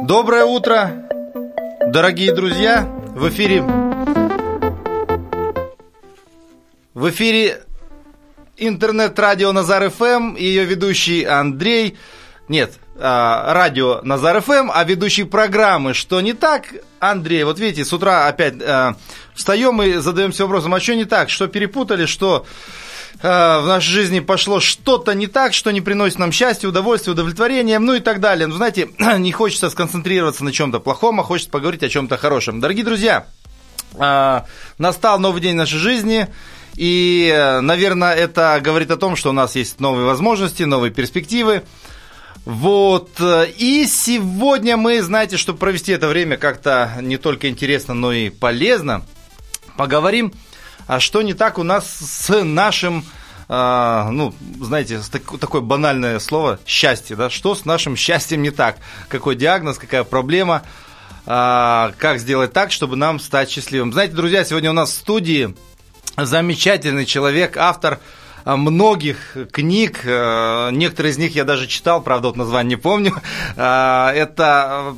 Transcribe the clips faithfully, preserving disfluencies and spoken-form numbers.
Доброе утро, дорогие друзья! В эфире В эфире интернет-радио Назар эф эм и ее ведущий Андрей. Нет, радио Назар эф эм, а ведущий программы «Что не так?» Андрей. Вот видите, с утра опять э, встаем и задаемся вопросом, а что не так? Что перепутали, что э, в нашей жизни пошло что-то не так, что не приносит нам счастья, удовольствия, удовлетворения, ну и так далее. Ну, знаете, не хочется сконцентрироваться на чем-то плохом, а хочется поговорить о чем-то хорошем. Дорогие друзья, э, настал новый день нашей жизни. И, наверное, это говорит о том, что у нас есть новые возможности, новые перспективы. Вот. И сегодня мы, знаете, чтобы провести это время как-то не только интересно, но и полезно, поговорим, а что не так у нас с нашим, а, ну, знаете, такое банальное слово «счастье», да? Что с нашим счастьем не так? Какой диагноз, какая проблема? А, как сделать так, чтобы нам стать счастливым? Знаете, друзья, сегодня у нас в студии замечательный человек, автор многих книг, некоторые из них я даже читал, правда, вот название не помню. Это,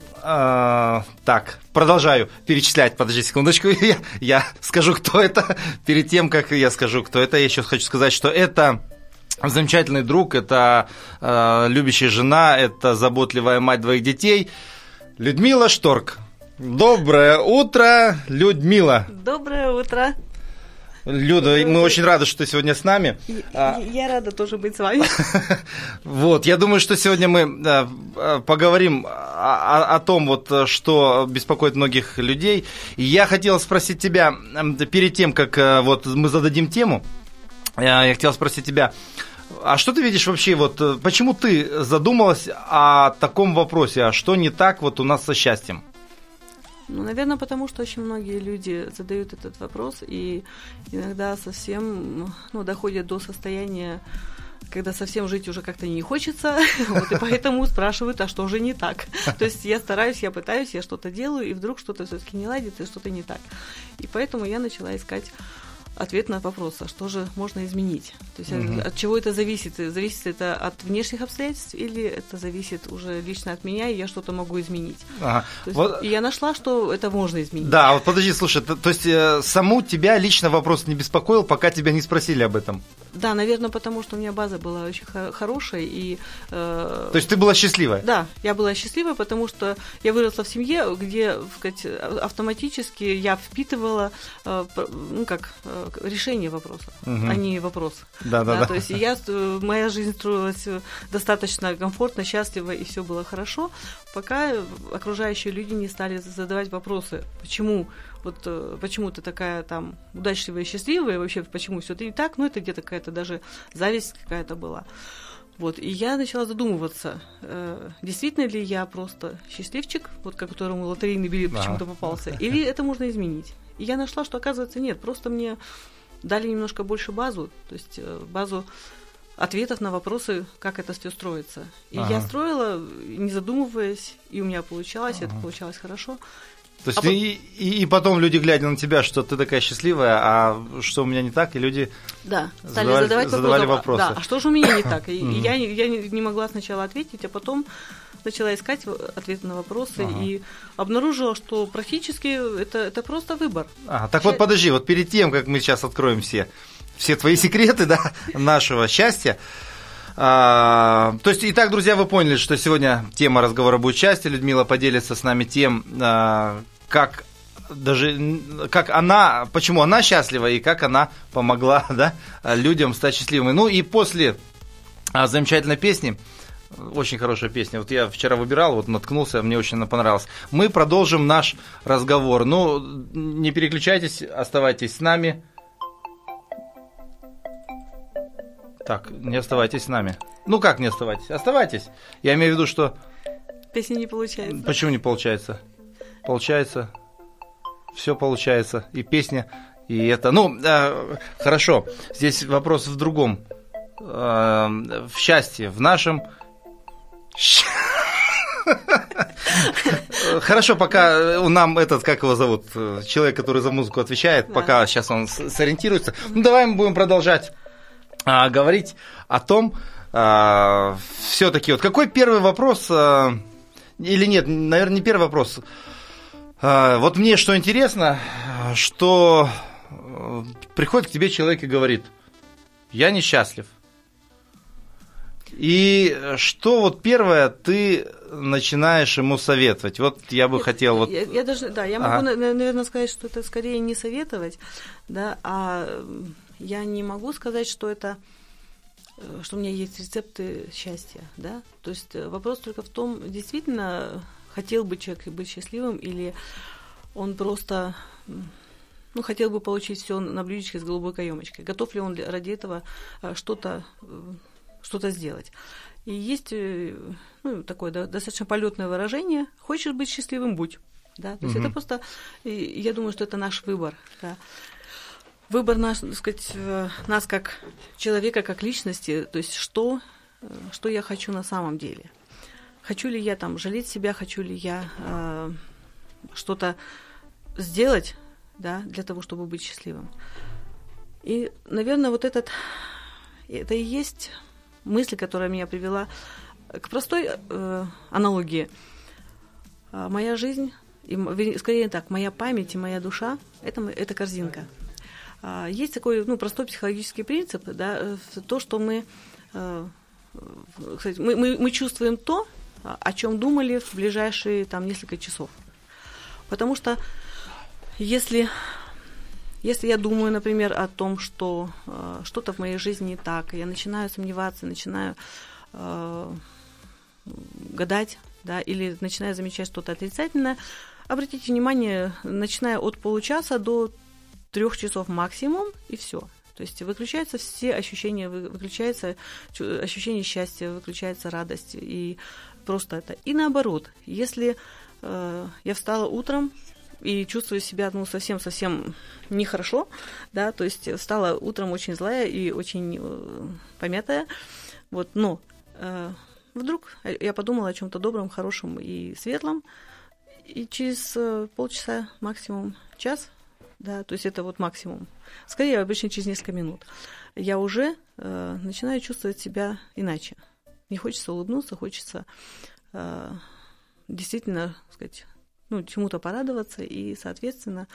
так, продолжаю перечислять, подожди секундочку, я, я скажу, кто это. Перед тем, как я скажу, кто это, я еще хочу сказать, что это замечательный друг, это любящая жена, это заботливая мать двоих детей, Людмила Шторк. Доброе утро, Людмила. Доброе утро. Люда, мы очень рады, что ты сегодня с нами. Я, я рада тоже быть с вами. Вот, я думаю, что сегодня мы поговорим о, о том, вот, что беспокоит многих людей. И я хотел спросить тебя, перед тем, как вот, мы зададим тему, я хотел спросить тебя, а что ты видишь вообще, вот, почему ты задумалась о таком вопросе, а что не так вот у нас со счастьем? Ну, наверное, потому что очень многие люди задают этот вопрос и иногда совсем, ну, доходят до состояния, когда совсем жить уже как-то не хочется, вот, и поэтому спрашивают, а что же не так? То есть я стараюсь, я пытаюсь, я что-то делаю, и вдруг что-то все-таки не ладится, и что-то не так. И поэтому я начала искать ответ на вопрос, а что же можно изменить? То есть mm-hmm. от чего это зависит? Зависит это от внешних обстоятельств или это зависит уже лично от меня, и я что-то могу изменить? Ага. То есть, вот... И я нашла, что это можно изменить. Да, вот подожди, слушай, то, то есть э, саму тебя лично вопрос не беспокоил, пока тебя не спросили об этом? Да, наверное, потому что у меня база была очень хорошая. И, э... То есть ты была счастливая? Да, я была счастливая, потому что я выросла в семье, где, сказать, автоматически я впитывала э, ну, как, э, решение вопроса, угу. а не вопрос. Да, да, да. То есть я, моя жизнь строилась достаточно комфортно, счастливо, и все было хорошо, пока окружающие люди не стали задавать вопросы, почему вот почему ты такая там удачливая и счастливая, вообще почему все это не так, ну это где-то какая-то даже зависть какая-то была. Вот, и я начала задумываться, э, действительно ли я просто счастливчик, вот которому лотерейный билет ага. почему-то попался, или это можно изменить. И я нашла, что оказывается нет, просто мне дали немножко больше базу, то есть э, базу ответов на вопросы, как это все строится. И ага. я строила, не задумываясь, и у меня получалось, ага. это получалось хорошо. То есть а и, и, и потом люди, глядя на тебя, что ты такая счастливая, а что у меня не так, и люди да, стали задавали, задавать задавали вопросы. вопросы. Да, а что же у меня не так? И я, я не могла сначала ответить, а потом начала искать ответы на вопросы ага. и обнаружила, что практически это, это просто выбор. А, так Ща... вот подожди, вот перед тем, как мы сейчас откроем все, все твои секреты, да, нашего счастья. А, то есть, итак, друзья, вы поняли, что сегодня тема разговора будет счастье. Людмила поделится с нами тем, а, как даже как она, почему она счастлива и как она помогла, да, людям стать счастливыми. Ну и после а, замечательной песни, очень хорошая песня, вот я вчера выбирал, вот наткнулся, мне очень она понравилась. Мы продолжим наш разговор. Ну, не переключайтесь, оставайтесь с нами. Так, не оставайтесь с нами. Ну как не оставайтесь? Оставайтесь. Я имею в виду, что... Песня не получается. Почему не получается? Получается. Все получается. И песня, и это... Ну, э, хорошо. Здесь вопрос в другом. Э, в счастье. В нашем... Хорошо, пока нам этот, как его зовут, человек, который за музыку отвечает, пока сейчас он сориентируется. Ну, давай мы будем продолжать а, говорить о том, а, все-таки, вот какой первый вопрос а, или нет, наверное, не первый вопрос. Вот мне что интересно, что приходит к тебе человек и говорит: я несчастлив. И что вот первое ты начинаешь ему советовать? Вот я бы Нет, хотел вот... Я, я даже, да, я ага. могу, наверное, сказать, что это скорее не советовать, да, а я не могу сказать, что это, что у меня есть рецепты счастья, да. То есть вопрос только в том, действительно хотел бы человек быть счастливым, или он просто, ну, хотел бы получить все на блюдечке с голубой каемочкой. Готов ли он ради этого что-то что-то сделать. И есть, ну, такое, да, достаточно полетное выражение: хочешь быть счастливым — будь. Да? То есть угу. это просто, я думаю, что это наш выбор. Да? Выбор наш, так сказать, нас как человека, как личности, то есть что, что я хочу на самом деле. Хочу ли я там жалеть себя, хочу ли я э, что-то сделать, да, для того, чтобы быть счастливым. И, наверное, вот этот, это и есть мысль, которая меня привела к простой э, аналогии. Моя жизнь, и, скорее так, моя память и моя душа – это, это корзинка. Есть такой, ну, простой психологический принцип, да, то, что мы, э, кстати, мы, мы, мы чувствуем то, о чем думали в ближайшие там несколько часов. Потому что если, если я думаю, например, о том, что э, что-то в моей жизни не так, я начинаю сомневаться, начинаю э, гадать, да, или начинаю замечать что-то отрицательное, обратите внимание, начиная от получаса до трех часов максимум, и все. То есть выключаются все ощущения, выключается ощущение счастья, выключается радость, и просто это. И наоборот, если э, я встала утром и чувствую себя, ну, совсем-совсем нехорошо, да, то есть встала утром очень злая и очень э, помятая, вот, но э, вдруг я подумала о чем-то добром, хорошем и светлом, и через э, полчаса, максимум час, да, то есть это вот максимум, скорее обычно через несколько минут, я уже э, начинаю чувствовать себя иначе. Не хочется улыбнуться, хочется э, действительно, так сказать, ну, чему-то порадоваться, и, соответственно,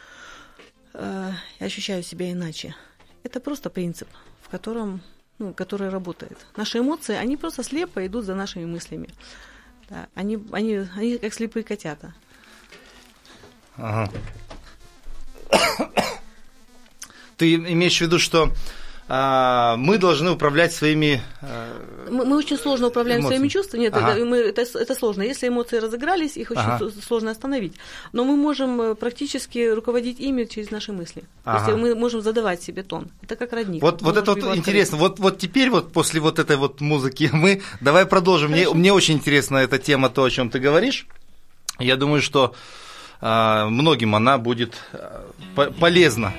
э, я ощущаю себя иначе. Это просто принцип, в котором, ну, который работает. Наши эмоции, они просто слепо идут за нашими мыслями. Да, они, они, они как слепые котята. Ага. Ты имеешь в виду, что а, мы должны управлять своими а, мы, мы очень сложно управляем эмоциями. Своими чувствами. Нет, ага. это, мы, это, это сложно. Если эмоции разыгрались, их очень ага. сложно остановить. Но мы можем практически руководить ими через наши мысли. Ага. То есть мы можем задавать себе тон. Это как родник. Вот, вот это вот интересно. Вот, вот теперь вот после вот этой вот музыки мы давай продолжим. Мне, мне очень интересна эта тема, то, о чем ты говоришь. Я думаю, что а, многим она будет а, полезна.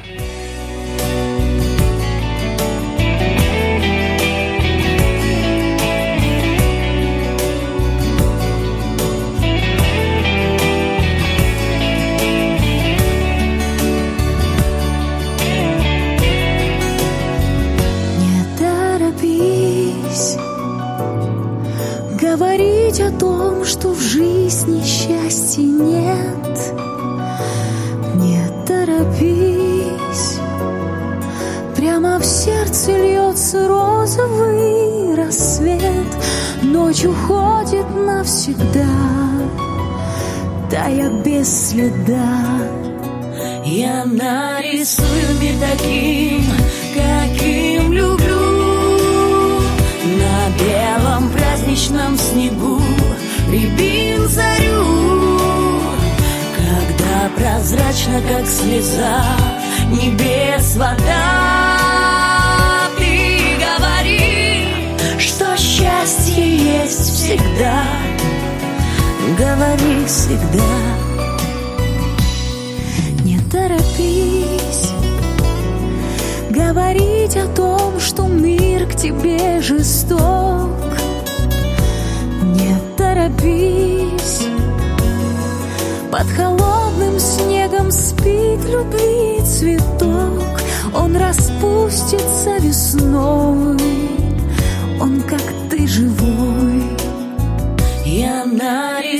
Говорить о том, что в жизни счастья нет, не торопись. Прямо в сердце льется розовый рассвет, ночь уходит навсегда, тая без следа. Я нарисую мир таким, каким люблю. На белом праздничном снегу рябин зарю, когда прозрачна, как слеза, небес вода. Ты говори, что счастье есть всегда, говори всегда. Не торопись говорить о том, что мир к тебе жесток. Не торопись. Под холодным снегом спит любви цветок. Он распустится весной, он как ты живой. Я нарисую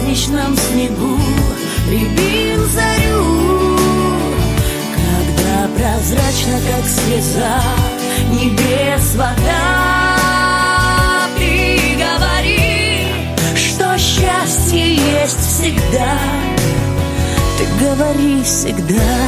праздничном снегу рябим зарю, когда прозрачно, как слеза, небес вода, приговори, что счастье есть всегда. Ты говори всегда.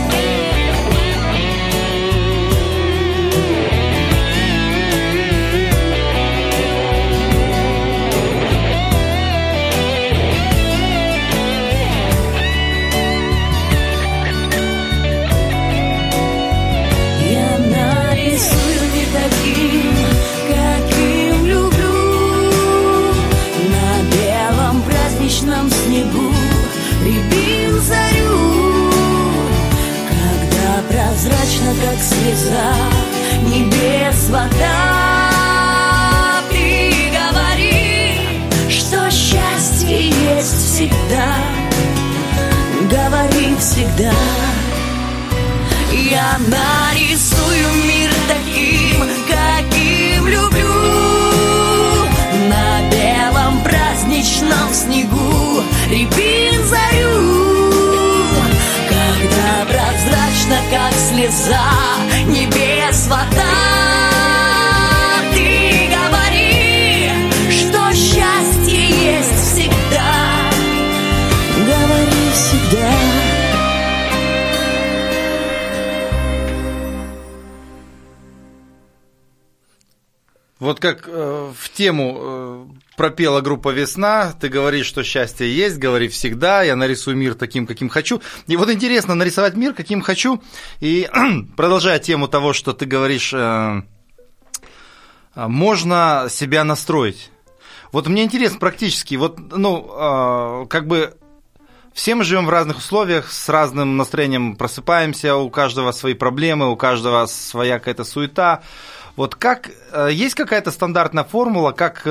Прозрачно, как слеза, небес вода, приговори, что счастье есть всегда. Говори всегда. Я нарисую мир таким, каким люблю, на белом праздничном снегу рябин зарю, когда прозрачно, как слеза, небес вода. Ты говори, что счастье есть всегда. Говори всегда. Вот как э, в тему э, пропела группа «Весна», ты говоришь, что счастье есть, говори всегда, я нарисую мир таким, каким хочу. И вот интересно нарисовать мир, каким хочу, и продолжая тему того, что ты говоришь, э, можно себя настроить. Вот мне интересно практически, вот, ну, э, как бы все мы живем в разных условиях, с разным настроением просыпаемся, у каждого свои проблемы, у каждого своя какая-то суета. Вот как, есть какая-то стандартная формула, как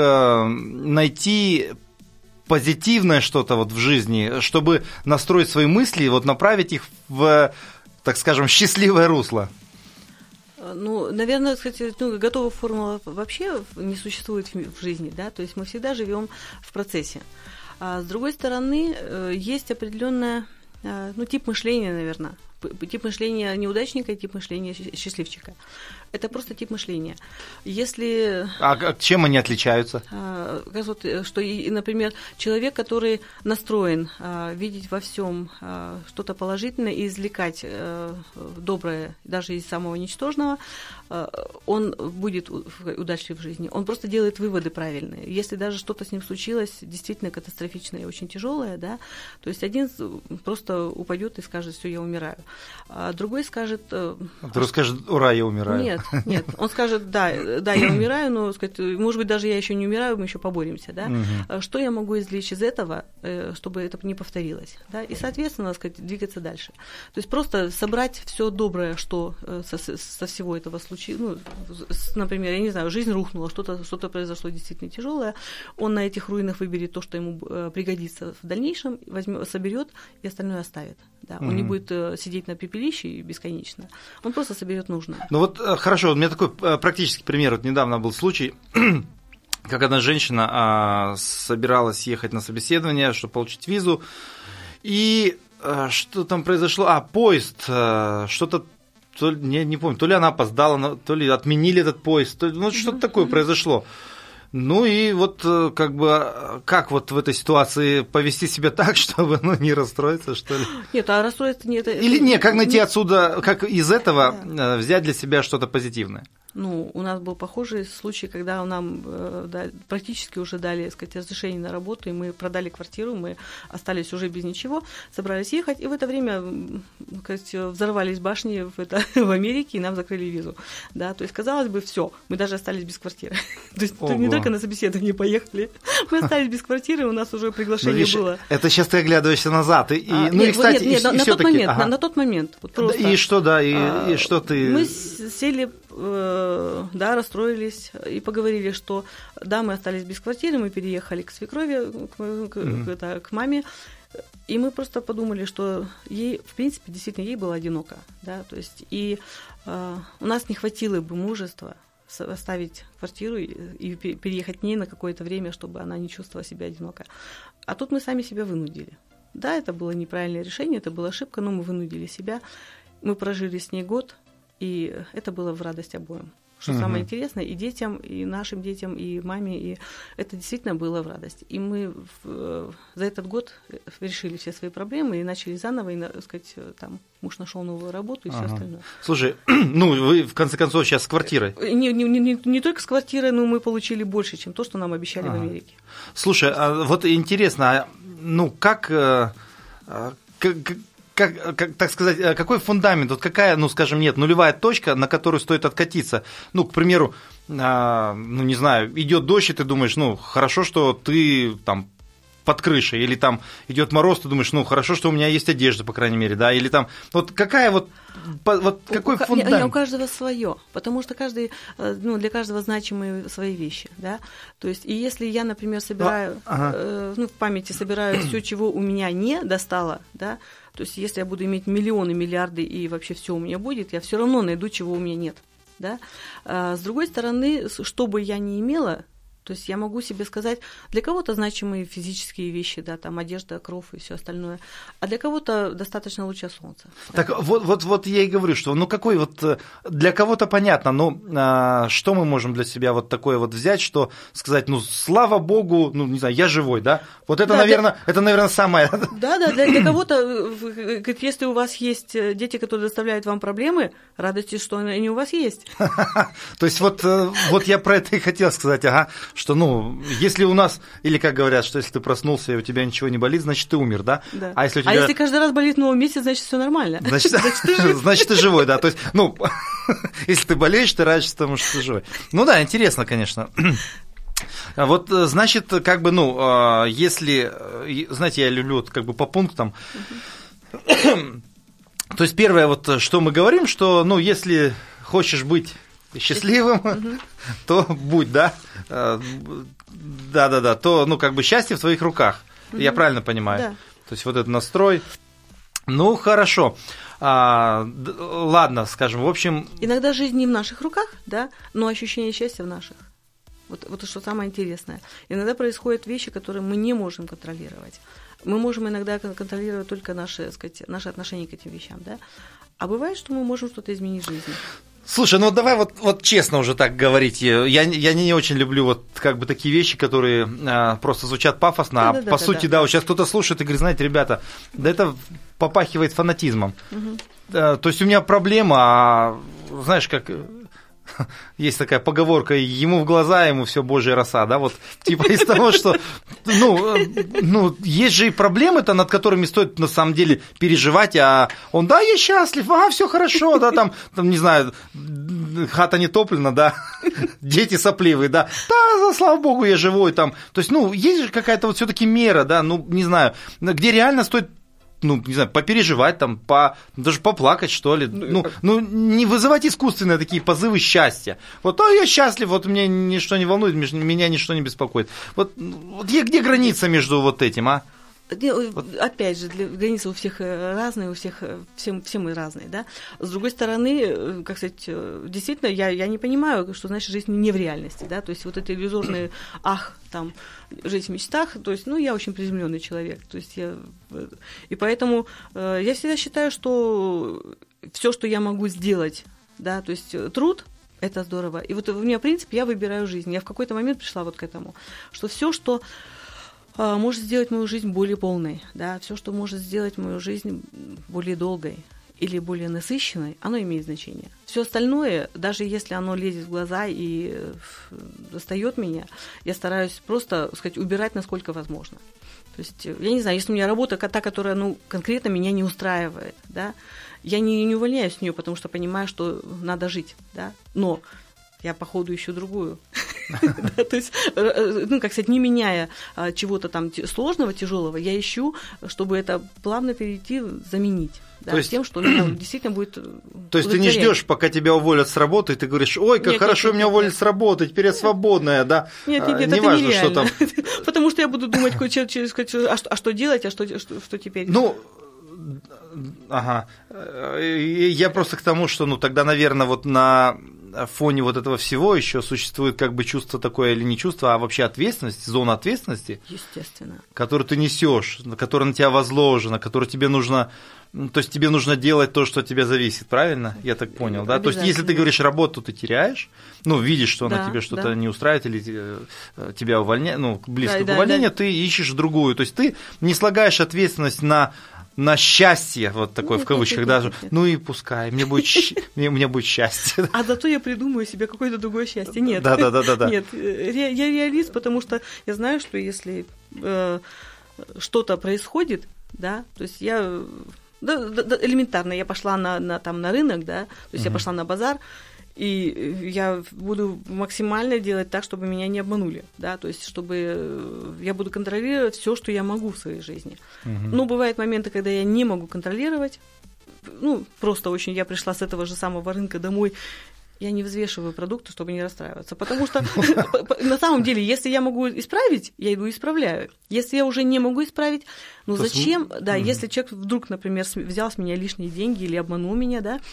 найти позитивное что-то вот в жизни, чтобы настроить свои мысли, вот направить их в, так скажем, счастливое русло? Ну, наверное, кстати, ну, готовая формула вообще не существует в жизни, да, то есть мы всегда живем в процессе. А с другой стороны, есть определенная, ну, тип мышления, наверное, тип мышления неудачника и тип мышления счастливчика. Это просто тип мышления. Если... А чем они отличаются? Что, например, человек, который настроен видеть во всем что-то положительное и извлекать доброе даже из самого ничтожного, он будет удачлив в жизни. Он просто делает выводы правильные. Если даже что-то с ним случилось действительно катастрофичное и очень тяжелое, да, то есть один просто упадет и скажет: все, я умираю. А другой скажет... Другой скажет: ура, я умираю. Нет, нет. Он скажет: да, да, я умираю, но, сказать, может быть, даже я еще не умираю, мы еще поборемся, да. Угу. Что я могу извлечь из этого, чтобы это не повторилось, да, и, соответственно, сказать, двигаться дальше. То есть просто собрать все доброе, что со, со всего этого случилось. Ну, например, я не знаю, жизнь рухнула, что-то, что-то произошло действительно тяжелое, он на этих руинах выберет то, что ему пригодится в дальнейшем, возьмет, соберет и остальное оставит. Да. Он угу. не будет сидеть на пепелище бесконечно, он просто соберет нужное. Ну вот хорошо, у меня такой практический пример. Вот недавно был случай, как одна женщина а, собиралась ехать на собеседование, чтобы получить визу, и а, что там произошло? А, поезд, а, что-то, то, не, не помню, то ли она опоздала, то ли отменили этот поезд, то, ну что-то такое произошло. Ну и вот как бы как вот в этой ситуации повести себя так, чтобы ну, не расстроиться, что ли? Нет, а расстроиться не это. Или нет, как найти отсюда, как из этого да. взять для себя что-то позитивное? Ну, у нас был похожий случай, когда нам да, практически уже дали, так сказать, разрешение на работу, и мы продали квартиру, мы остались уже без ничего, собрались ехать, и в это время, так сказать, взорвались башни в, это, в Америке, и нам закрыли визу. Да, то есть, казалось бы, все, мы даже остались без квартиры. То есть, Ого. не только на собеседование поехали, мы остались без квартиры, у нас уже приглашение видишь, было. Это сейчас ты оглядываешься назад. И, а, ну, нет, и, кстати, нет, нет, и, на, и на, тот момент, ага. на, на тот момент. Вот просто, и что, да, и, а, и что ты... Мы сели... да, расстроились и поговорили, что да, мы остались без квартиры, мы переехали к свекрови, к, к, mm-hmm. к, к маме, и мы просто подумали, что ей, в принципе, действительно ей было одиноко, да, то есть и э, у нас не хватило бы мужества оставить квартиру и переехать к ней на какое-то время, чтобы она не чувствовала себя одиноко. А тут мы сами себя вынудили. Да, это было неправильное решение, это была ошибка, но мы вынудили себя. Мы прожили с ней год, и это было в радость обоим. Что угу. самое интересное, и детям, и нашим детям, и маме, и это действительно было в радость. И мы в, за этот год решили все свои проблемы и начали заново, и, так сказать, там, муж нашел новую работу и ага. все остальное. Слушай, ну вы в конце концов сейчас с квартирой. Не, не, не, не только с квартирой, но мы получили больше, чем то, что нам обещали ага. в Америке. Слушай, а вот интересно, ну как, как Как, как, так сказать, какой фундамент, вот какая, ну, скажем, нет, нулевая точка, на которую стоит откатиться? Ну, к примеру, а, ну, не знаю, идет дождь, и ты думаешь, ну, хорошо, что ты там под крышей, или там идет мороз, ты думаешь, ну, хорошо, что у меня есть одежда, по крайней мере, да, или там, вот какая вот, вот какой у, фундамент? У каждого свое, потому что каждый, ну, для каждого значимые свои вещи, да, то есть, и если я, например, собираю, а, ага. э, ну, в памяти собираю все, чего у меня не достало, да, то есть, если я буду иметь миллионы, миллиарды и вообще все у меня будет, я все равно найду, чего у меня нет, да. А, с другой стороны, что бы я ни имела, то есть я могу себе сказать, для кого-то значимые физические вещи, да, там одежда, кров и все остальное, а для кого-то достаточно луча солнца. Так да. вот, вот, вот я и говорю, что ну какой вот для кого-то понятно, но а, что мы можем для себя вот такое вот взять, что сказать, ну слава богу, ну не знаю, я живой, да? Вот это, да, наверное, для... это, наверное, самое. Да, да, для, для кого-то, если у вас есть дети, которые доставляют вам проблемы, радуйтесь, что они у вас есть. То есть вот, вот я про это и хотел сказать, ага. Что, ну, если у нас, или как говорят, что если ты проснулся и у тебя ничего не болит, значит, ты умер, да? Да. А, если у тебя... а если каждый раз болит в новом месте, значит, все нормально. Значит, значит, ты жив. Значит, ты живой, да. То есть, ну, если ты болеешь, ты радуешься тому, что ты живой. Ну да, интересно, конечно. Вот, значит, как бы, ну, если, знаете, я люблю как бы по пунктам. То есть, первое, вот, что мы говорим, что, ну, если хочешь быть счастливым, угу. то будь, да, да-да-да, то, ну, как бы счастье в твоих руках, угу. я правильно понимаю? Да. То есть вот этот настрой, ну, хорошо, а, ладно, скажем, в общем... Иногда жизнь не в наших руках, да, но ощущение счастья в наших. Вот, вот что самое интересное. Иногда происходят вещи, которые мы не можем контролировать. Мы можем иногда контролировать только наши, так сказать, наши отношения к этим вещам, да, а бывает, что мы можем что-то изменить в жизни. Слушай, ну давай вот, вот честно уже так говорить. Я, я не очень люблю вот как бы такие вещи, которые а, просто звучат пафосно, да, а да, по да, сути, да, да, вот сейчас кто-то слушает и говорит, знаете, ребята, да это попахивает фанатизмом. Угу. А, то есть у меня проблема, а, знаешь, как... Есть такая поговорка, ему в глаза, ему все божья роса, да, вот типа из того, что, ну, ну, есть же и проблемы-то, над которыми стоит на самом деле переживать, а он, да, я счастлив, ага, все хорошо, да, там, там, не знаю, хата не топлена, да, дети сопливые, да, да, слава богу, я живой, там, то есть, ну, есть же какая-то вот все-таки мера, да, ну, не знаю, где реально стоит, ну, не знаю, попереживать, там, по, даже поплакать, что ли. Ну, ну, не вызывать искусственные такие позывы счастья. Вот, а я счастлив, вот меня ничто не волнует, меня ничто не беспокоит. Вот, вот где, где граница между вот этим, а? Вот. Опять же, для, границы у всех разные, у всех, все, все мы разные, да. С другой стороны, как сказать, действительно, я, я не понимаю, что, значит, жизнь не в реальности, да, то есть вот это иллюзорные, ах, там, жить в мечтах, то есть, ну, я очень приземленный человек, то есть я, и поэтому я всегда считаю, что все, что я могу сделать, да, то есть труд, это здорово, и вот у меня принцип, я выбираю жизнь, я в какой-то момент пришла вот к этому, что все, что может сделать мою жизнь более полной, да, все, что может сделать мою жизнь более долгой или более насыщенной, оно имеет значение. Все остальное, даже если оно лезет в глаза и достает меня, я стараюсь просто, так сказать, убирать насколько возможно. То есть, я не знаю, если у меня работа та, которая, ну, конкретно меня не устраивает, да, я не, не увольняюсь с нее, потому что понимаю, что надо жить, да, но я, походу, ищу другую. То есть, ну, как сказать, не меняя чего-то там сложного, тяжелого, я ищу, чтобы это плавно перейти, заменить. Да, есть, тем, что ну, действительно будет. То есть ты не ждешь, пока тебя уволят с работы, и ты говоришь, ой, как нет, хорошо нет, меня нет, уволили нет. с работы, теперь я свободная, да. Нет, нет, нет, не это важно, нереально. Что там. Потому что я буду думать, а что, а что делать, а что, что, что теперь. Ну, ага. Я просто к тому, что, ну, тогда, наверное, вот на фоне вот этого всего еще существует как бы чувство такое или не чувство, а вообще ответственность, зона ответственности, естественно, которую ты несешь, которая на тебя возложена, которую тебе нужно, то есть тебе нужно делать то, что от тебя зависит, правильно? Я так понял, да? То есть если ты говоришь работу, ты теряешь, ну, видишь, что она да, тебе что-то да. не устраивает или тебя увольняет, ну, близко да, к увольнению, да, да. ты ищешь другую, то есть ты не слагаешь ответственность на на счастье, вот такое нет, в кавычках нет, даже, нет, нет. ну и пускай, мне будет, мне, мне будет счастье. А зато я придумаю себе какое-то другое счастье. Нет, да, да, да, да, да. Нет, я реалист, потому что я знаю, что если э, что-то происходит, да, то есть я, да, да, элементарно, я пошла на, на, там, на рынок, да, то есть угу. я пошла на базар, и я буду максимально делать так, чтобы меня не обманули, да, то есть чтобы я буду контролировать все, что я могу в своей жизни. Угу. Ну, бывают моменты, когда я не могу контролировать, ну, просто очень, я пришла с этого же самого рынка домой, я не взвешиваю продукты, чтобы не расстраиваться, потому что на самом деле, если я могу исправить, я иду и исправляю. Если я уже не могу исправить, ну зачем, да, если человек вдруг, например, взял с меня лишние деньги или обманул меня, да,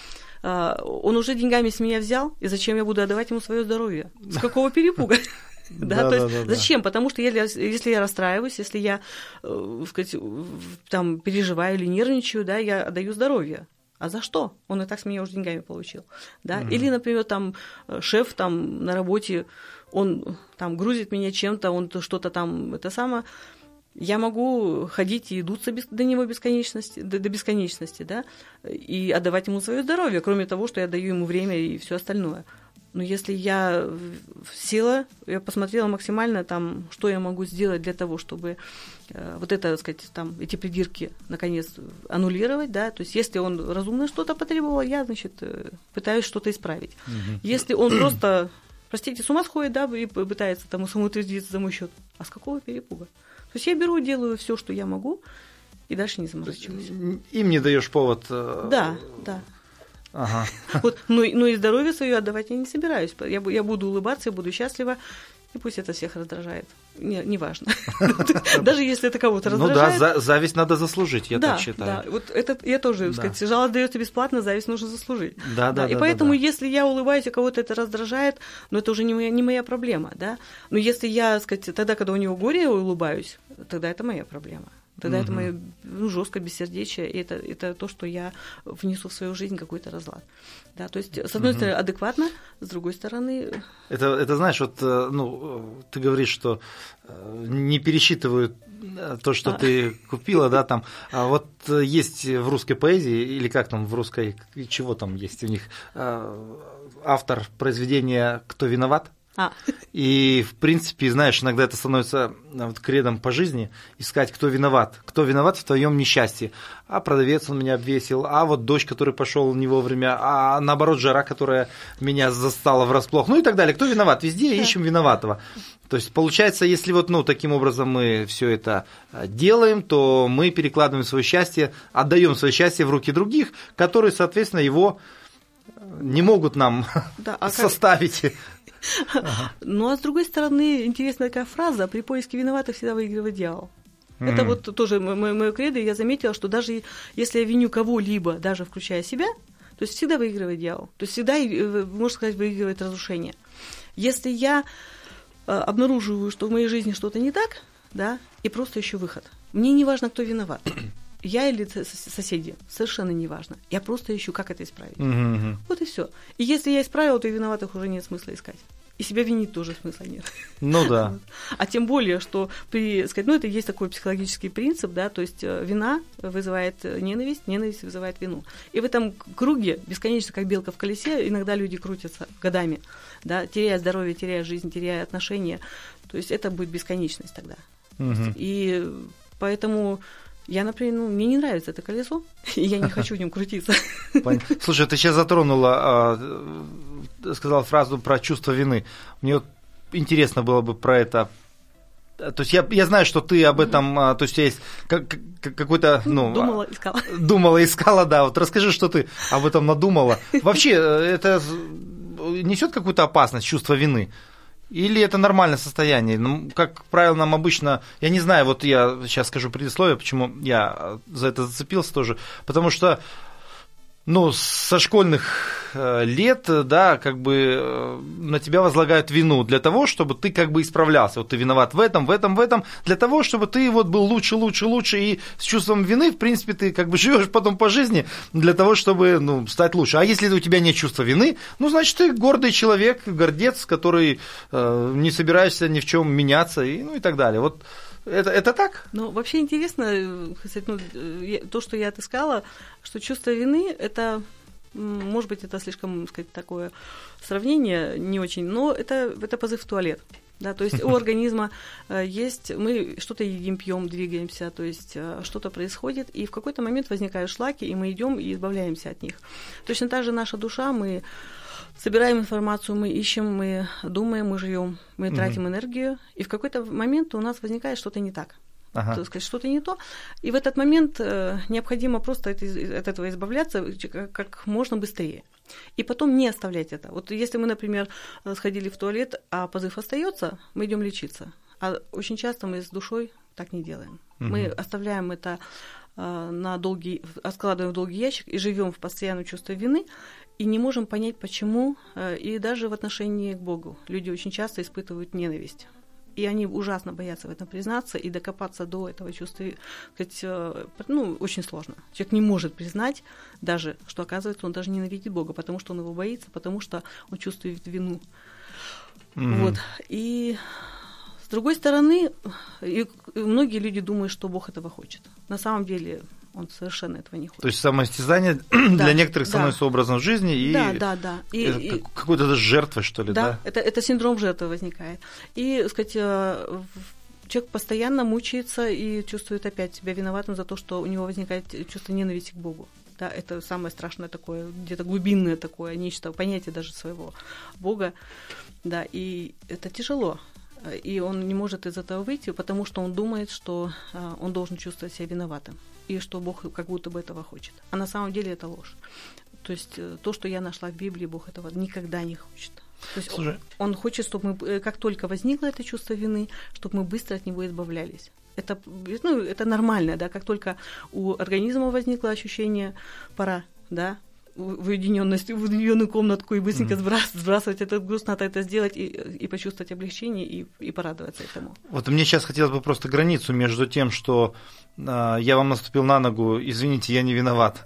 он уже деньгами с меня взял, и зачем я буду отдавать ему свое здоровье? С какого перепуга? Да, да, то есть да, да, зачем? Да. Потому что если, если я расстраиваюсь, если я э, сказать, там, переживаю или нервничаю, да, я отдаю здоровье. А за что? Он и так с меня уже деньгами получил. Да? Mm-hmm. Или, например, там шеф там, на работе, он там грузит меня чем-то, он что-то там, это самое. Я могу ходить и дуться без, до него бесконечности, до, до бесконечности, да, и отдавать ему свое здоровье, кроме того, что я даю ему время и все остальное. Но если я села, я посмотрела максимально, там, что я могу сделать для того, чтобы э, вот это, так сказать, там, эти придирки наконец аннулировать, да, то есть если он разумно что-то потребовал, я, значит, пытаюсь что-то исправить. Угу. Если он просто, простите, с ума сходит, да, и пытается там самоутвердиться за мой счет, а с какого перепуга? То есть я беру, делаю все, что я могу, и дальше не заморачиваюсь. Им не даешь повод. Да, да. Ага. Вот, ну, ну и здоровье свое отдавать я не собираюсь. Я, я буду улыбаться, я буду счастлива, и пусть это всех раздражает. Не, не важно. Даже если это кого-то раздражает. Ну да, зависть надо заслужить, я так считаю. Да, вот это я тоже, сказать, жалость дается бесплатно, зависть нужно заслужить. Да, да, да. И поэтому, если я улыбаюсь, и кого-то это раздражает, ну это уже не моя, не моя проблема, да. Но если я, сказать, тогда, когда у него горе, я улыбаюсь, тогда это моя проблема. Тогда угу. это мое ну, жесткое бессердечие, и это, это то, что я внесу в свою жизнь какой-то разлад. Да, то есть, с одной угу. стороны, адекватно, с другой стороны... Это, это, знаешь, вот ну, ты говоришь, что не пересчитывают то, что а. ты купила, да, там. А вот есть в русской поэзии, или как там в русской, чего там есть у них, автор произведения «Кто виноват?». А. И, в принципе, знаешь, иногда это становится вот кредом по жизни, искать, кто виноват. Кто виноват в твоем несчастье. А продавец, он меня обвесил, а вот дождь, который пошел не вовремя, а наоборот, жара, которая меня застала врасплох, ну и так далее. Кто виноват? Везде ищем виноватого. То есть, получается, если вот ну, таким образом мы все это делаем, то мы перекладываем свое счастье, отдаем свое счастье в руки других, которые, соответственно, его не могут нам да, а составить. Как... Ага. Ну, а с другой стороны, интересная такая фраза: при поиске виноватых всегда выигрывает дьявол. Mm-hmm. Это вот тоже мое кредо, и я заметила, что даже если я виню кого-либо, даже включая себя, то есть всегда выигрывает дьявол. То есть всегда, можно сказать, выигрывает разрушение. Если я обнаруживаю, что в моей жизни что-то не так, да, и просто ищу выход. Мне не важно, кто виноват. Я или соседи, совершенно не важно. Я просто ищу, как это исправить. Mm-hmm. Вот и все. И если я исправила, то и виноватых уже нет смысла искать. И себя винить тоже смысла нет. Ну да. А тем более, что при, сказать, ну, это есть такой психологический принцип, да, то есть вина вызывает ненависть, ненависть вызывает вину. И в этом круге, бесконечно, как белка в колесе, иногда люди крутятся годами, да, теряя здоровье, теряя жизнь, теряя отношения. То есть это будет бесконечность тогда. Mm-hmm. И поэтому... Я, например, ну, мне не нравится это колесо, и я не хочу в нем крутиться. Понятно. Слушай, ты сейчас затронула, сказала фразу про чувство вины. Мне вот интересно было бы про это. То есть я, я знаю, что ты об этом, mm-hmm. то есть у тебя есть какой-то... Ну, думала, искала. Думала, искала, да. Вот расскажи, что ты об этом надумала. Вообще, это несет какую-то опасность, чувство вины? Или это нормальное состояние? Ну, как правило, нам обычно... Я не знаю, вот я сейчас скажу предисловие, почему я за это зацепился тоже. Потому что, Ну, со школьных лет, да, как бы на тебя возлагают вину для того, чтобы ты как бы исправлялся. Вот ты виноват в этом, в этом, в этом, для того, чтобы ты вот был лучше, лучше, лучше, и с чувством вины, в принципе, ты как бы живешь потом по жизни для того, чтобы, ну, стать лучше. А если у тебя нет чувства вины, ну, значит, ты гордый человек, гордец, который э, не собираешься ни в чем меняться, и, ну, и так далее. Вот это, это так? Ну, вообще интересно, кстати, ну, то, что я отыскала, что чувство вины – это… Может быть, это слишком, сказать, такое сравнение не очень, но это, это позыв в туалет. Да, то есть у организма есть, мы что-то едим, пьем, двигаемся, то есть что-то происходит, и в какой-то момент возникают шлаки, и мы идем и избавляемся от них. Точно так же наша душа, мы собираем информацию, мы ищем, мы думаем, мы живем, мы тратим mm-hmm. энергию, и в какой-то момент у нас возникает что-то не так. Ага. То есть что-то не то. И в этот момент э, необходимо просто от, от этого избавляться как, как можно быстрее. И потом не оставлять это. Вот если мы, например, сходили в туалет, а позыв остается, мы идем лечиться. А очень часто мы с душой так не делаем. Угу. Мы оставляем это э, на долгий, откладываем в долгий ящик и живем в постоянном чувстве вины и не можем понять, почему. Э, и даже в отношении к Богу люди очень часто испытывают ненависть. И они ужасно боятся в этом признаться, и докопаться до этого чувства, сказать, ну, очень сложно. Человек не может признать даже, что, оказывается, он даже ненавидит Бога, потому что он его боится, потому что он чувствует вину. Mm-hmm. Вот. И с другой стороны, и многие люди думают, что Бог этого хочет. На самом деле он совершенно этого не хочет. То есть самоистязание да, для некоторых да. становится образом жизни и, да, да, да. и, и какой-то даже жертвой, что ли, да? Да, это, это синдром жертвы возникает. И, сказать, человек постоянно мучается и чувствует опять себя виноватым за то, что у него возникает чувство ненависти к Богу. Да, это самое страшное такое, где-то глубинное такое, нечто, понятие даже своего Бога. Да, и это тяжело. И он не может из этого выйти, потому что он думает, что он должен чувствовать себя виноватым. И что Бог как будто бы этого хочет. А на самом деле это ложь. То есть то, что я нашла в Библии, Бог этого никогда не хочет. То есть он, он хочет, чтобы мы, как только возникло это чувство вины, чтобы мы быстро от него избавлялись. Это, ну, это нормально, да, как только у организма возникло ощущение пора, да, в уединенность, в уединенную комнатку и быстренько mm-hmm. сбрасывать этот груз, надо это сделать и, и почувствовать облегчение и, и порадоваться этому. Вот мне сейчас хотелось бы просто границу между тем, что э, я вам наступил на ногу, извините, я не виноват.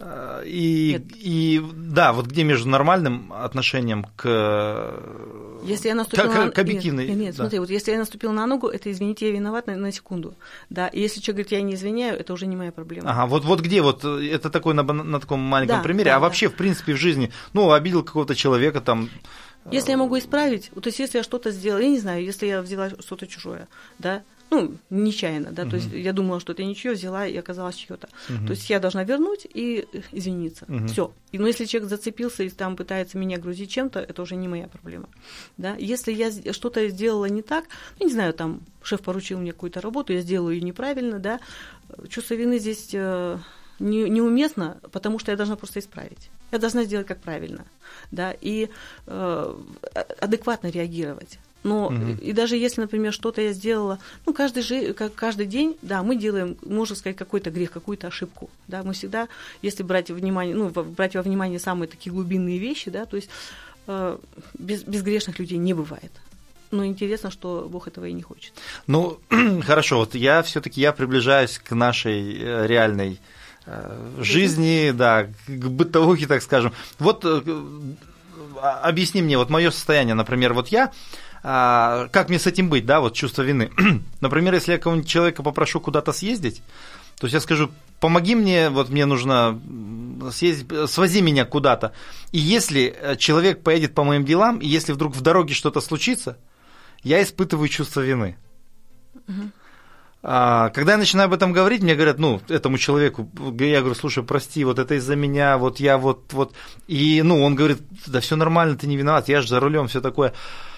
И, и да, вот где между нормальным отношением к, если я наступила к, на... к объективной... Нет, нет да. смотри, вот если я наступила на ногу, это, извините, я виноват на, на секунду. Да, и если человек говорит, я не извиняю, это уже не моя проблема. Ага, вот, вот где, вот это такой на, на таком маленьком да, примере, да, а вообще, да. в принципе, в жизни, ну, обидел какого-то человека там... Если я могу исправить, то есть если я что-то сделала, я не знаю, если я взяла что-то чужое, да, ну, нечаянно, да, uh-huh. то есть я думала, что это ничьё, взяла и оказалось чьё-то. Uh-huh. То есть я должна вернуть и извиниться. Uh-huh. Всё. И, но если человек зацепился и там пытается меня грузить чем-то, это уже не моя проблема. Да? Если я что-то сделала не так, ну, не знаю, там шеф поручил мне какую-то работу, я сделала её неправильно, да, чувство вины здесь э, не, неуместно, потому что я должна просто исправить. Я должна сделать как правильно, да, и э, адекватно реагировать. Но угу. и даже если, например, что-то я сделала, ну, каждый, же, каждый день, да, мы делаем, можно сказать, какой-то грех, какую-то ошибку, да, мы всегда, если брать во внимание, ну, брать во внимание самые такие глубинные вещи, да, то есть э, без, безгрешных людей не бывает. Но интересно, что Бог этого и не хочет. Ну, хорошо, вот я все-таки я приближаюсь к нашей реальной э, жизни, да, к бытовухе, так скажем. Вот э, объясни мне, вот мое состояние, например, вот я. А, как мне с этим быть, да, вот чувство вины. Например, если я кого-нибудь человека попрошу куда-то съездить, то есть я скажу, помоги мне, вот мне нужно съездить, свози меня куда-то. И если человек поедет по моим делам, и если вдруг в дороге что-то случится, я испытываю чувство вины. Угу. А, когда я начинаю об этом говорить, мне говорят, ну, этому человеку, я говорю, слушай, прости, вот это из-за меня, вот я вот, вот. И, ну, он говорит, да все нормально, ты не виноват, я же за рулем, все такое.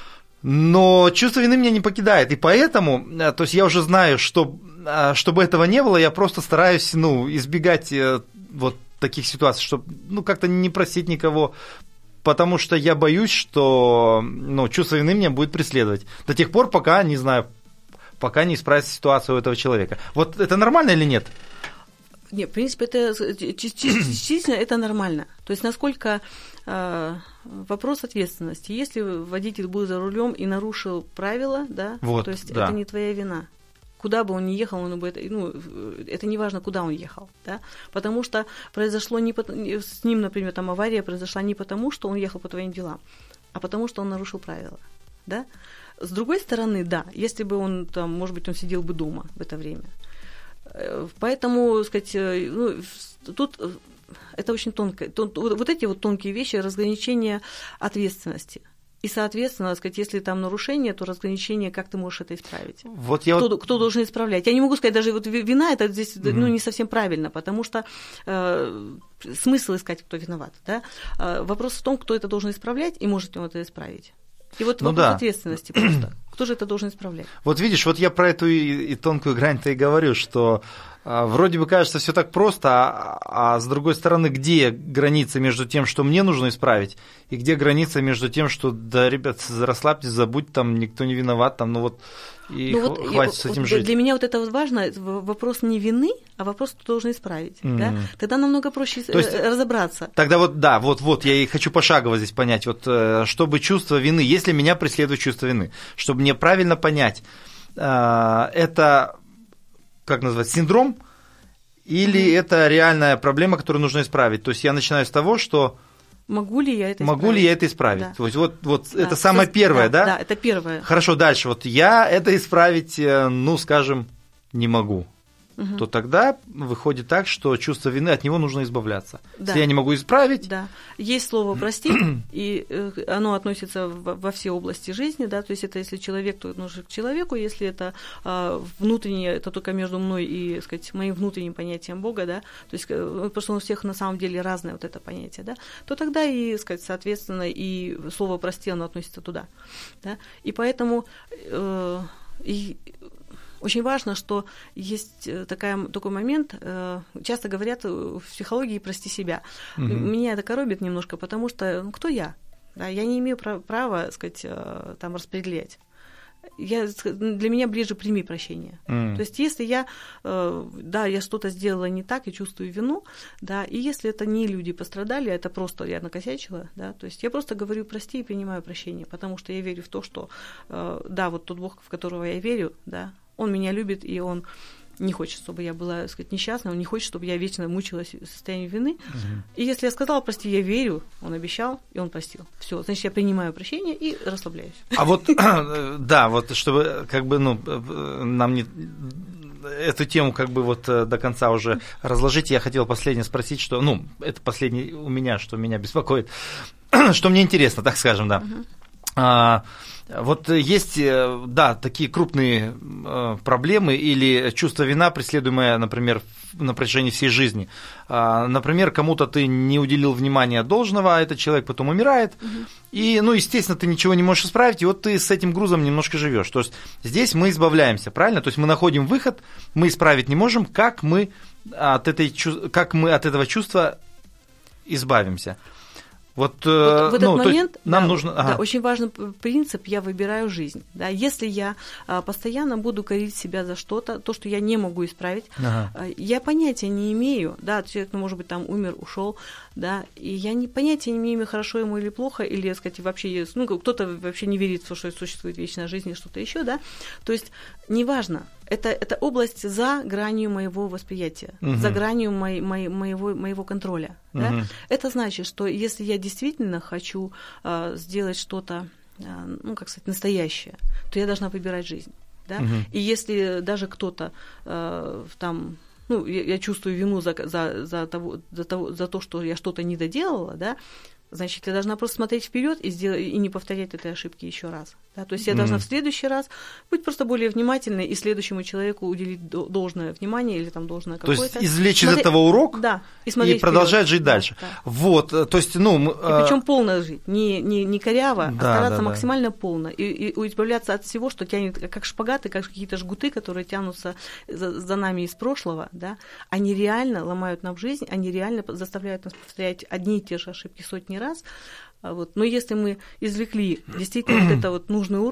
Но чувство вины меня не покидает, и поэтому, то есть я уже знаю, что, чтобы этого не было, я просто стараюсь, ну, избегать вот таких ситуаций, чтобы, ну, как-то не просить никого, потому что я боюсь, что, ну, чувство вины меня будет преследовать до тех пор, пока, не знаю, пока не исправится ситуация у этого человека. Вот это нормально или нет? Нет, в принципе, это частично это нормально. То есть насколько э, вопрос ответственности. Если водитель был за рулем и нарушил правила, да, вот, то есть да. это не твоя вина. Куда бы он ни ехал, он бы, ну, это не важно, куда он ехал, да, потому что произошло не по, с ним, например, там авария произошла не потому, что он ехал по твоим делам, а потому что он нарушил правила, да. С другой стороны, да, если бы он там, может быть, он сидел бы дома в это время. Поэтому, сказать, ну, тут это очень тонко. Вот эти вот тонкие вещи, разграничение ответственности. И, соответственно, сказать, если там нарушение, то разграничение, как ты можешь это исправить? Вот я кто, вот... кто должен исправлять? Я не могу сказать, даже вот вина, это здесь mm-hmm. ну, не совсем правильно, потому что э, смысл искать, кто виноват. Да? Э, вопрос в том, кто это должен исправлять и может ли он это исправить. И вот ну вопрос да. ответственности просто. Кто же это должен исправлять? Вот видишь, вот я про эту и, и тонкую грань-то и говорю, что а, вроде бы кажется все так просто, а, а с другой стороны, где граница между тем, что мне нужно исправить, и где граница между тем, что, да, ребят, расслабьтесь, забудь, там никто не виноват, там, ну вот, и ну, вот, хватит я, с этим вот жить. Для меня вот это вот важно, вопрос не вины, а вопрос, кто должен исправить. Mm-hmm. Да? Тогда намного проще То есть, разобраться. Тогда вот, да, вот-вот, я и хочу пошагово здесь понять, вот, чтобы чувство вины, если меня преследует чувство вины, чтобы мне правильно понять, это, как назвать, синдром, или mm-hmm. это реальная проблема, которую нужно исправить. То есть я начинаю с того, что... Могу ли я это Могу исправить? ли я это исправить? Да. То есть вот, вот да. это самое первое, да, да? Да, это первое. Хорошо, дальше. Вот я это исправить, ну, скажем, не могу. Угу. То тогда выходит так, что чувство вины, от него нужно избавляться. Да. Если я не могу исправить... Да. Есть слово «простить», и оно относится во все области жизни, да, то есть это если человек, то нужен к человеку, если это а, внутреннее, это только между мной и, так сказать, моим внутренним понятием Бога, да, то есть потому что у всех на самом деле разное вот это понятие, да, то тогда и, так сказать, соответственно, и слово «прости», оно относится туда, да, и поэтому... Э, и, Очень важно, что есть такая, такой момент, часто говорят в психологии «прости себя». Угу. Меня это коробит немножко, потому что ну, кто я? Да, я не имею права, так сказать, там, распределять. Я, для меня ближе прими прощение. Mm. То есть если я, да, я что-то сделала не так и чувствую вину, да, и если это не люди пострадали, а это просто я накосячила, да, то есть я просто говорю прости и принимаю прощение, потому что я верю в то, что, да, вот тот Бог, в которого я верю, да, Он меня любит, и Он не хочет, чтобы я была, так сказать, несчастной, Он не хочет, чтобы я вечно мучилась в состоянии вины. Угу. И если я сказала прости, я верю, Он обещал, и Он простил. Все, значит, я принимаю прощение и расслабляюсь. А вот, да, вот чтобы как бы, ну, нам не... эту тему как бы вот до конца уже разложить, я хотел последнее спросить, что, ну, это последнее у меня, что меня беспокоит, что мне интересно, так скажем, да. Угу. А, вот есть, да, такие крупные проблемы или чувство вина, преследуемое, например, на протяжении всей жизни. А, например, кому-то ты не уделил внимания должного, а этот человек потом умирает, угу. и, ну, естественно, ты ничего не можешь исправить, и вот ты с этим грузом немножко живешь. То есть здесь мы избавляемся, правильно? То есть мы находим выход, мы исправить не можем, как мы от, этой, как мы от этого чувства избавимся. Вот, вот в этот ну, момент нам да, нужно... Ага. Да, очень важный принцип «я выбираю жизнь». Да, если я а, постоянно буду корить себя за что-то, то, что я не могу исправить, ага. а, я понятия не имею, да, человек, ну, может быть, там умер, ушел, да, и я не, понятия не имею, хорошо ему или плохо, или, так сказать, вообще, ну, кто-то вообще не верит в то, что существует вечная жизнь и что-то еще, да, то есть неважно. Это, это область за гранью моего восприятия, угу. за гранью моей, моей, моего, моего контроля. Угу. Да? Это значит, что если я действительно хочу э, сделать что-то, э, ну, как сказать, настоящее, то я должна выбирать жизнь. Да? Угу. И если даже кто-то э, там... Ну, я, я чувствую вину за, за, за, того, за, того, за то, что я что-то не доделала, да, значит, я должна просто смотреть вперед и, сделать, и не повторять этой ошибки еще раз. Да? То есть я mm-hmm. должна в следующий раз быть просто более внимательной и следующему человеку уделить должное внимание или там должное какое-то. То есть извлечь Смотри... из этого урок, да, и, и продолжать жить да, дальше. Да. Вот, то есть, ну... И причем полно жить, не, не, не коряво, да, а стараться да, максимально да. полно. И, и избавляться от всего, что тянет, как шпагаты, как какие-то жгуты, которые тянутся за, за нами из прошлого, да, они реально ломают нам жизнь, они реально заставляют нас повторять одни и те же ошибки сотни раз. Вот. Но если мы извлекли действительно вот это вот нужный урок,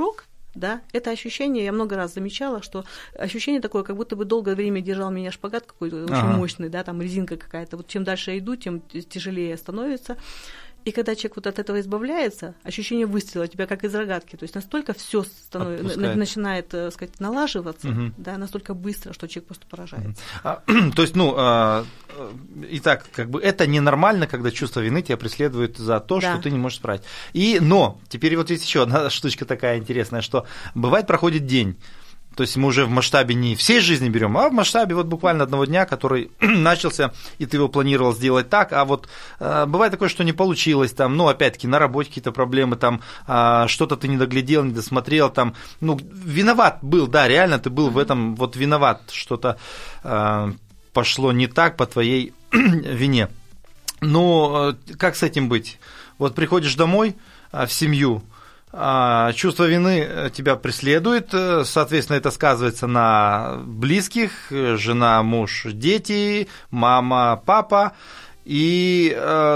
да, это ощущение, я много раз замечала, что ощущение такое, как будто бы долгое время держал меня шпагат какой-то очень ага. мощный, да, там резинка какая-то. Вот чем дальше я иду, тем тяжелее становится. И когда человек вот от этого избавляется, ощущение выстрела тебя как из рогатки, то есть настолько все становится, начинает, так сказать, налаживаться, угу. да, настолько быстро, что человек просто поражается. А, то есть, ну, а, итак, как бы это ненормально, когда чувство вины тебя преследует за то, да. что ты не можешь справить. И, но, теперь вот есть еще одна штучка такая интересная, что бывает проходит день. То есть мы уже в масштабе не всей жизни берем, а в масштабе вот буквально одного дня, который начался, и ты его планировал сделать так, а вот э, бывает такое, что не получилось, там, ну, опять-таки, на работе какие-то проблемы, там, э, что-то ты не доглядел, не досмотрел, там, ну, виноват был, да, реально ты был в этом, вот виноват, что-то э, пошло не так по твоей вине. Но э, как с этим быть? Вот приходишь домой э, в семью, чувство вины тебя преследует, соответственно, это сказывается на близких, жена, муж, дети, мама, папа. И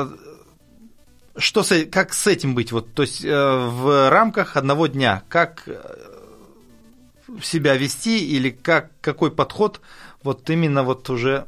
что, как с этим быть? Вот, то есть в рамках одного дня, как себя вести или как, какой подход вот именно вот уже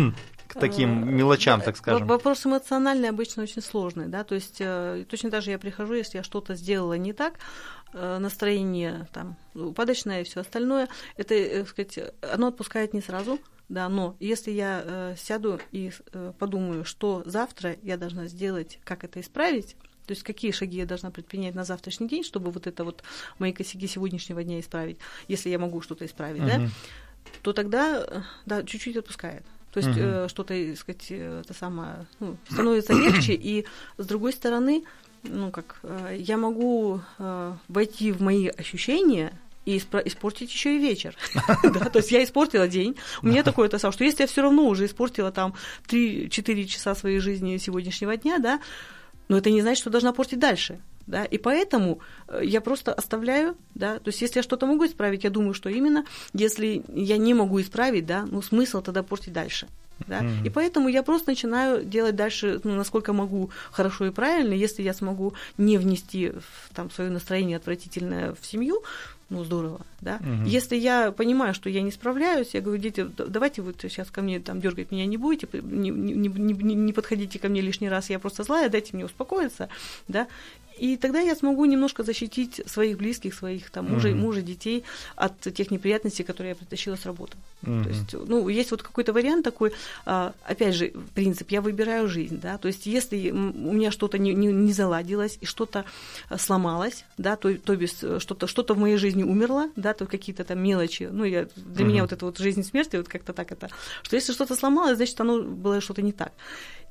к таким мелочам, так скажем. Вопрос эмоциональный обычно очень сложный, да, то есть точно так же я прихожу, если я что-то сделала не так, настроение там упадочное и все остальное, это, так сказать, оно отпускает не сразу, да, но если я сяду и подумаю, что завтра я должна сделать, как это исправить, то есть какие шаги я должна предпринять на завтрашний день, чтобы вот это вот мои косяки сегодняшнего дня исправить, если я могу что-то исправить, uh-huh. да, то тогда, да, чуть-чуть отпускает. То есть uh-huh. э, что-то, так сказать, это самое, ну, становится легче, и с другой стороны, ну как, э, я могу э, войти в мои ощущения и испро- испортить еще и вечер. да, то есть я испортила день. У меня такое это самое, что если я все равно уже испортила там три-четыре часа своей жизни сегодняшнего дня, да, но это не значит, что должна портить дальше. Да, и поэтому я просто оставляю, да, то есть если я что-то могу исправить, я думаю, что именно, если я не могу исправить, да, ну смысл тогда портить дальше, да, mm-hmm. и поэтому я просто начинаю делать дальше, ну, насколько могу, хорошо и правильно, если я смогу не внести там свое настроение отвратительное в семью, ну, здорово, да. Uh-huh. Если я понимаю, что я не справляюсь, я говорю, дети, давайте вы сейчас ко мне там дергать меня не будете, не, не, не, не подходите ко мне лишний раз, я просто злая, дайте мне успокоиться, да. И тогда я смогу немножко защитить своих близких, своих там мужа, uh-huh. мужа, детей от тех неприятностей, которые я притащила с работы. Uh-huh. То есть, ну, есть вот какой-то вариант такой, опять же, принцип, я выбираю жизнь, да, то есть если у меня что-то не, не, не заладилось и что-то сломалось, да, то, то есть что-то, что-то в моей жизни умерло, да, то какие-то там мелочи, ну, я, для uh-huh. меня вот это вот жизнь смерти, вот как-то так это, что если что-то сломалось, значит, оно было что-то не так.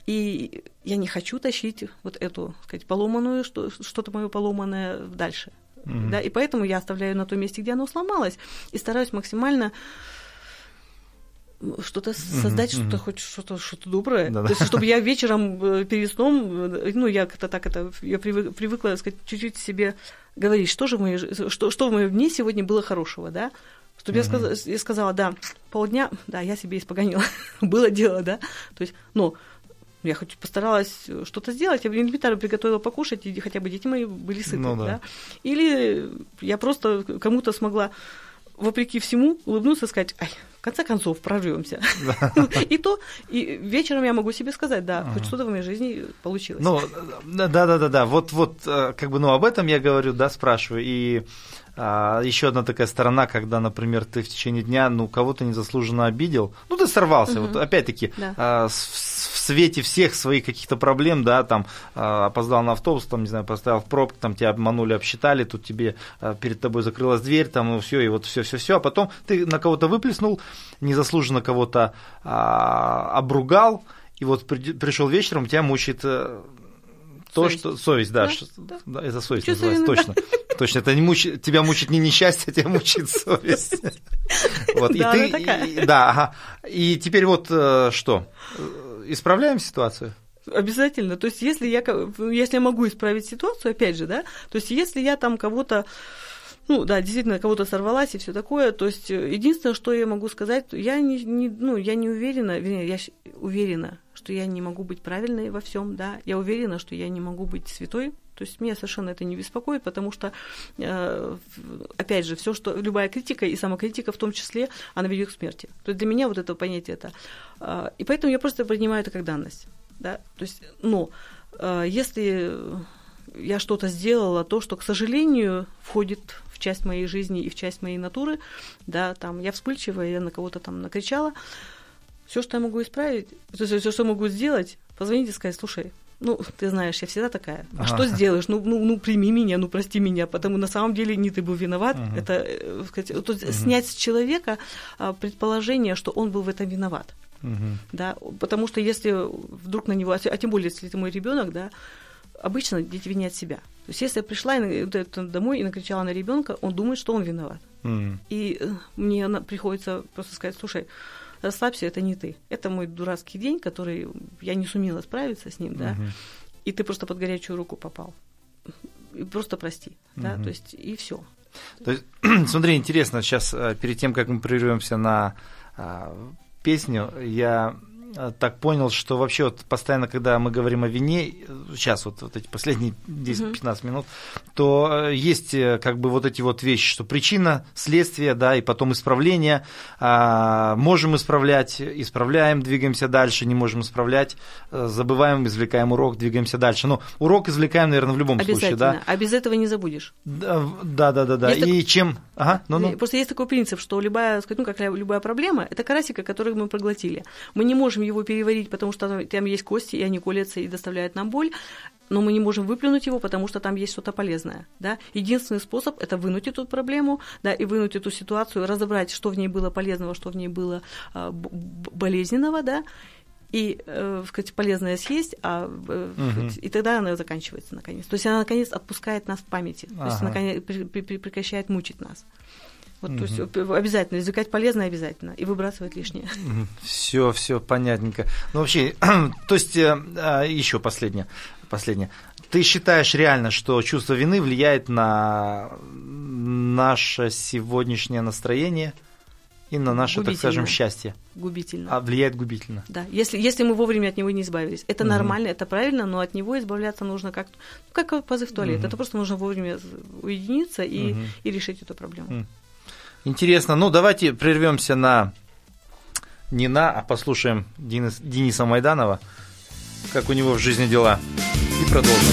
И я не хочу тащить вот эту, так сказать, поломанную, что, что-то моё поломанное дальше. Mm-hmm. Да, и поэтому я оставляю на том месте, где оно сломалось, и стараюсь максимально что-то создать, mm-hmm. что-то хоть что-то, что-то доброе. Да-да. То есть, чтобы я вечером перед сном, ну, я как-то так это, я привык, привыкла, так сказать, чуть-чуть себе говорить, что же в моей, что, что в моем дне сегодня было хорошего, да? Чтобы mm-hmm. я, сказала, я сказала, да, полдня, да, я себе испоганила, было дело, да, то есть, но я хоть постаралась что-то сделать, я элементарно приготовила покушать, и хотя бы дети мои были сыты, ну, да. Да? Или я просто кому-то смогла, вопреки всему, улыбнуться, сказать, ай, в конце концов, прорвемся. И то, и вечером я могу себе сказать, да, хоть что-то в моей жизни получилось. Ну, да-да-да, вот, вот, как бы, ну, об этом я говорю, да, спрашиваю, и а, еще одна такая сторона, когда, например, ты в течение дня, ну, кого-то незаслуженно обидел, ну, ты сорвался, вот, опять-таки, да. а, в, в свете всех своих каких-то проблем, да, там, а, опоздал на автобус, там, не знаю, поставил в пробку, там, тебя обманули, обсчитали, тут тебе, а, перед тобой закрылась дверь, там, и все, и вот все-все-все, а потом ты на кого-то выплеснул, незаслуженно кого-то а, обругал, и вот при, пришел вечером, тебя мучает а, то, совесть. Что... Совесть, да, да, что, да. да это совесть Чувство называется, точно. Точно, это не мучает, тебя мучит не несчастье, тебя мучает совесть. Вот, и да, ты, она такая. И, да, ага. И теперь вот что? Исправляем ситуацию? Обязательно. То есть, если я, если я могу исправить ситуацию, опять же, да, то есть, если я там кого-то, ну, да, действительно, кого-то сорвалась и все такое, то есть, единственное, что я могу сказать, я не, не, ну, я не уверена, вернее, я уверена, что я не могу быть правильной во всем, да, я уверена, что я не могу быть святой, То есть меня совершенно это не беспокоит, потому что, опять же, все, что любая критика и самокритика в том числе, она ведет к смерти. То есть для меня вот это понятие это. И поэтому я просто принимаю это как данность. Да? То есть, но если я что-то сделала, то, что, к сожалению, входит в часть моей жизни и в часть моей натуры, да, там я вспыльчивая, я на кого-то там накричала, все, что я могу исправить, все, что я могу сделать, позвонить и сказать: слушай, ну, ты знаешь, я всегда такая. А, а что сделаешь? Ну, ну, ну, прими меня, ну, прости меня, потому на самом деле не ты был виноват. Uh-huh. Это, сказать, то есть, uh-huh. снять с человека предположение, что он был в этом виноват. Uh-huh. Да? Потому что если вдруг на него, а тем более, если это мой ребенок, да, обычно дети винят себя. То есть, если я пришла домой и накричала на ребенка, он думает, что он виноват. Uh-huh. И мне приходится просто сказать: слушай, расслабься, это не ты. Это мой дурацкий день, который я не сумела справиться с ним, да, uh-huh. и ты просто под горячую руку попал. И просто прости, uh-huh. да, то есть и все. То есть, смотри, интересно, сейчас перед тем, как мы прервемся на а, песню, я так понял, что вообще вот постоянно, когда мы говорим о вине, сейчас вот, вот эти последние десять-пятнадцать минут, то есть как бы вот эти вот вещи, что причина, следствие, да, и потом исправление, а, можем исправлять, исправляем, двигаемся дальше, не можем исправлять, забываем, извлекаем урок, двигаемся дальше. Но урок извлекаем, наверное, в любом случае, да? А без этого не забудешь. Да, да, да, да. да. И так... чем... Ага, ну, ну. Просто есть такой принцип, что любая, ну, как любая проблема, это карасика, который мы проглотили. Мы не можем его переварить, потому что там есть кости, и они колятся и доставляют нам боль, но мы не можем выплюнуть его, потому что там есть что-то полезное. Да? Единственный способ – это вынуть эту проблему, да, и вынуть эту ситуацию, разобрать, что в ней было полезного, что в ней было а, болезненного, да, и, э, сказать, полезное съесть, а, э, угу. и тогда она заканчивается наконец. То есть она наконец отпускает нас в памяти, ага. то есть она наконец прекращает мучить нас. Вот, угу. То есть обязательно извлекать полезное обязательно и выбрасывать лишнее. Все, все понятненько. Ну вообще, то есть еще последнее, последнее. Ты считаешь реально, что чувство вины влияет на наше сегодняшнее настроение и на наше, так скажем, счастье? Губительно. А влияет губительно. Да, если, если мы вовремя от него не избавились. Это угу. нормально, это правильно, но от него избавляться нужно как, ну, как позыв в туалет. Угу. Это просто нужно вовремя уединиться и, угу. и решить эту проблему. Угу. Интересно. Ну, давайте прервемся на не на, а послушаем Денис, Дениса Майданова, как у него в жизни дела, и продолжим.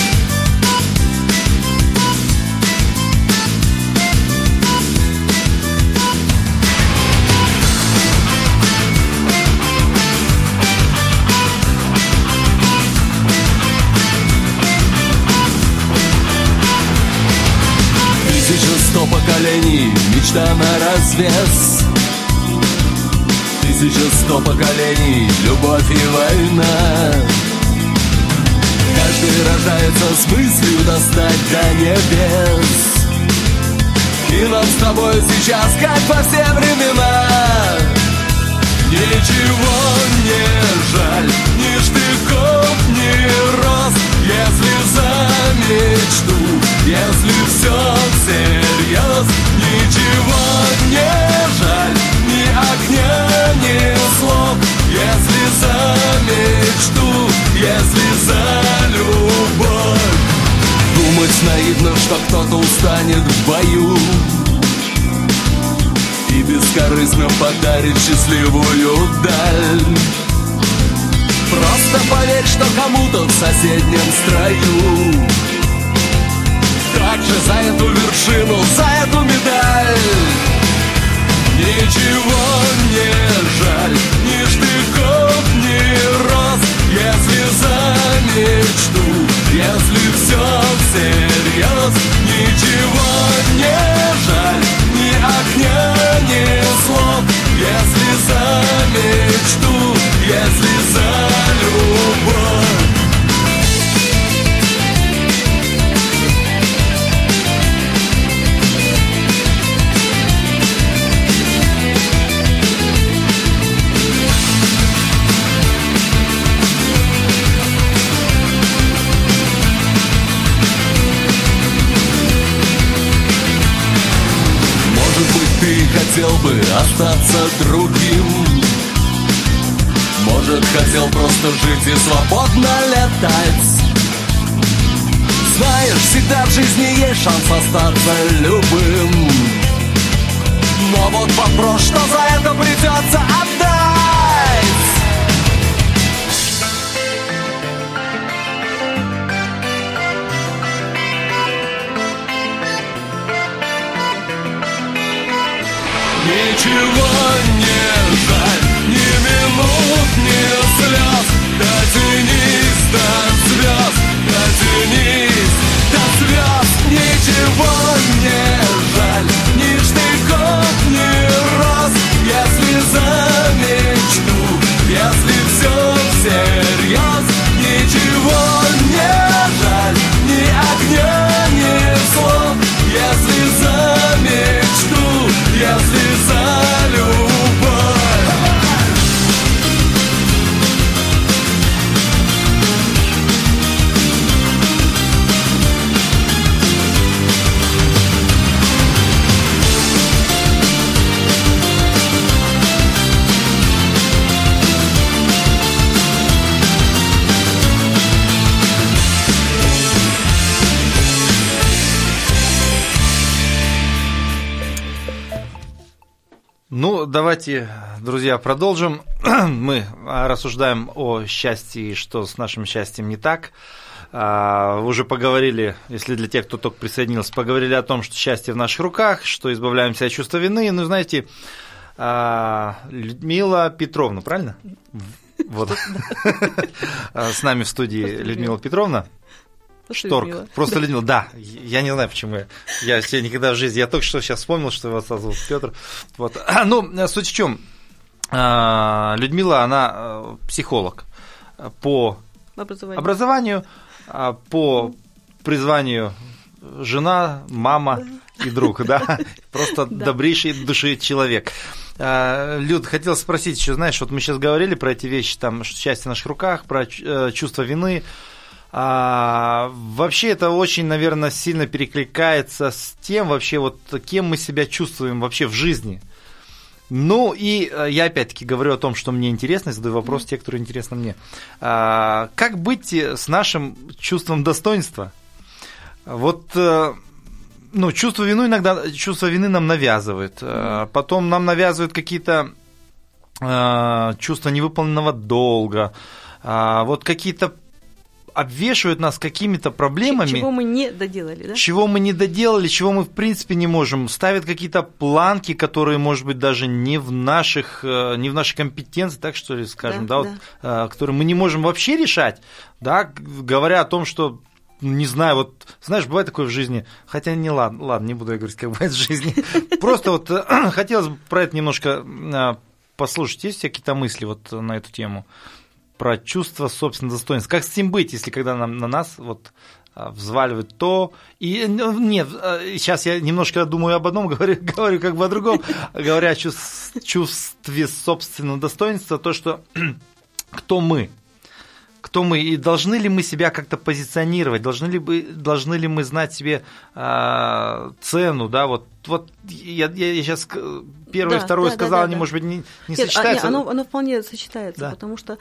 Поколений, мечта на развес. Тысяча сто поколений, любовь и война. Каждый рождается с мыслью достать до небес. И нам с тобой сейчас, как во все времена, ничего не жаль, ни штыков, ни роз, если за мечту, если все всерьез. Ничего не жаль, ни огня, ни слов, если за мечту, если за любовь. Думать наивно, что кто-то устанет в бою и бескорыстно подарит счастливую даль. Просто поверь, что кому-то в соседнем строю также за эту вершину, за эту медаль. Ничего не жаль, ни штыков, ни роз, если за мечту, если все всерьез. Ничего не жаль, ни огня, ни слов, если за мечту, если за любовь. Хотел бы остаться другим. Может, хотел просто жить и свободно летать. Знаешь, всегда в жизни есть шанс остаться любым. Но вот вопрос, что за это придется отдать. Ничего не жаль, ни минут, ни слез. Дотянись до звезд, дотянись до звезд. Ничего не жаль, ни штыков, ни роз. Если за мечту, если все всерьез. Ничего не жаль, ни огня, ни слов. Если за мечту, если за любовь. Ну, давайте, друзья, продолжим. Мы рассуждаем о счастье и что с нашим счастьем не так. Уже поговорили, если для тех, кто только присоединился, поговорили о том, что счастье в наших руках, что избавляемся от чувства вины. Ну, знаете, Людмила Петровна, правильно? Вот. С нами в студии Людмила Петровна. Шторк. Людмила. Просто Людмила, да. Я не знаю, почему я. Я себе никогда в жизни. Я только что сейчас вспомнил, что его отца зовут Петр. Вот. Ну, суть в чем? Людмила, она психолог по образованию, образованию по призванию жена, мама и друг, да. Просто добрейший души человек. Люд, хотел спросить еще, знаешь, вот мы сейчас говорили про эти вещи, там, счастье в наших руках, про чувство вины. А, вообще это очень, наверное, сильно перекликается с тем, вообще, вот кем мы себя чувствуем вообще в жизни. Ну, и я опять-таки говорю о том, что мне интересно, задаю вопрос те, которые интересны мне. А, как быть с нашим чувством достоинства? Вот, ну, чувство вины иногда, чувство вины нам навязывает, а, потом нам навязывают какие-то а, чувства невыполненного долга, а, вот какие-то обвешивают нас какими-то проблемами. Чего мы не доделали, да? Чего мы не доделали, чего мы в принципе не можем. Ставят какие-то планки, которые, может быть, даже не в наших, не в нашей компетенции, так что ли, скажем, да, да, да. Вот, которые мы не можем вообще решать, да, говоря о том, что, не знаю, вот, знаешь, бывает такое в жизни, хотя не ладно, ладно, не буду я говорить, как бывает в жизни. Просто вот хотелось бы про это немножко послушать. Есть какие-то мысли вот на эту тему? Про чувство собственного достоинства. Как с этим быть, если когда нам, на нас вот взваливают то... И, нет, сейчас я немножко думаю об одном, говорю, говорю как бы о другом, говоря о чувств, чувстве собственного достоинства, то, что кто мы, кто мы, и должны ли мы себя как-то позиционировать, должны ли, бы, должны ли мы знать себе э, цену, да, вот, вот я, я сейчас первое да, и второе да, сказал, да, да, они, да. может быть, не, не нет, сочетаются. А, не, оно, оно вполне сочетается, да. Потому что,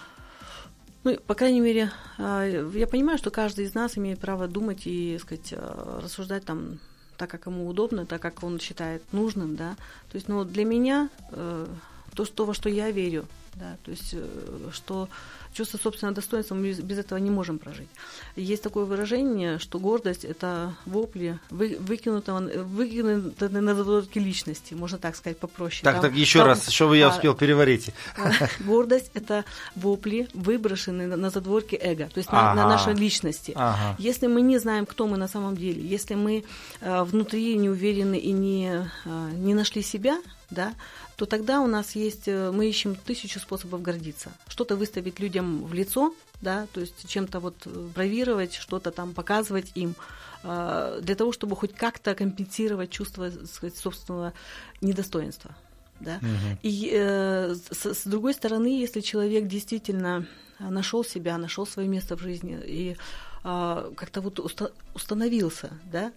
ну, по крайней мере, я понимаю, что каждый из нас имеет право думать и, сказать, рассуждать там так, как ему удобно, так, как он считает нужным, да. То есть, ну, для меня то, что, во что я верю, да, то есть, что чувство собственного достоинства мы без, без этого не можем прожить. Есть такое выражение, что гордость – это вопли вы, выкинутого, выкинутые на задворки личности, можно так сказать, попроще. Так, там, так, еще там, раз, чтобы я а, успел переварить. Гордость – это вопли, выброшенные на, на задворки эго, то есть на, ага. на нашей личности. Ага. Если мы не знаем, кто мы на самом деле, если мы а, внутри не уверены и не, а, не нашли себя, да, то тогда у нас есть, мы ищем тысячу способов гордиться. Что-то выставить людям в лицо, да, то есть чем-то вот бравировать, что-то там показывать им, для того, чтобы хоть как-то компенсировать чувство, сказать, собственного недостоинства. Да. Угу. И э, с, с другой стороны, если человек действительно нашел себя, нашел свое место в жизни и э, как-то вот уста- установился, да,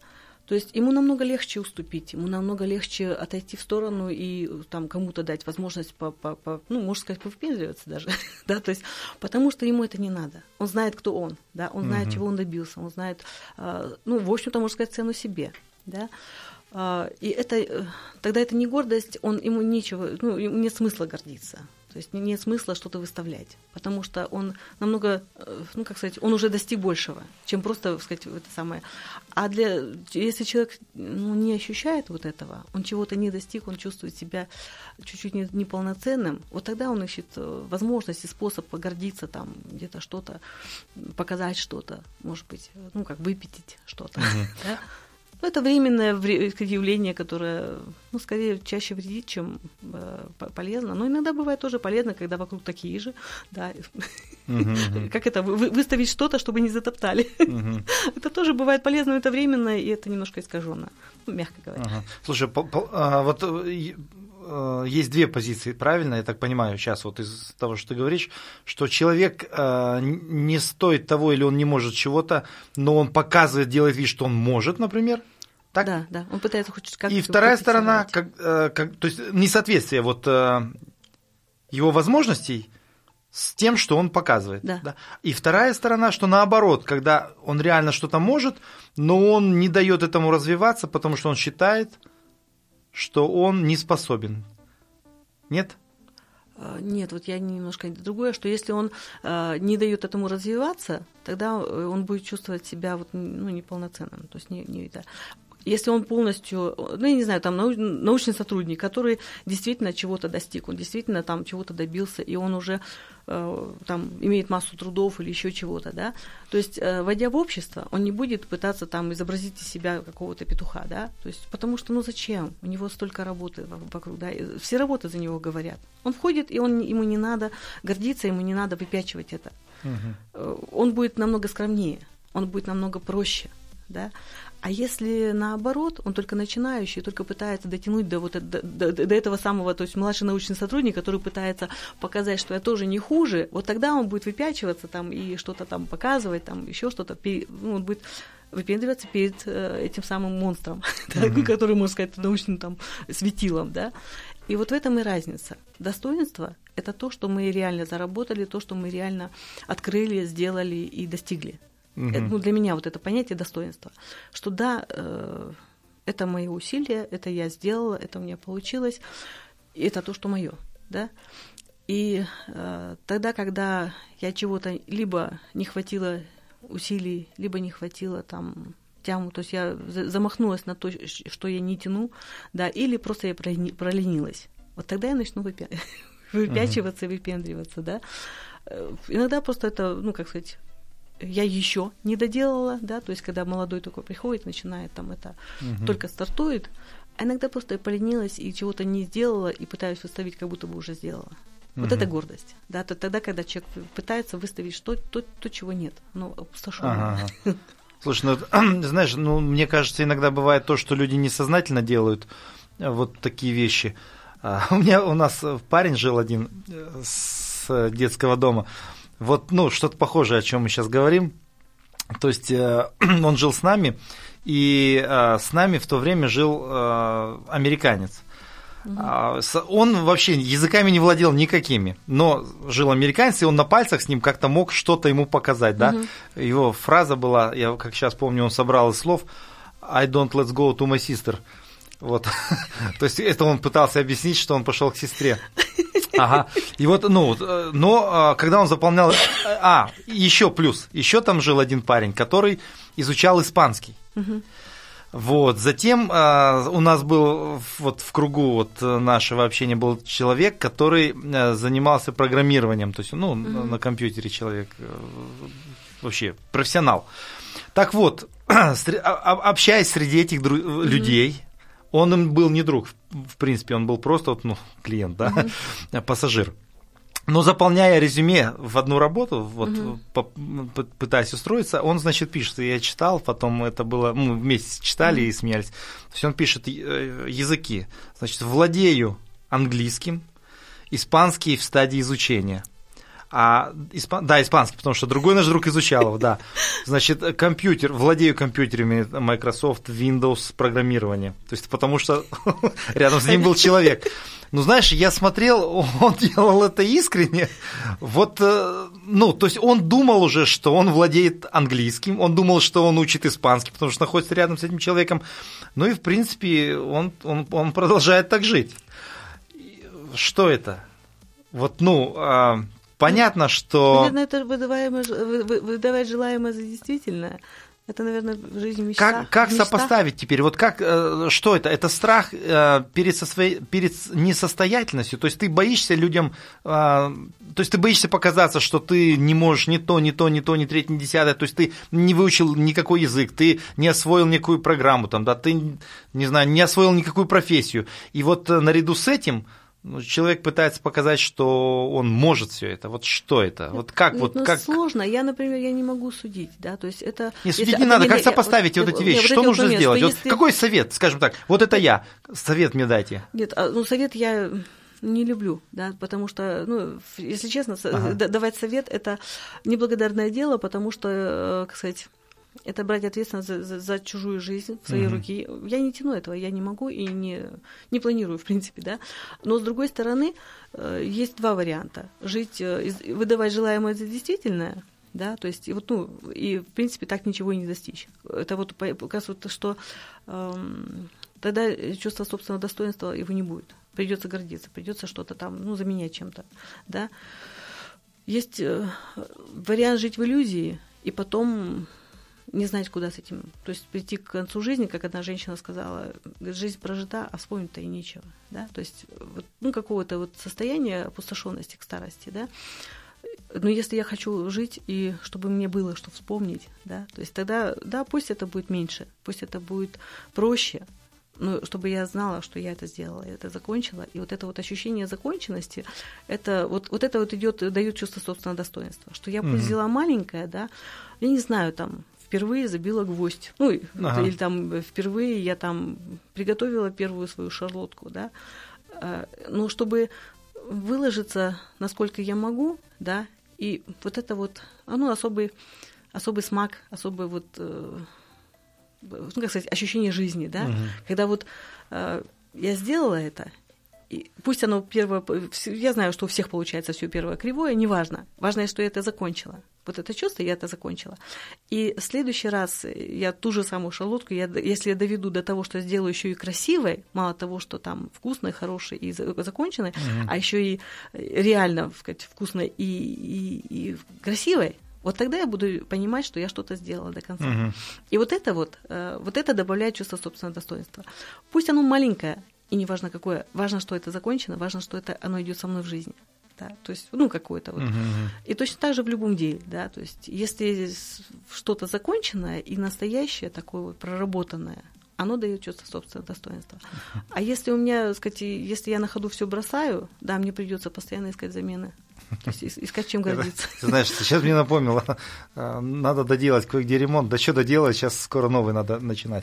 То есть ему намного легче уступить, ему намного легче отойти в сторону и там кому-то дать возможность, по, по, по, ну, можно сказать, повыпендриваться даже, да, то есть потому что ему это не надо. Он знает, кто он, да, он знает, uh-huh. чего он добился, он знает, ну, в общем-то, можно сказать, цену себе, да. И это, тогда это не гордость, он, ему нечего, ну, ему нет смысла гордиться. То есть нет смысла что-то выставлять, потому что он намного, ну, как сказать, он уже достиг большего, чем просто, так сказать, это самое. А для, если человек, ну, не ощущает вот этого, он чего-то не достиг, он чувствует себя чуть-чуть неполноценным, вот тогда он ищет возможность и способ погордиться, там, где-то что-то, показать что-то, может быть, ну, как выпятить что-то, mm-hmm. да? Ну, это временное явление, которое, ну, скорее, чаще вредит, чем э, полезно. Но иногда бывает тоже полезно, когда вокруг такие же, да. Uh-huh. Как это, вы, выставить что-то, чтобы не затоптали. Uh-huh. Это тоже бывает полезно, но это временно, и это немножко искаженно, ну, мягко говоря. Uh-huh. Слушай, по, по, а, вот а, есть две позиции, правильно, я так понимаю, сейчас вот из того, что ты говоришь, что человек а, не стоит того или он не может чего-то, но он показывает, делает вид, что он может, например. Так? Да, да, он пытается хоть как-то. И вторая сторона, как, как, то есть несоответствие вот его возможностей с тем, что он показывает. Да. Да. И вторая сторона, что наоборот, когда он реально что-то может, но он не дает этому развиваться, потому что он считает, что он не способен. Нет? Нет, вот я немножко другое, что если он э, не дает этому развиваться, тогда он будет чувствовать себя вот, ну, неполноценным. То есть не, не, да. Если он полностью, ну, я не знаю, там научный сотрудник, который действительно чего-то достиг, он действительно там чего-то добился, и он уже э, там имеет массу трудов или еще чего-то, да, то есть, э, войдя в общество, он не будет пытаться там изобразить из себя какого-то петуха, да, то есть, потому что, ну, зачем? У него столько работы вокруг, да, все работы за него говорят. Он входит, и он, ему не надо гордиться, ему не надо выпячивать это. Угу. Он будет намного скромнее, он будет намного проще, да. А если наоборот, он только начинающий, только пытается дотянуть до, вот, до, до, до этого самого, то есть младший научный сотрудник, который пытается показать, что я тоже не хуже, вот тогда он будет выпячиваться там и что-то там показывать, там еще что-то, ну, он будет выпендриваться перед э, этим самым монстром, mm-hmm. да, который, можно сказать, научным там светилом, да. И вот в этом и разница. Достоинство – это то, что мы реально заработали, то, что мы реально открыли, сделали и достигли. Uh-huh. Это, ну, для меня вот это понятие достоинства, что да, э, это мои усилия, это я сделала, это у меня получилось, и это то, что мое, да. И э, тогда, когда я чего-то либо не хватило усилий, либо не хватило там тягу, то есть я замахнулась на то, что я не тяну, да, или просто я проленилась, вот тогда я начну выпя- выпячиваться, uh-huh. выпендриваться, да. Иногда просто это, ну, как сказать, я еще не доделала, да, то есть когда молодой такой приходит, начинает там это, угу. только стартует, а иногда просто я поленилась и чего-то не сделала и пытаюсь выставить, как будто бы уже сделала. Угу. Вот это гордость, да, то тогда, когда человек пытается выставить что, то, то, чего нет, ну, опустошённо. Ага. Слушай, ну, знаешь, ну, мне кажется, иногда бывает то, что люди несознательно делают вот такие вещи. У меня, у нас парень жил один с детского дома. Вот, ну, что-то похожее, о чем мы сейчас говорим. То есть э, он жил с нами, и э, с нами в то время жил э, американец. Mm-hmm. Он вообще языками не владел никакими, но жил американец, и он на пальцах с ним как-то мог что-то ему показать, да. Mm-hmm. Его фраза была, я как сейчас помню, он собрал из слов «I don't let's go to my sister». Вот. То есть это он пытался объяснить, что он пошел к сестре. Ага. И вот, ну, но когда он заполнял... А, еще плюс. Еще там жил один парень, который изучал испанский. Угу. Вот. Затем у нас был вот в кругу вот нашего общения был человек, который занимался программированием. То есть, ну, угу. на компьютере человек вообще профессионал. Так вот, общаясь среди этих дру- людей... Угу. Он им был не друг, в принципе, он был просто вот, ну, клиент, да, uh-huh. пассажир. Но заполняя резюме в одну работу, вот, uh-huh. пытаясь устроиться, он, значит, пишет, я читал, потом это было, мы вместе читали uh-huh. и смеялись. То есть он пишет языки, значит, владею английским, испанский в стадии изучения, А, испан... Да, испанский, потому что другой наш друг изучал его, да. Значит, компьютер, владею компьютерами Microsoft, Windows, программирование. То есть потому что рядом с ним был человек. Ну, знаешь, я смотрел, он делал это искренне. Вот, ну, то есть он думал уже, что он владеет английским, он думал, что он учит испанский, потому что находится рядом с этим человеком. Ну и, в принципе, он, он, он продолжает так жить. Что это? Вот, ну, понятно, что... Наверное, это выдавать желаемое за действительное. Это, наверное, в жизни мечта. Как, как мечта? сопоставить теперь? Вот как, что это? Это страх перед, со своей, перед несостоятельностью? То есть ты боишься людям, то есть ты боишься показаться, что ты не можешь ни то, ни то, ни то, ни третье, ни десятое, то есть ты не выучил никакой язык, ты не освоил никакую программу, там, да, ты, не знаю, не освоил никакую профессию. И вот наряду с этим человек пытается показать, что он может все это. Вот что это? Вот как? Нет, вот ну, как... сложно. Я, например, я не могу судить. Да? То есть это, не, судить если, не надо. я, Как я, сопоставить я, вот эти я, вещи? Я, что вот нужно момент, сделать? что Вот если... Какой совет, скажем так? Вот это я. Совет мне дайте. Нет, ну совет я не люблю, да, потому что, ну, если честно, ага. давать совет – это неблагодарное дело, потому что, как сказать, это брать ответственность за, за, за чужую жизнь в свои угу. руки. Я не тяну этого, я не могу и не, не планирую, в принципе, да. Но, с другой стороны, есть два варианта. Жить, выдавать желаемое за действительное, да, то есть, и вот, ну, и, в принципе, так ничего и не достичь. Это вот показывает, что эм, тогда чувство собственного достоинства его не будет. Придется гордиться, придется что-то там, ну, заменять чем-то, да. Есть э, вариант жить в иллюзии и потом не знать, куда с этим. То есть прийти к концу жизни, как одна женщина сказала, жизнь прожита, а вспомнить-то и нечего, да. То есть вот, ну, какого-то вот состояния опустошенности к старости, да. Но если я хочу жить, и чтобы мне было что вспомнить, да, то есть тогда, да, пусть это будет меньше, пусть это будет проще, ну, чтобы я знала, что я это сделала, я это закончила. И вот это вот ощущение законченности, это вот, вот это вот идет, дает чувство собственного достоинства. Что я пусть взяла маленькая, да, я не знаю, там, впервые забила гвоздь. Ну, ага. или там впервые я там приготовила первую свою шарлотку, да. Но чтобы выложиться, насколько я могу, да, и вот это вот, оно особый, особый смак, особый вот... ну, как сказать, ощущение жизни, да, угу. когда вот э, я сделала это, и пусть оно первое, я знаю, что у всех получается все первое кривое, неважно, важно, что я это закончила, вот это чувство, я это закончила, и в следующий раз я ту же самую шарлотку, я, если я доведу до того, что сделаю еще и красивой, мало того, что там вкусной, хорошей и законченной, угу. а еще и реально, сказать, вкусной и, и, и красивой, вот тогда я буду понимать, что я что-то сделала до конца. Угу. И вот это вот, вот это добавляет чувство собственного достоинства. Пусть оно маленькое, и не важно какое, важно, что это закончено, важно, что это оно идет со мной в жизни. Да, то есть, ну, какое-то вот. Угу. И точно так же в любом деле, да, то есть, если что-то законченное и настоящее, такое вот проработанное, оно дает чувство собственного достоинства. А если у меня, так сказать, если я на ходу все бросаю, да, мне придется постоянно искать замены. То есть искать чем гордиться. Ты знаешь, сейчас мне напомнило, надо доделать кое-где ремонт. Да что доделать, сейчас скоро новый надо начинать.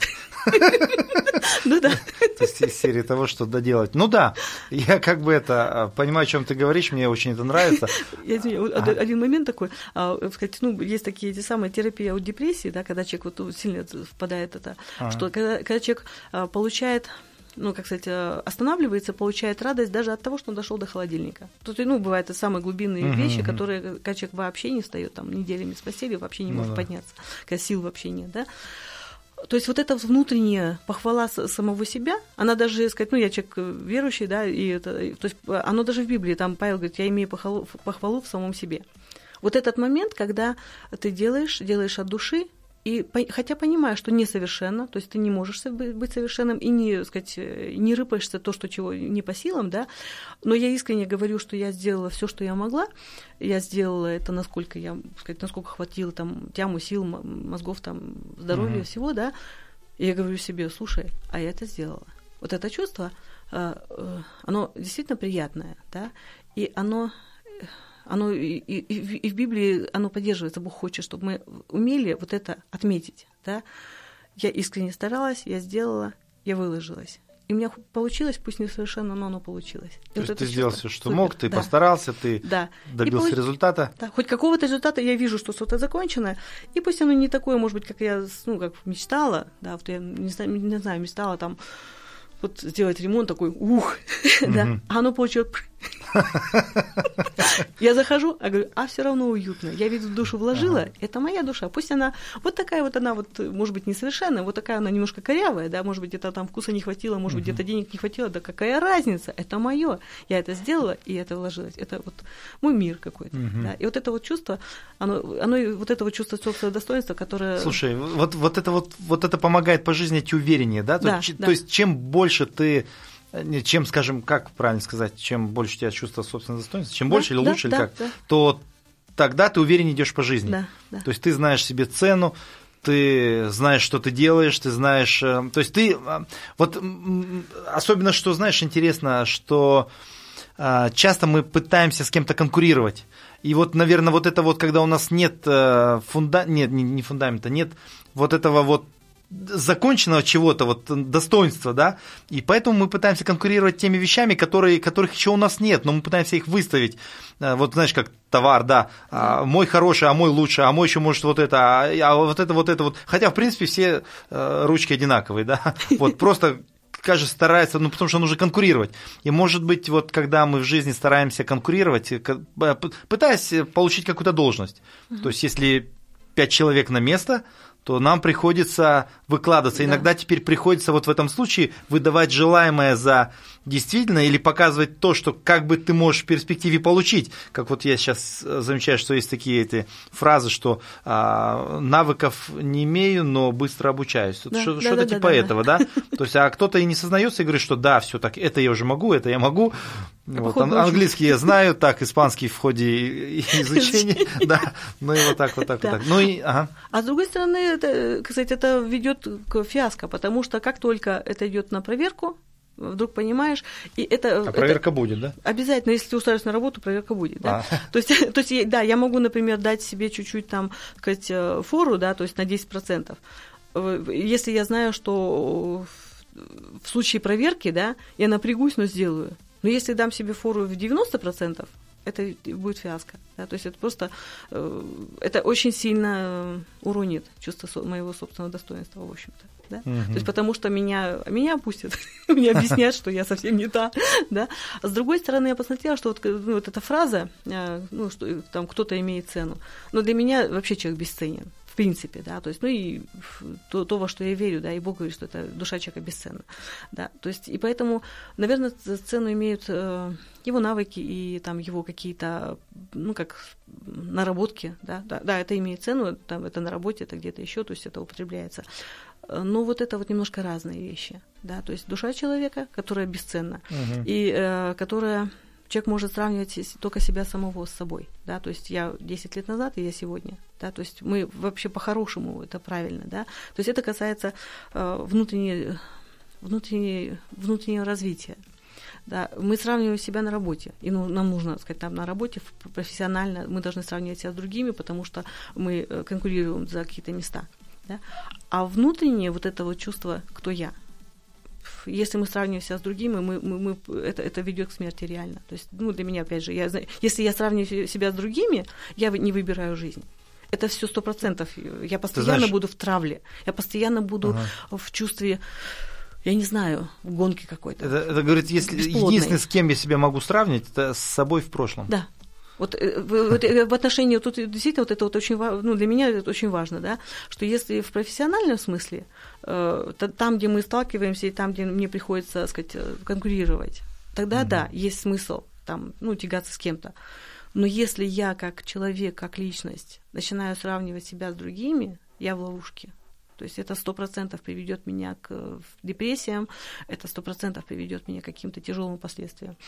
Ну да. То есть из серии того, что доделать. Ну да, я как бы это понимаю, о чем ты говоришь, мне очень это нравится. Я извиняюсь, ага. один момент такой, сказать, ну, есть такие эти самые терапии от депрессии, да, когда человек вот сильно впадает в это, ага. что когда, когда человек получает, ну, как сказать, останавливается, получает радость даже от того, что он дошел до холодильника. Тут, ну, бывают самые глубинные uh-huh, вещи, uh-huh. которые, когда человек вообще не встает там неделями с постели, вообще не может uh-huh. подняться, когда сил вообще нет, да. То есть вот эта внутренняя похвала самого себя, она даже, сказать, ну, я человек верующий, да, и это, то есть оно даже в Библии, там Павел говорит, я имею похвалу, похвалу в самом себе. Вот этот момент, когда ты делаешь, делаешь от души, и хотя понимаешь, что несовершенно, то есть ты не можешь быть совершенным и не, сказать, не рыпаешься то, что чего не по силам, да, но я искренне говорю, что я сделала все, что я могла, я сделала это, насколько я, сказать, насколько хватило там тяму, сил, мозгов, там, здоровья, mm-hmm. всего, да, и я говорю себе, слушай, а я это сделала. Вот это чувство, оно действительно приятное, да, и оно... Оно и, и, и в Библии оно поддерживается, Бог хочет, чтобы мы умели вот это отметить, да. Я искренне старалась, я сделала, я выложилась. И у меня получилось, пусть не совершенно, но оно получилось. И То вот есть ты это сделал чувство. все, что Супер. мог, ты да. постарался, ты да. добился получ... результата. Да, хоть какого-то результата я вижу, что что-то законченное, и пусть оно не такое, может быть, как я, ну, как мечтала, да, вот я не знаю, не знаю мечтала там вот сделать ремонт такой, ух, да, а оно получилось. Я захожу, а говорю, а все равно уютно. Я ведь в душу вложила, ага. это моя душа. Пусть она вот такая вот, она вот, может быть, несовершенная, вот такая она немножко корявая, да, может быть, где-то там вкуса не хватило, может быть, где-то денег не хватило, да какая разница, это мое. Я это сделала, и это вложилось. Это вот мой мир какой-то. Угу. Да. И вот это вот чувство, оно, оно вот это вот чувство собственного достоинства, которое... Слушай, вот, вот, это вот, вот это помогает по жизни идти увереннее, да? Да, то, да. то есть чем больше ты... Чем, скажем, как правильно сказать, чем больше у тебя чувство собственного достоинства, чем да, больше или да, лучше, да, или как, да. то тогда ты увереннее идешь по жизни. Да, да. То есть ты знаешь себе цену, ты знаешь, что ты делаешь, ты знаешь... То есть ты... Вот особенно, что, знаешь, интересно, что часто мы пытаемся с кем-то конкурировать. И вот, наверное, вот это вот, когда у нас нет фунда... нет, не фундамента, нет вот этого вот законченного чего-то, вот достоинства, да, и поэтому мы пытаемся конкурировать теми вещами, которые, которых еще у нас нет, но мы пытаемся их выставить, вот знаешь, как товар, да, а, мой хороший, а мой лучше, а мой еще может вот это, а, а вот это, вот это вот, хотя, в принципе, все а, ручки одинаковые, да, вот просто каждый старается, ну, потому что нужно конкурировать, и, может быть, вот, когда мы в жизни стараемся конкурировать, пытаясь получить какую-то должность, mm-hmm. то есть, если пять человек на место, то нам приходится выкладываться. Да. Иногда теперь приходится вот в этом случае выдавать желаемое за действительно или показывать то, что как бы ты можешь в перспективе получить. Как вот я сейчас замечаю, что есть такие эти фразы, что а, навыков не имею, но быстро обучаюсь. Да, что, да, что-то да, типа да, этого, да? да? То есть, а кто-то и не сознается и говорит, что да, все так, это я уже могу, это я могу. Вот, ан- английский я знаю, так, испанский в ходе изучения, да, ну и вот так, вот так, вот так. Ну и, ага. А с другой стороны, это, кстати, это ведет к фиаско, потому что как только это идет на проверку, вдруг понимаешь, и это... А проверка это будет, да? Обязательно, если ты устраиваешься на работу, проверка будет, да? А. То есть, то есть, да, я могу, например, дать себе чуть-чуть там, так сказать, фору, да, то есть на десять процентов. Если я знаю, что в случае проверки, да, я напрягусь, но сделаю. Но если дам себе фору в девяносто процентов, это будет фиаско. Да? То есть это просто э, это очень сильно уронит чувство со- моего собственного достоинства, в общем-то. Да? Угу. То есть потому что меня, меня опустят, мне объяснят, что я совсем не та. Да? А с другой стороны, я посмотрела, что вот, ну, вот эта фраза, ну, что там кто-то имеет цену, но для меня вообще человек бесценен. В принципе, да, то есть, ну и то, то, во что я верю, да, и Бог говорит, что это душа человека бесценна, да, то есть, и поэтому, наверное, цену имеют э, его навыки и там его какие-то, ну, как наработки, да, да, да, это имеет цену, там, это на работе, это где-то еще, то есть, это употребляется, но вот это вот немножко разные вещи, да, то есть, душа человека, которая бесценна, угу. и э, которая... Человек может сравнивать только себя самого с собой, да, то есть я десять лет назад и я сегодня, да, то есть мы вообще по-хорошему, это правильно, да, то есть это касается э, внутренней, внутренней, внутреннего развития, да, мы сравниваем себя на работе, и ну, нам нужно, сказать, там на работе профессионально мы должны сравнивать себя с другими, потому что мы конкурируем за какие-то места, да, а внутреннее вот это вот чувство, кто я, если мы сравниваем себя с другими, мы, мы, мы, это, это ведет к смерти реально. То есть, ну, для меня, опять же, я, если я сравниваю себя с другими, я не выбираю жизнь. Это все сто процентов. Я постоянно знаешь... буду в травле, я постоянно буду ага. в чувстве, я не знаю, в гонке какой-то. Это, это говорит, если единственное, с кем я себя могу сравнивать, это с собой в прошлом. Да. Вот в, в отношении, тут действительно вот это вот очень важно, ну, для меня это очень важно, да, что если в профессиональном смысле, э, там, где мы сталкиваемся, и там, где мне приходится, так сказать, конкурировать, тогда mm-hmm. да, есть смысл там, ну, тягаться с кем-то. Но если я как человек, как личность начинаю сравнивать себя с другими, я в ловушке. То есть это сто процентов приведет меня к депрессиям, это сто процентов приведет меня к каким-то тяжелым последствиям.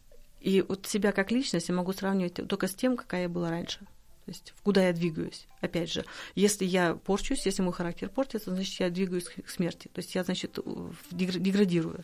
И вот себя как личность я могу сравнивать только с тем, какая я была раньше. То есть куда я двигаюсь. Опять же, если я порчусь, если мой характер портится, значит, я двигаюсь к смерти. То есть я, значит, деградирую.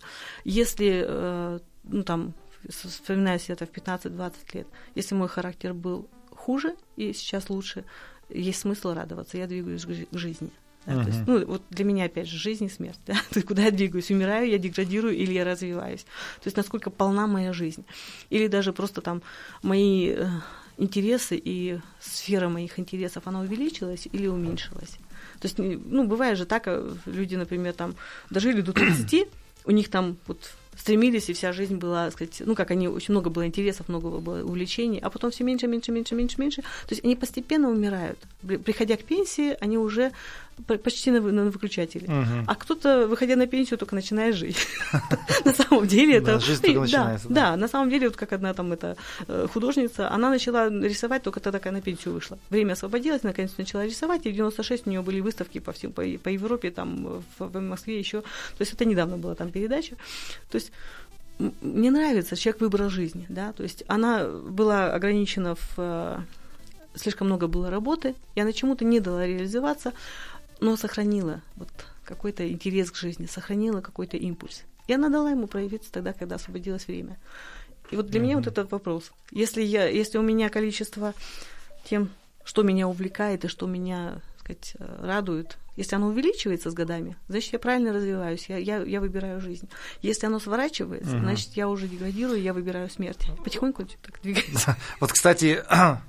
Если, ну, там, вспоминаю себя в пятнадцать-двадцать лет, если мой характер был хуже и сейчас лучше, есть смысл радоваться. Я двигаюсь к жизни. Да, uh-huh. то есть, ну, вот для меня, опять же, жизнь и смерть. Да? То есть, куда я двигаюсь? Умираю, я деградирую или я развиваюсь? То есть, насколько полна моя жизнь? Или даже просто там мои э, интересы и сфера моих интересов, она увеличилась или уменьшилась? То есть, ну, бывает же так, люди, например, там, дожили до тридцати, у них там вот стремились, и вся жизнь была, так сказать, ну, как они, очень много было интересов, много было увлечений, а потом все меньше, меньше, меньше, меньше, меньше. То есть они постепенно умирают. Приходя к пенсии, они уже почти на, на выключателе. Угу. А кто-то, выходя на пенсию, только начинает жить. На самом деле это... Жизнь только начинается. Да, на самом деле, вот как одна там эта художница, она начала рисовать только тогда, когда на пенсию вышла. Время освободилось, наконец начала рисовать, и в девяносто шестом у нее были выставки по всем, по Европе, там, в Москве еще. То есть это недавно была там передача. То есть мне нравится, человек выбрал жизнь, да, то есть она была ограничена в... Слишком много было работы, и она чему-то не дала реализоваться, но сохранила вот какой-то интерес к жизни, сохранила какой-то импульс. И она дала ему проявиться тогда, когда освободилось время. И вот для mm-hmm. меня вот этот вопрос. Если, я, если у меня количество тем, что меня увлекает и что меня, так сказать, радует, если оно увеличивается с годами, значит, я правильно развиваюсь, я, я, я выбираю жизнь. Если оно сворачивается, mm-hmm. значит, я уже деградирую, я выбираю смерть. Потихоньку так двигается. Вот, кстати,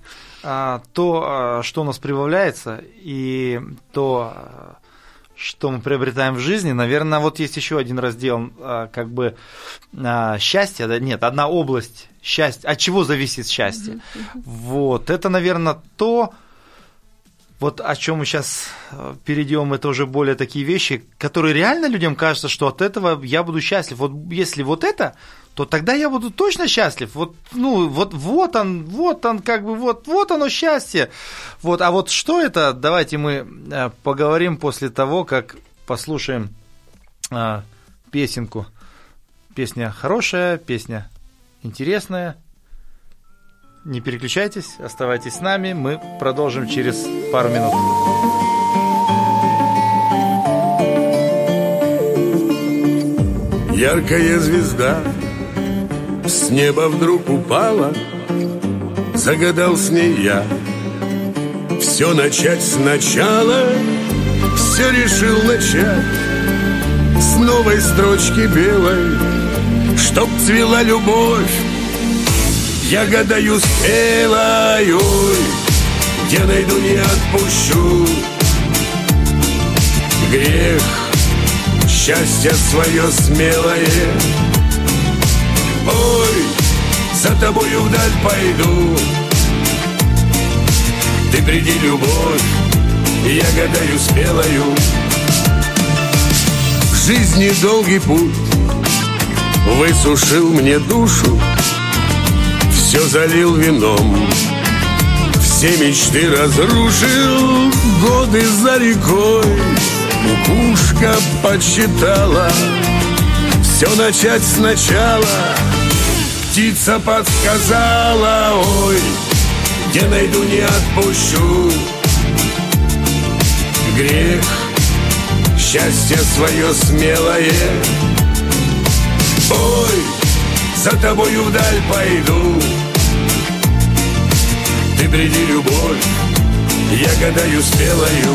то, что у нас прибавляется, и то, что мы приобретаем в жизни, наверное, вот есть еще один раздел, как бы, счастья, да, нет, одна область счастья, от чего зависит счастье. Mm-hmm. Вот, это, наверное, то, вот о чем мы сейчас перейдем, это уже более такие вещи, которые реально людям кажется, что от этого я буду счастлив. Вот если вот это, то тогда я буду точно счастлив. Вот, ну, вот, вот он, вот он, как бы, вот, вот оно счастье. Вот, а вот что это? Давайте мы поговорим после того, как послушаем а, песенку. Песня хорошая, песня интересная. Не переключайтесь, оставайтесь с нами, мы продолжим через пару минут. Яркая звезда с неба вдруг упала, загадал с ней я все начать сначала, все решил начать с новой строчки белой, чтоб цвела любовь. Я гадаю спелою, где найду, не отпущу. Грех, счастье свое смелое. Ой, за тобою вдаль пойду. Ты приди, любовь, я гадаю спелою. В жизни долгий путь высушил мне душу, все залил вином, все мечты разрушил. Годы за рекой кукушка подсчитала, все начать сначала. Птица подсказала, ой, где найду, не отпущу. Грех, счастье свое смелое. Ой, за тобою вдаль пойду. Ты приди, любовь, я гадаю спелою.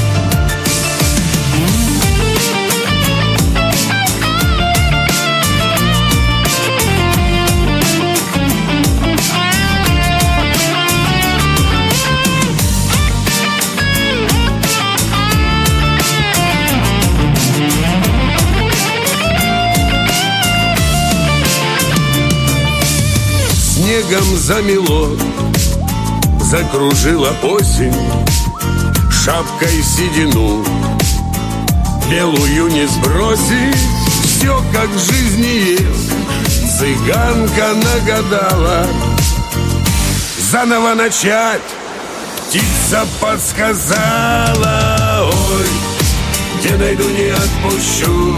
Снегом замело, закружила осень, шапкой седину белую не сбросить. Все как в жизни есть, цыганка нагадала. Заново начать птица подсказала, ой, где найду, не отпущу.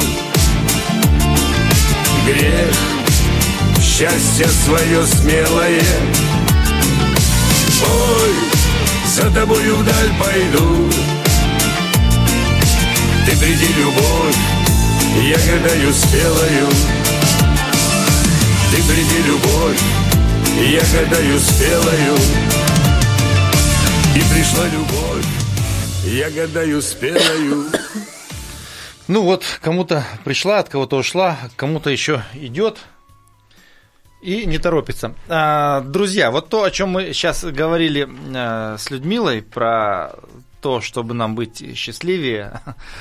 Грех, счастье свое смелое. Ой, за тобою вдаль пойду. Ты приди, любовь, я гадаю спелою. Ты приди, любовь, я гадаю спелою. И пришла любовь, я гадаю с пеною. Ну вот, кому-то пришла, от кого-то ушла, кому-то еще идет и не торопится. А, друзья, вот то, о чем мы сейчас говорили а, с Людмилой, про то, чтобы нам быть счастливее,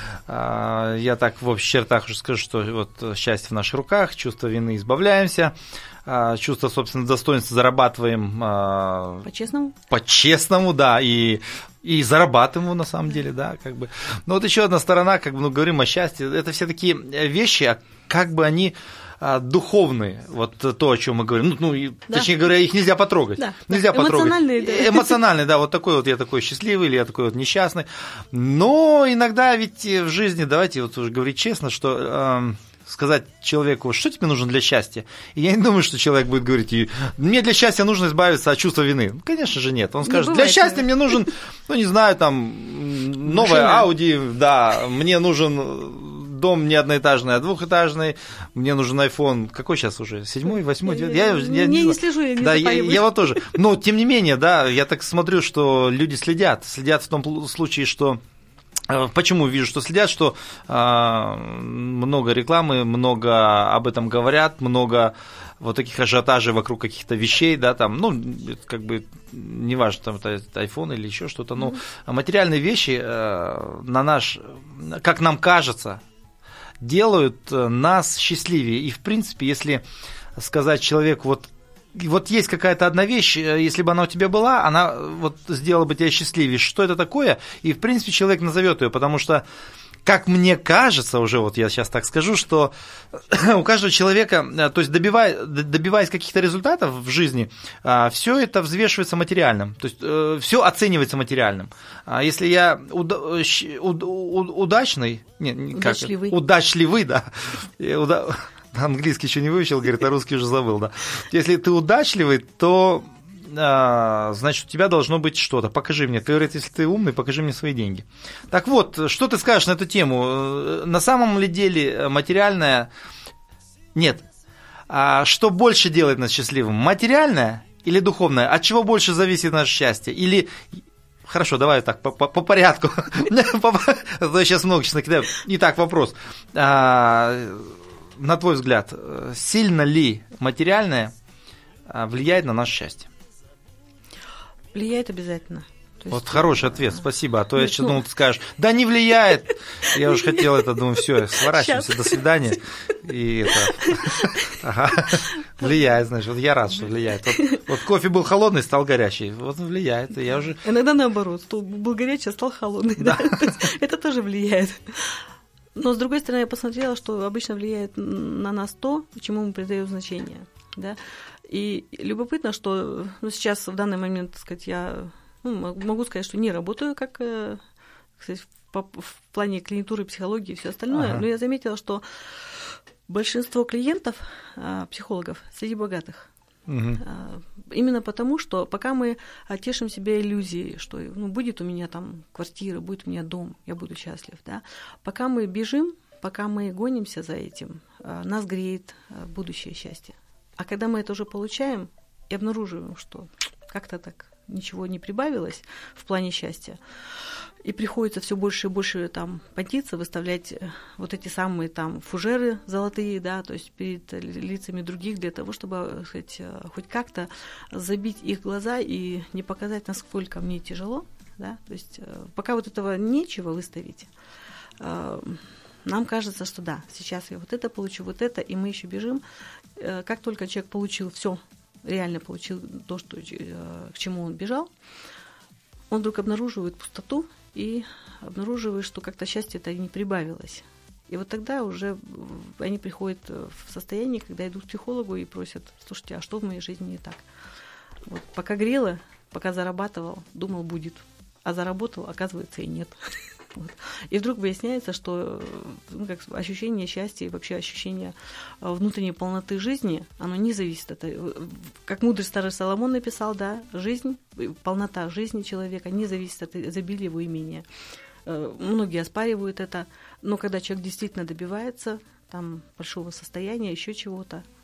а, я так в общих чертах уже скажу, что вот счастье в наших руках, чувство вины избавляемся, а, чувство собственного достоинства зарабатываем а, По-честному? По-честному, да, и И зарабатываем на самом деле, да, как бы. Но вот еще одна сторона, как бы, ну, говорим о счастье, это все такие вещи, а как бы они а, духовные, вот то, о чем мы говорим. Ну, ну и, да. Точнее говоря, их нельзя потрогать. Да. Нельзя Эмоциональные, потрогать. Да. Эмоциональные, да, вот такой вот я такой счастливый, или я такой вот несчастный. Но иногда ведь в жизни, давайте вот уже говорить честно, что... Э, сказать человеку, что тебе нужно для счастья. И я не думаю, что человек будет говорить, мне для счастья нужно избавиться от чувства вины. Ну, конечно же, нет. Он скажет, для счастья мне нужен, ну, не знаю, там, новая Audi, да, мне нужен дом не одноэтажный, а двухэтажный, мне нужен iPhone, какой сейчас уже, седьмой, восьмой, девятый? Я, я, я не, не слежу, я не да, я, я вот тоже. Но, тем не менее, да, я так смотрю, что люди следят, следят в том случае, что почему вижу, что следят, что э, много рекламы, много об этом говорят, много вот таких ажиотажей вокруг каких-то вещей, да, там, ну, как бы, неважно, там, это iPhone или еще что-то, но mm-hmm. материальные вещи, э, на наш, как нам кажется, делают нас счастливее. И, в принципе, если сказать человеку, вот, вот есть какая-то одна вещь, если бы она у тебя была, она вот сделала бы тебя счастливее. Что это такое? И, в принципе, человек назовет ее, потому что, как мне кажется, уже вот я сейчас так скажу, что у каждого человека, то есть добиваясь, добиваясь каких-то результатов в жизни, все это взвешивается материальным, то есть все оценивается материальным. Если я уда- удачный, не, как, удачливый. удачливый, да, уда- английский еще не выучил, говорит, а русский уже забыл, да. Если ты удачливый, то, а, значит, у тебя должно быть что-то. Покажи мне. Ты говоришь, если ты умный, покажи мне свои деньги. Так вот, что ты скажешь на эту тему? На самом ли деле материальное... Нет. А что больше делает нас счастливым? Материальное или духовное? От чего больше зависит наше счастье? Или... Хорошо, давай так, по, по, по порядку. Сейчас много сейчас накидаю. Итак, вопрос. На твой взгляд, сильно ли материальное влияет на наше счастье? Влияет обязательно. То есть, вот хороший ответ, спасибо. А то я сейчас думал, ты скажешь, да не влияет. Я уже хотел это, думаю, все, сворачиваемся, до свидания. И это... Ага. Влияет, значит, вот я рад, что влияет. Вот, вот кофе был холодный, стал горячий. Вот влияет. И я уже... Иногда наоборот, был горячий, а стал холодный. Да. Да? Это тоже влияет. Но, с другой стороны, я посмотрела, что обычно влияет на нас то, чему мы придаем значение. Да? И любопытно, что ну, сейчас, в данный момент, так сказать, я ну, могу сказать, что не работаю как, кстати, в, в плане клиентуры, психологии и все остальное, ага. но я заметила, что большинство клиентов, психологов, среди богатых. Угу. Именно потому, что пока мы тешим себя иллюзией, что ну, будет у меня там квартира, будет у меня дом, я буду счастлив, да? Пока мы бежим, пока мы гонимся за этим, нас греет будущее счастье. А когда мы это уже получаем и обнаруживаем, что как-то так ничего не прибавилось в плане счастья, и приходится все больше и больше там потиться, выставлять вот эти самые там фужеры золотые, да, то есть перед лицами других для того, чтобы, так сказать, хоть как-то забить их глаза и не показать, насколько мне тяжело, да, то есть пока вот этого нечего выставить, нам кажется, что да, сейчас я вот это получу, вот это, и мы еще бежим. Как только человек получил все, реально получил то, что, к чему он бежал, он вдруг обнаруживает пустоту и обнаруживает, что как-то счастье-то и не прибавилось. И вот тогда уже они приходят в состояние, когда идут к психологу и просят, слушайте, а что в моей жизни не так? Вот, пока грело, пока зарабатывал, думал, будет. А заработал, оказывается, и нет. Вот. И вдруг выясняется, что ну, как ощущение счастья и вообще ощущение внутренней полноты жизни, оно не зависит от... Как мудрый старый Соломон написал, да, жизнь, полнота жизни человека не зависит от изобилия его имения. Многие оспаривают это, но когда человек действительно добивается там большого состояния, еще чего-то,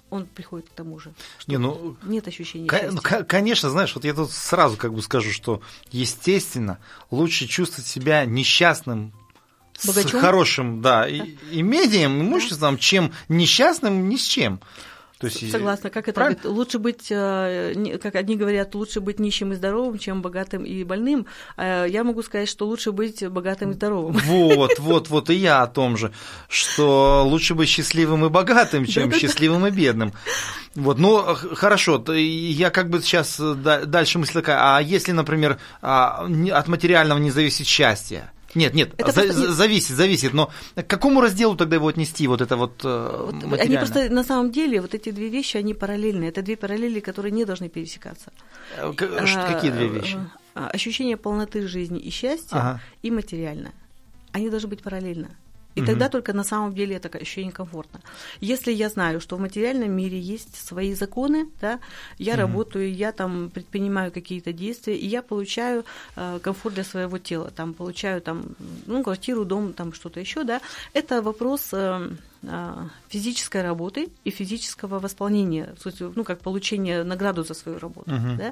он приходит к тому же. Не, ну, нет ощущения к- счастья. Конечно, знаешь, вот я тут сразу как бы скажу, что, естественно, лучше чувствовать себя несчастным, Богачом? с хорошим, да, и, имением, имуществом, да. чем несчастным ни с чем. То есть, согласна, как это правильно? говорит, лучше быть, как одни говорят, лучше быть нищим и здоровым, чем богатым и больным. А я могу сказать, что лучше быть богатым и здоровым. Вот, вот, вот, и я о том же, что лучше быть счастливым и богатым, чем счастливым и бедным. Вот, ну, хорошо, я как бы сейчас, дальше мысль такая, а если, например, от материального не зависит счастье? Нет, нет, это за, просто... зависит, зависит, но к какому разделу тогда его отнести, вот это вот, вот материальное? Они просто, на самом деле, вот эти две вещи, они параллельны, это две параллели, которые не должны пересекаться. Какие две вещи? Ощущение полноты жизни и счастья, ага. и материальное. Они должны быть параллельно. И тогда угу. только на самом деле это ощущение комфортно. Если я знаю, что в материальном мире есть свои законы, да, я угу. работаю, я там предпринимаю какие-то действия, и я получаю э, комфорт для своего тела, там получаю там, ну, квартиру, дом, там что-то еще, да, это вопрос э, э, физической работы и физического восполнения, ну, как получение награду за свою работу, угу. да.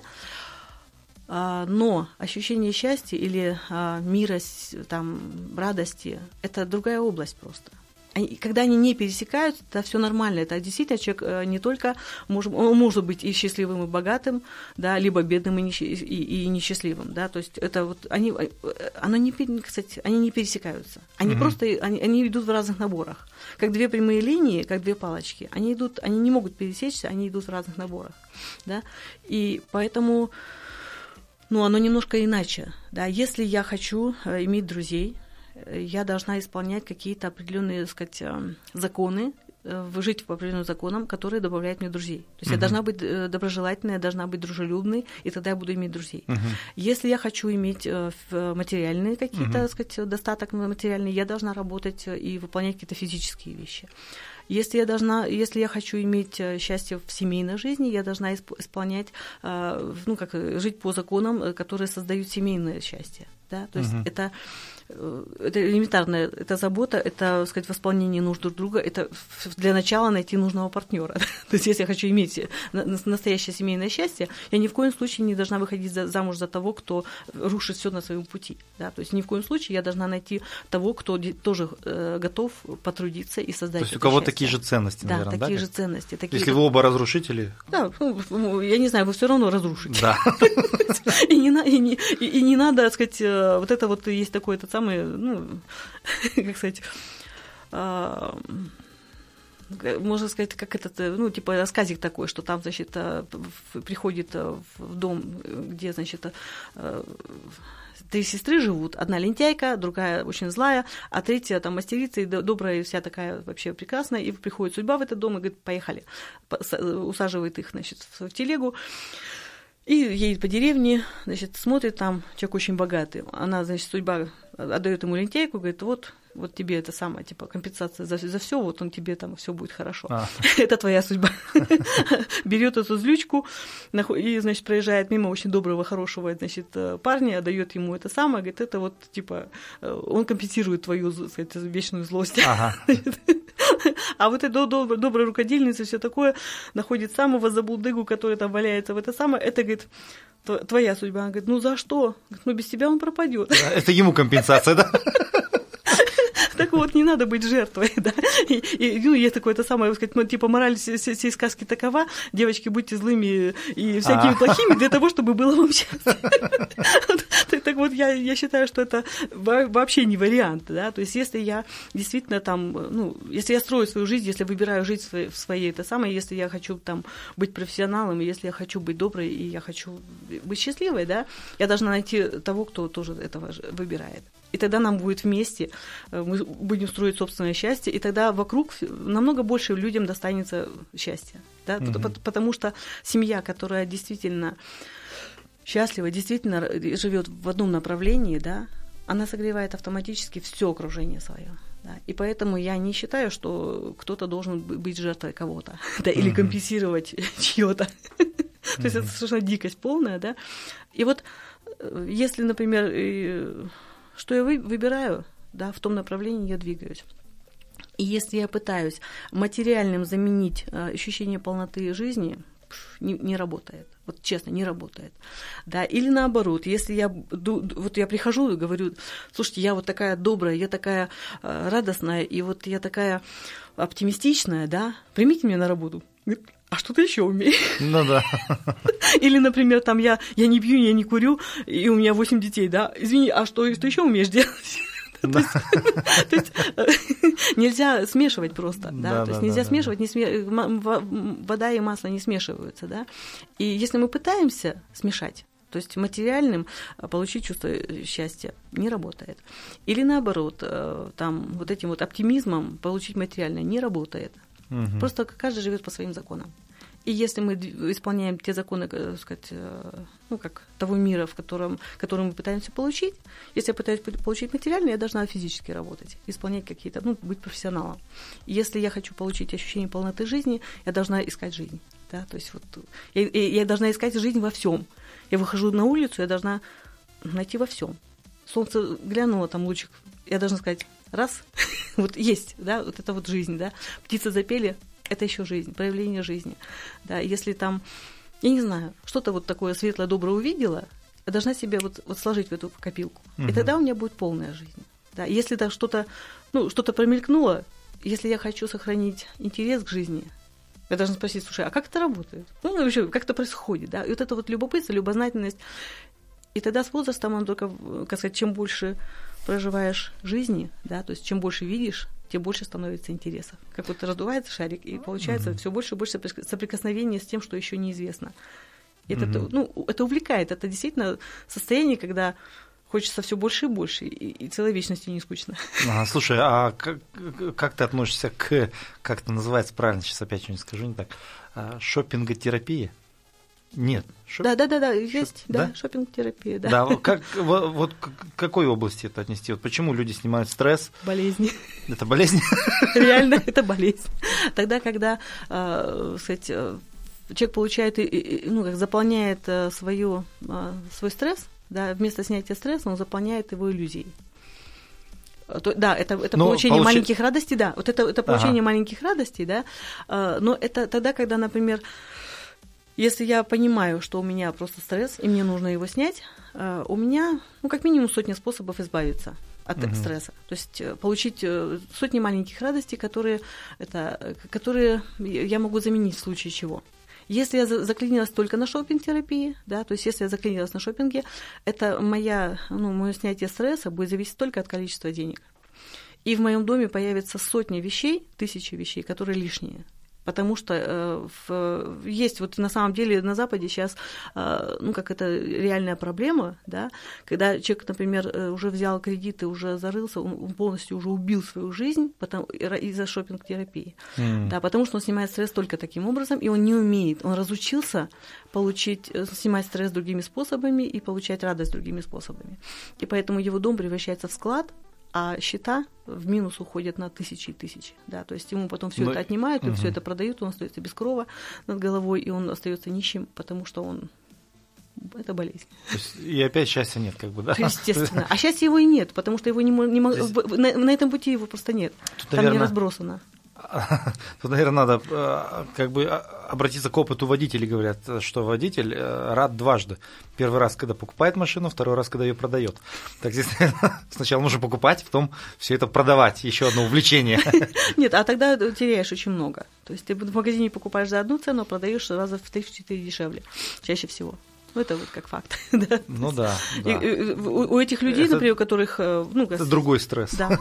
Но ощущение счастья или мира, там, радости – это другая область просто. Они, когда они не пересекаются, это все нормально. Это действительно человек не только может, он может быть и счастливым, и богатым, да, либо бедным и, не, и, и несчастливым. Да, то есть это вот они, оно не, кстати, они не пересекаются. Они угу. просто они, они идут в разных наборах. Как две прямые линии, как две палочки. Они идут, они не могут пересечься, они идут в разных наборах. Да? И поэтому. Ну, оно немножко иначе. Да? Если я хочу иметь друзей, я должна исполнять какие-то определенные, так сказать, законы, жить по определенным законам, которые добавляют мне друзей. То есть uh-huh. я должна быть доброжелательной, я должна быть дружелюбной, и тогда я буду иметь друзей. Uh-huh. Если я хочу иметь материальные какие-то, uh-huh. так сказать, достаток материальный, я должна работать и выполнять какие-то физические вещи. Если я должна, если я хочу иметь счастье в семейной жизни, я должна исполнять, ну, как жить по законам, которые создают семейное счастье. Да? То есть uh-huh. это, это элементарная, это забота, это, так сказать, восполнение нужд друг друга, это для начала найти нужного партнера. То есть если я хочу иметь настоящее семейное счастье, я ни в коем случае не должна выходить за, замуж за того, кто рушит все на своем пути. Да? То есть ни в коем случае я должна найти того, кто тоже э, готов потрудиться и создать. То есть у кого счастье. Такие же ценности, да, наверное, такие да? же ценности. Такие если же... вы оба разрушители? Да, ну, я не знаю, вы все равно разрушите. Да. И не, и, не, и не надо, так сказать, вот это вот есть такой этот самый, ну, как сказать, можно сказать, как этот, ну, типа рассказик такой, что там, значит, приходит в дом, где, значит, три сестры живут, одна лентяйка, другая очень злая, а третья там мастерица и добрая, вся такая вообще прекрасная, и приходит судьба в этот дом и говорит, поехали, усаживает их, значит, в телегу, и едет по деревне, значит, смотрит, там человек очень богатый. Она, значит, судьба отдает ему лентяйку, говорит, вот, вот тебе это самое, типа, компенсация за, за все, вот он тебе там все будет хорошо. А. Это твоя судьба. Берет эту злючку и, значит, проезжает мимо очень доброго, хорошего, значит, парня, отдает ему это самое, говорит, это вот, типа, он компенсирует твою, сказать, вечную злость. Ага. А вот эта доб- добрая рукодельница, все такое, находит самого забулдыгу, который там валяется в это самое, это, говорит, твоя судьба. Она говорит, ну за что? Говорит, ну без тебя он пропадет. Это ему компенсация, да? Так вот, не надо быть жертвой, да. И, и ну, есть такое, это самое, сказать, типа, мораль всей, всей сказки такова, девочки, будьте злыми и всякими А-а-а. плохими для того, чтобы было вам счастье. Так вот, я, я считаю, что это вообще не вариант, да. То есть, если я действительно там, ну, если я строю свою жизнь, если выбираю жить в своей, это самое, если я хочу там быть профессионалом, если я хочу быть доброй, и я хочу быть счастливой, да, я должна найти того, кто тоже этого выбирает. И тогда нам будет вместе, мы будем строить собственное счастье, и тогда вокруг намного больше людям достанется счастья. Да? Mm-hmm. Потому, потому что семья, которая действительно счастлива, действительно живет в одном направлении, да, она согревает автоматически все окружение свое. Да? И поэтому я не считаю, что кто-то должен быть жертвой кого-то, да, или mm-hmm. компенсировать чьё-то. Mm-hmm. То есть это совершенно дикость полная. Да? И вот если, например, что я выбираю, да, в том направлении я двигаюсь. И если я пытаюсь материальным заменить ощущение полноты жизни, не, не работает. Вот честно, не работает. Да, или наоборот, если я, вот я прихожу и говорю, слушайте, я вот такая добрая, я такая радостная, и вот я такая оптимистичная, да, примите меня на работу. А что ты еще умеешь? Ну да. Или, например, там я, я не пью, я не курю, и у меня восемь детей, да. Извини, а что ты еще умеешь делать? То есть, то есть нельзя смешивать просто, да, да то есть да, нельзя да, смешивать, да. Не сме... вода и масло не смешиваются, да, и если мы пытаемся смешать, то есть материальным получить чувство счастья не работает, или наоборот, там вот этим вот оптимизмом получить материальное не работает, угу. Просто каждый живет по своим законам. И если мы исполняем те законы, так сказать, ну, как того мира, в котором, который мы пытаемся получить, если я пытаюсь получить материально, я должна физически работать, исполнять какие-то, ну, быть профессионалом. Если я хочу получить ощущение полноты жизни, я должна искать жизнь. Да? То есть вот я, я должна искать жизнь во всем. Я выхожу на улицу, я должна найти во всем. Солнце глянуло, там лучик, я должна сказать, раз, вот есть, да, вот это вот жизнь, да, птицы запели, это еще жизнь, проявление жизни. Да, если там, я не знаю, что-то вот такое светлое, доброе увидела, я должна себе вот, вот сложить в эту копилку. Угу. И тогда у меня будет полная жизнь. Да, если там что-то, ну, что-то промелькнуло, если я хочу сохранить интерес к жизни, я должна спросить, слушай, а как это работает? Ну, вообще, как это происходит? Да? И вот это вот любопытство, любознательность. И тогда с возрастом он только, как сказать, чем больше проживаешь жизни, да, то есть чем больше видишь, тем больше становится интересов. Как вот раздувается шарик, и получается mm-hmm. все больше и больше соприкосновения с тем, что еще неизвестно. И mm-hmm. это, ну, это увлекает. Это действительно состояние, когда хочется все больше и больше, и, и целой вечности не скучно. А, слушай, а как, как ты относишься к, как это называется правильно, сейчас опять что-нибудь скажу не так, шоппинготерапии? Нет. Шоп... Да, да, да, да, есть, Шоп... да, да? шоппинг-терапия, да. Да, как, вот, вот к какой области это отнести? Вот почему люди снимают стресс? Болезни. Это болезнь? Реально, это болезнь. Тогда, когда, сказать, человек получает, ну, как заполняет свою, свой стресс, да, вместо снятия стресса он заполняет его иллюзией. Да, это, это но получение получ... маленьких радостей, да, вот это, это получение ага. маленьких радостей, да, но это тогда, когда, например, если я понимаю, что у меня просто стресс, и мне нужно его снять, у меня, ну, как минимум сотня способов избавиться от угу. стресса. То есть получить сотни маленьких радостей, которые, это, которые я могу заменить в случае чего. Если я заклинилась только на шоппинг-терапии, да, то есть если я заклинилась на шоппинге, это моя, ну, мое снятие стресса будет зависеть только от количества денег. И в моем доме появится сотни вещей, тысячи вещей, которые лишние. Потому что э, в, есть вот на самом деле на Западе сейчас, э, ну, как это реальная проблема, да, когда человек, например, уже взял кредиты, уже зарылся, он полностью уже убил свою жизнь потому, из-за шоппинг-терапии, mm. да, потому что он снимает стресс только таким образом, и он не умеет, он разучился получить, снимать стресс другими способами и получать радость другими способами. И поэтому его дом превращается в склад, а счета в минус уходят на тысячи и тысячи. Да, то есть ему потом все Но... это отнимают, и угу. все это продают, он остается без крова над головой, и он остается нищим, потому что он это болезнь. То есть, и опять счастья нет, как бы, да? Естественно. А счастья его и нет, потому что его не, не, на, на этом пути его просто нет. Тут, Там наверное... не разбросано. Тут, наверное, надо как бы обратиться к опыту водителей. Говорят, что водитель рад дважды. Первый раз, когда покупает машину, второй раз, когда ее продает. Так здесь, наверное, сначала нужно покупать, потом все это продавать. Еще одно увлечение. Нет, а тогда теряешь очень много. То есть ты в магазине покупаешь за одну цену, а продаешь раза в три-четыре дешевле. Чаще всего. Ну, это вот как факт. Да? Ну да. да. И, и, у, у этих людей, это, например, у которых... Ну, это другой стресс. Да.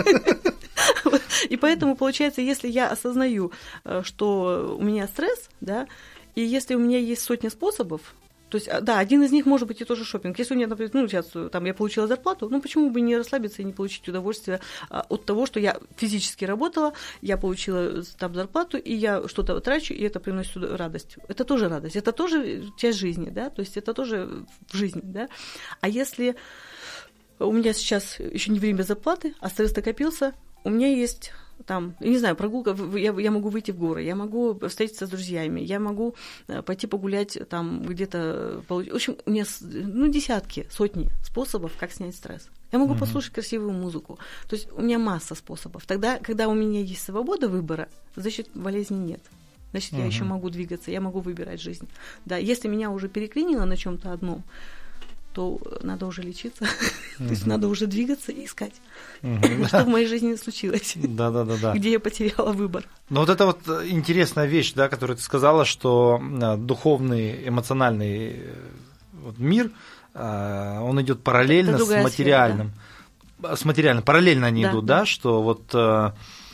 И поэтому, получается, если я осознаю, что у меня стресс, да, и если у меня есть сотня способов, то есть, да, один из них может быть и тоже шопинг. Если у меня, например, ну, сейчас там я получила зарплату, ну, почему бы не расслабиться и не получить удовольствие от того, что я физически работала, я получила там зарплату, и я что-то трачу, и это приносит радость. Это тоже радость, это тоже часть жизни, да, то есть это тоже в жизни, да. А если у меня сейчас еще не время зарплаты, а стресс накопился, у меня есть там, я не знаю, прогулка, я, я могу выйти в горы, я могу встретиться с друзьями, я могу пойти погулять там где-то, в общем, у меня ну, десятки, сотни способов, как снять стресс. Я могу Мгм. послушать красивую музыку. То есть у меня масса способов. Тогда, когда у меня есть свобода выбора, значит, болезни нет. Значит, я Мгм. еще могу двигаться, я могу выбирать жизнь. Да, если меня уже переклинило на чем-то одном, то надо уже лечиться. То есть Мгм. надо уже двигаться и искать, Мгм. что в моей жизни случилось, Да-да-да-да. где я потеряла выбор. Ну вот это вот интересная вещь, да, которую ты сказала, что э, духовный, эмоциональный э, вот мир, э, он идет параллельно Это с другая материальным. С материальным, параллельно они Да, идут, да. да, что вот э,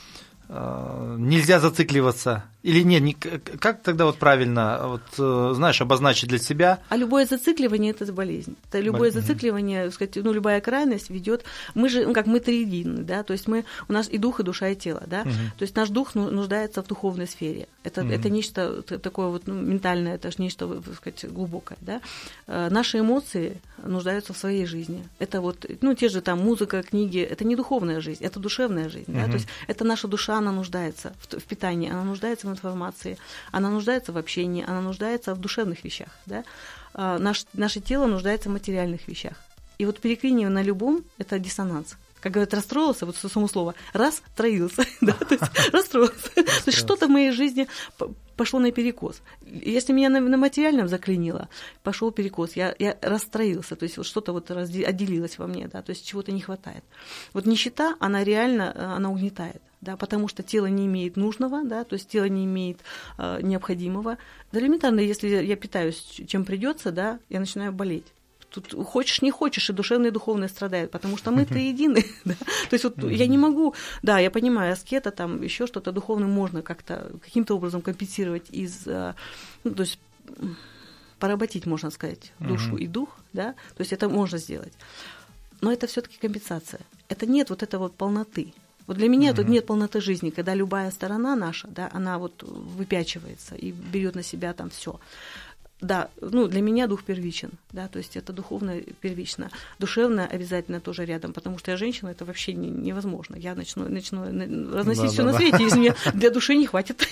э, нельзя зацикливаться. Или нет, не- как тогда вот правильно, вот, э, знаешь, обозначить для себя? А любое зацикливание – это болезнь. Это любое Боль- зацикливание, так сказать, ну, любая крайность ведет. Мы же, ну, как мы триедины, да, то есть мы, у нас и дух, и душа, и тело, да. Мгм. То есть наш дух ну, нуждается в духовной сфере. Это, Мгм. это нечто т- такое вот ну, ментальное, это же нечто, так сказать, глубокое, да. Э, Наши эмоции нуждаются в своей жизни. Это вот, ну, те же там музыка, книги, это не духовная жизнь, это душевная жизнь, да. Мгм. То есть это наша душа, она нуждается в, т- в питании, она нуждается в информации, она нуждается в общении, она нуждается в душевных вещах, да. А, Наш, наше тело нуждается в материальных вещах. И вот переклинивание на любом – это диссонанс. Как говорят, расстроился, вот само слово, растроился, да, то есть расстроился. То есть что-то в моей жизни п- пошло наперекос. Если меня на, на материальном заклинило, пошел перекос, я, я расстроился, то есть вот что-то вот разде- отделилось во мне, да, то есть чего-то не хватает. Вот нищета, она реально, она угнетает. Да, потому что тело не имеет нужного, да, то есть тело не имеет э, необходимого. Да, элементарно, если я питаюсь чем придется, да, я начинаю болеть. Тут хочешь, не хочешь, и душевные, и духовные страдают, потому что мы-то едины. Да? То есть вот я не могу, да, я понимаю, аскета, там еще что-то духовное можно как-то, каким-то образом компенсировать из, э, ну, то есть поработить, можно сказать, душу и дух, да, то есть это можно сделать. Но это все-таки компенсация. Это нет вот этой вот полноты. Вот для меня mm-hmm. тут нет полноты жизни, когда любая сторона наша, да, она вот выпячивается и берет на себя там все. Да, ну, для меня дух первичен, да, то есть это духовное первично. Душевное обязательно тоже рядом, потому что я женщина, это вообще не, невозможно. Я начну, начну разносить да, все да, на да. свете, если мне для души не хватит.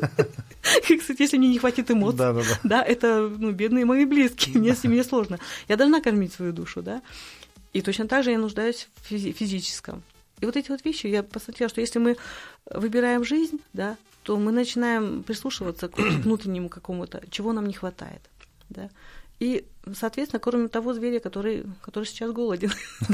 Кстати, если мне не хватит эмоций, Да, да, да. да, это, ну, бедные мои близкие, мне с ними сложно. Я должна кормить свою душу, да. И точно так же я нуждаюсь в физи- физическом. И вот эти вот вещи, я посмотрела, что если мы выбираем жизнь, да, то мы начинаем прислушиваться к внутреннему какому-то, чего нам не хватает. Да. И, соответственно, кроме того зверя, который, который сейчас голоден.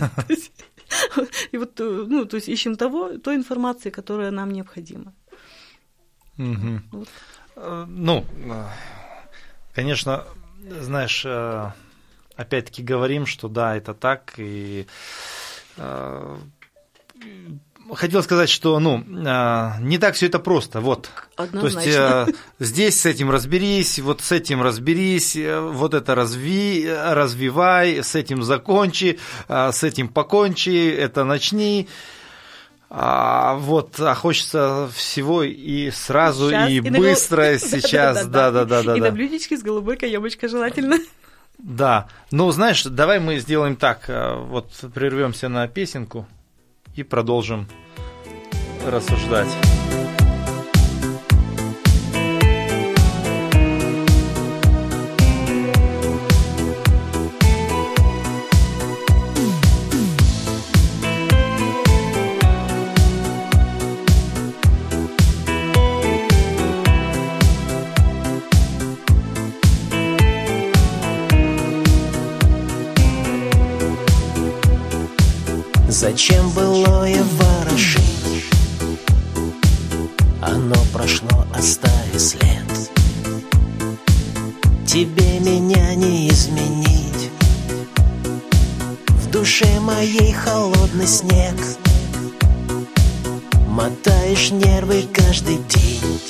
И вот, ну, то есть ищем того, той информации, которая нам необходима. Мгм. Э, Ну, э, конечно, знаешь, э, опять-таки говорим, что да, это так, и э, хотел сказать, что ну, э, не так все это просто. Вот. То есть Однозначно. э, здесь с этим разберись, вот с этим разберись, э, вот это разви, развивай, с этим закончи, э, с этим покончи, это начни. А, вот, а хочется всего и сразу, Сейчас, и, и на быстро гол- сейчас, да-да-да. И на блюдечке с голубой каемочкой желательно. Да, ну знаешь, давай мы сделаем так, э, вот прервемся на песенку и продолжим рассуждать. Зачем былое ворошить? Оно прошло, оставив след. Тебе меня не изменить. В душе моей холодный снег. Мотаешь нервы каждый день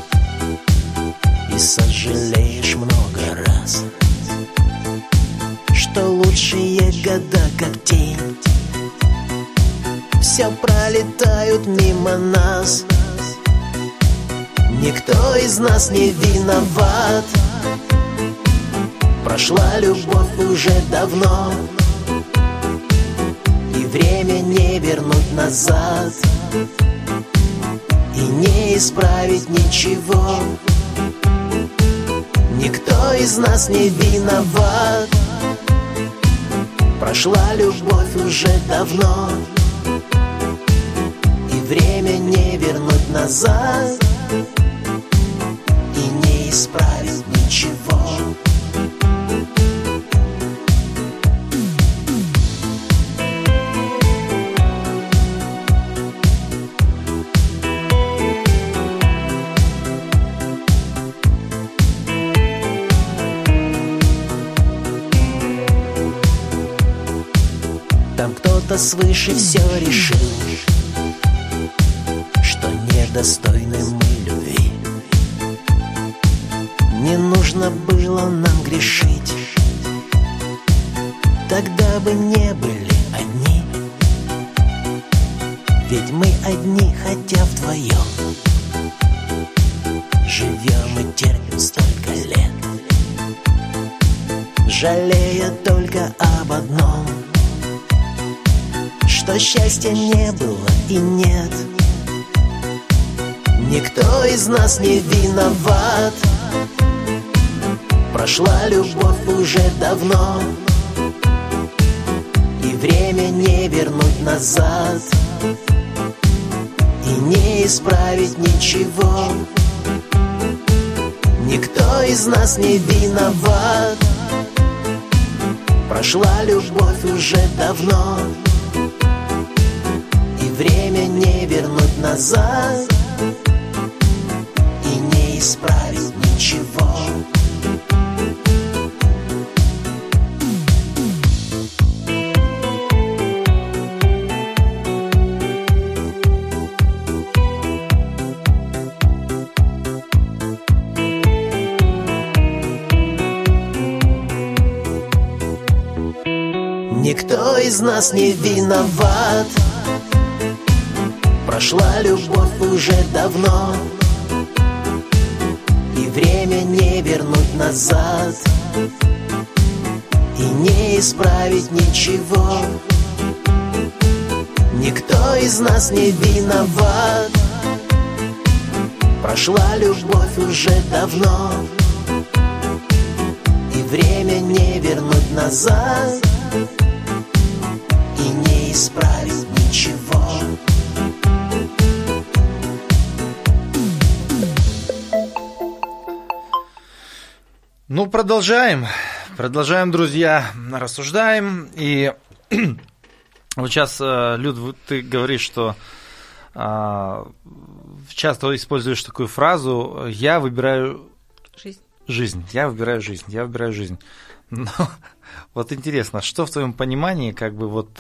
и сожалеешь много раз, что лучшие года как тень все пролетают мимо нас. Никто из нас не виноват. Прошла любовь уже давно, и время не вернуть назад, и не исправить ничего. Никто из нас не виноват. Прошла любовь уже давно, и время не вернуть назад, и не исправить ничего. Там кто-то свыше все решил, что недостойны мы любви. Не нужно было нам грешить, тогда бы не были одни. Ведь мы одни, хотя вдвоем живем и терпим столько лет, жалея только об одном, что счастья не было и нет. Никто из нас не виноват, прошла любовь уже давно, и время не вернуть назад, и не исправить ничего. Никто из нас не виноват, прошла любовь уже давно, время не вернуть назад, и не исправить ничего. Никто из нас не виноват, прошла любовь уже давно, и время не вернуть назад, и не исправить ничего. Никто из нас не виноват, прошла любовь уже давно, и время не вернуть назад, и не исправить ничего. Ну, продолжаем. Продолжаем, друзья, рассуждаем. И вот сейчас, Люд, ты говоришь, что часто используешь такую фразу «я выбираю жизнь». Жизнь. Я выбираю жизнь. Я выбираю жизнь. Но вот интересно, что в твоем понимании, как бы вот,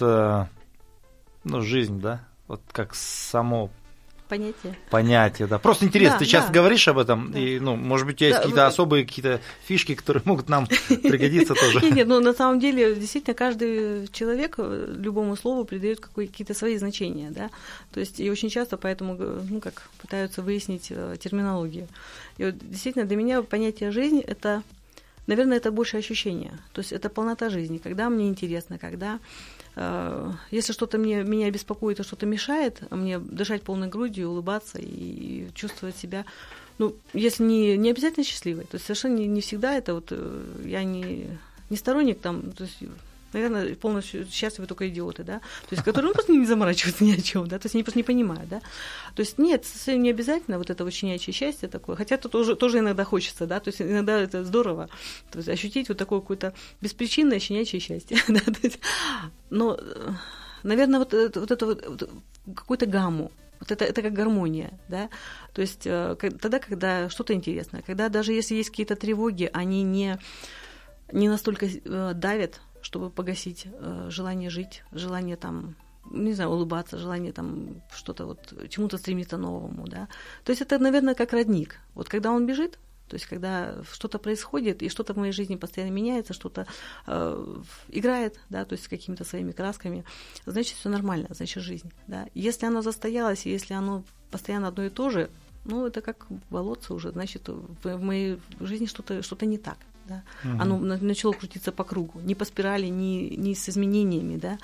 ну, жизнь, да? Вот как само понятие. Понятие, да. Просто интересно, да, ты часто да. говоришь об этом, да. И, ну, может быть, у тебя есть да, какие-то вы... особые какие-то фишки, которые могут нам пригодиться тоже. Нет, нет, ну, на самом деле, действительно, каждый человек любому слову придает какие-то свои значения, да. То есть, и очень часто поэтому, ну, как пытаются выяснить терминологию. И вот, действительно, для меня понятие «жизнь» — это, наверное, это больше ощущение. То есть, это полнота жизни, когда мне интересно, когда... Если что-то мне, меня беспокоит, и что-то мешает мне дышать полной грудью, улыбаться и чувствовать себя, ну, если не, не обязательно счастливой, то есть совершенно не, не всегда это вот, я не, не сторонник там, то есть, наверное, полностью счастливы только идиоты, да, то есть, которые ну, просто не заморачиваются ни о чем, да, то есть они просто не понимают, да, то есть нет, совсем не обязательно вот это вот щенячье счастье такое, хотя это тоже, тоже иногда хочется, да, то есть иногда это здорово, то есть ощутить вот такое какое-то беспричинное щенячье счастье, да, то есть, но, наверное, вот, вот это вот, вот какую-то гамму, вот это, это как гармония, да, то есть тогда, когда что-то интересное, когда даже если есть какие-то тревоги, они не, не настолько давят, чтобы погасить э, желание жить, желание там, не знаю, улыбаться, желание там что-то вот, чему-то стремиться новому, да. То есть это, наверное, как родник. Вот когда он бежит, то есть когда что-то происходит, и что-то в моей жизни постоянно меняется, что-то э, играет, да, то есть с какими-то своими красками, значит, все нормально, значит, жизнь, да. Если оно застоялось, если оно постоянно одно и то же, ну, это как болотце уже, значит, в моей жизни что-то, что-то не так. Да? Угу. Оно начало крутиться по кругу, не по спирали, не, не с изменениями, да.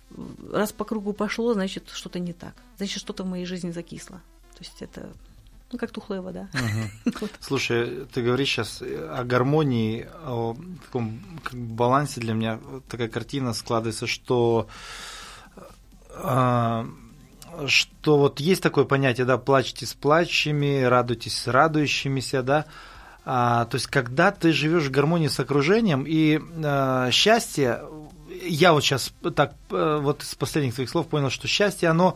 Раз по кругу пошло, значит, что-то не так. Значит, что-то в моей жизни закисло. То есть это Ну, как тухлая вода. Угу. Вот. Слушай, ты говоришь сейчас о гармонии, о таком балансе. Для меня такая картина складывается, что, э, что вот есть такое понятие, да, плачьте с плачущими, радуйтесь с радующимися, да. А, то есть, когда ты живешь в гармонии с окружением, и э, счастье, я вот сейчас так э, вот из последних твоих слов понял, что счастье, оно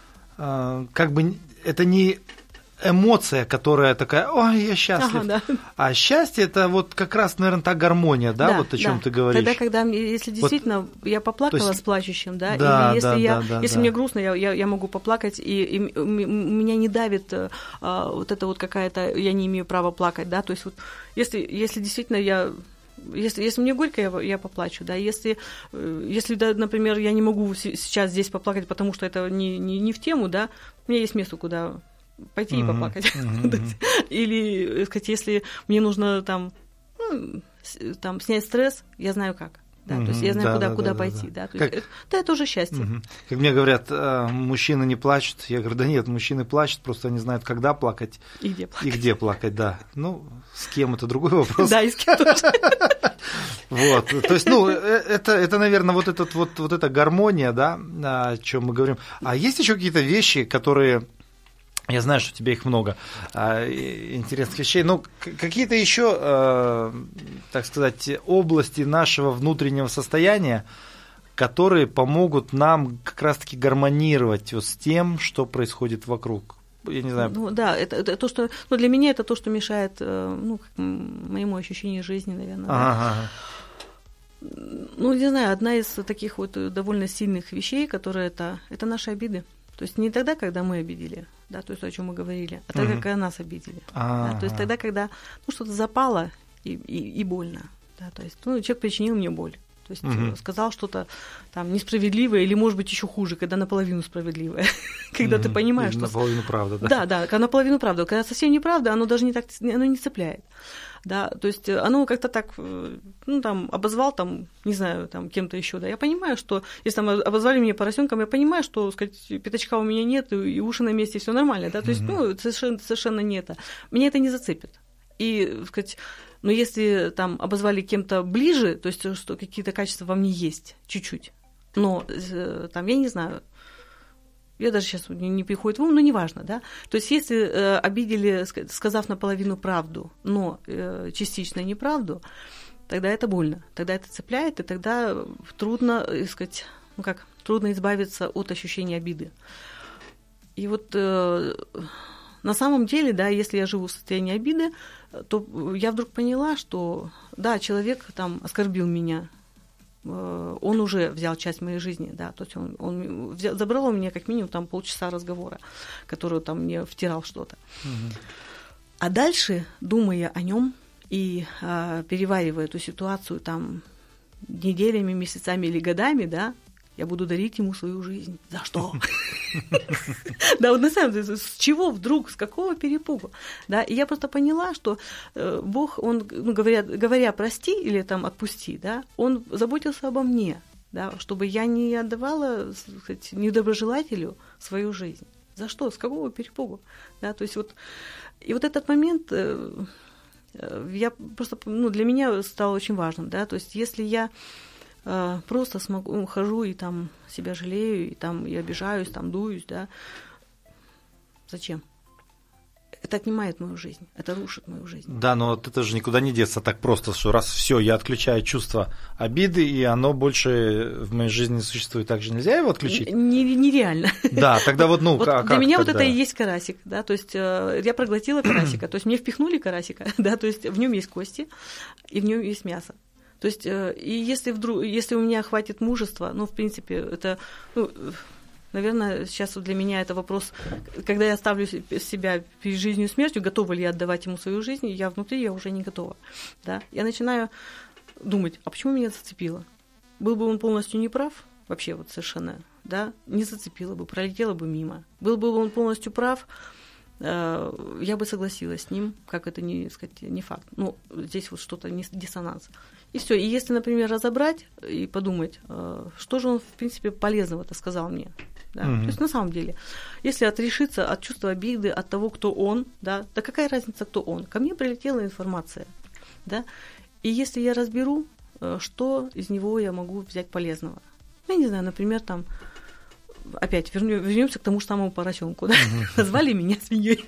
э, как бы это не эмоция, которая такая, ой, я счастлив. Ага, да. А счастье это вот как раз, наверное, та гармония, да, да вот о чем да. ты говоришь. Тогда, когда, если действительно вот, я поплакала есть, с плачущим, да, да или если, да, я, да, если да. мне грустно, я, я, я могу поплакать, и, и меня не давит а, вот это вот какая-то, я не имею права плакать, да, то есть вот если, если действительно я... Если, если мне горько, я, я поплачу, да, если, если да, например, я не могу сейчас здесь поплакать, потому что это не, не, не в тему, да, у меня есть место, куда пойти mm-hmm. и поплакать. Mm-hmm. Или, сказать, если мне нужно там, ну, там снять стресс, я знаю как. Да, mm-hmm. то есть я знаю, да, куда, да, куда да, пойти. Да, да. То есть, как... это, да, это уже счастье. Mm-hmm. Как мне говорят, мужчины не плачут, я говорю, да нет, мужчины плачут, просто они знают, когда плакать и где плакать. И где плакать, да. Ну, с кем это другой вопрос. Да, и с кем тоже. Вот, то есть, ну, это, это, наверное, вот, этот, вот, вот эта гармония, да, о чем мы говорим. А есть еще какие-то вещи, которые... Я знаю, что у тебя их много интересных вещей, но какие-то еще, так сказать, области нашего внутреннего состояния, которые помогут нам как раз-таки гармонировать вот с тем, что происходит вокруг. Я не знаю. Ну, да, это, это то, что, ну, для меня это то, что мешает, ну, моему ощущению жизни, наверное. Ага. Да. Ну, не знаю, одна из таких вот довольно сильных вещей, которые это, это наши обиды. То есть не тогда, когда мы обидели, да, то есть о чем мы говорили, а тогда, uh-huh. когда нас обидели. Да, то есть тогда, когда ну, что-то запало и, и, и больно. Да, то есть ну, человек причинил мне боль. То есть uh-huh. сказал что-то там несправедливое или, может быть, еще хуже, когда наполовину справедливое. Когда uh-huh. ты понимаешь, что... Наполовину правда, да? Да, да, когда наполовину правда. Когда совсем неправда, оно даже не так, оно не цепляет. Да, то есть оно как-то так, ну, там, обозвал, там, не знаю, там, кем-то еще, да, я понимаю, что, если там обозвали меня поросенком, я понимаю, что, сказать, пятачка у меня нет, и уши на месте, все нормально, да, то есть, ну, совершенно, совершенно не это. Меня это не зацепит. И, сказать, но если там обозвали кем-то ближе, то есть, что какие-то качества во мне есть, чуть-чуть, но, там, я не знаю, я даже сейчас не, не приходит в ум, но неважно, да. То есть, если э, обидели, сказав наполовину правду, но э, частично неправду, тогда это больно, тогда это цепляет, и тогда трудно, э, сказать, ну как, трудно избавиться от ощущения обиды. И вот э, на самом деле, да, если я живу в состоянии обиды, то я вдруг поняла, что, да, человек там оскорбил меня, он уже взял часть моей жизни, да, то есть он, он взял, забрал у меня как минимум там полчаса разговора, который там мне втирал что-то. Угу. А дальше, думая о нем и а, переваривая эту ситуацию там неделями, месяцами или годами, да, я буду дарить ему свою жизнь. За что? Да, вот на самом деле, с чего вдруг, с какого перепугу? Да, и я просто поняла, что Бог, он, ну, говоря, говоря прости или там отпусти, да, он заботился обо мне, да, чтобы я не отдавала, так сказать, недоброжелателю свою жизнь. За что? С какого перепугу? Да, то есть вот, и вот этот момент я просто, ну, для меня стал очень важным, да, то есть если я просто смогу, хожу и там себя жалею, и там и обижаюсь, там дуюсь, да. Зачем? Это отнимает мою жизнь, это рушит мою жизнь. Да, но вот это же никуда не деться так просто, что раз все, я отключаю чувство обиды, и оно больше в моей жизни не существует, так же нельзя его отключить? Нереально. Да, тогда вот, ну, вот как для меня тогда? Вот это и есть карасик, да, то есть я проглотила карасика, то есть мне впихнули карасика, да, то есть в нем есть кости, и в нем есть мясо. То есть, и если вдруг, если у меня хватит мужества, ну, в принципе, это, ну, наверное, сейчас для меня это вопрос, когда я ставлю себя перед жизнью и смертью, готова ли я отдавать ему свою жизнь, я внутри, я уже не готова, да. Я начинаю думать, а почему меня зацепило? Был бы он полностью неправ, вообще вот совершенно, да, не зацепило бы, пролетело бы мимо. Был бы он полностью прав, я бы согласилась с ним, как это не, сказать, не факт. Ну, здесь вот что-то диссонанс. И все. И если, например, разобрать и подумать, что же он, в принципе, полезного-то сказал мне, Да? Mm-hmm. То есть на самом деле, если отрешиться от чувства обиды, от того, кто он, да, да какая разница, кто он? Ко мне прилетела информация, да, и если я разберу, что из него я могу взять полезного. Я не знаю, например, там, опять вернемся к тому же самому поросенку, да? Назвали меня свиньей.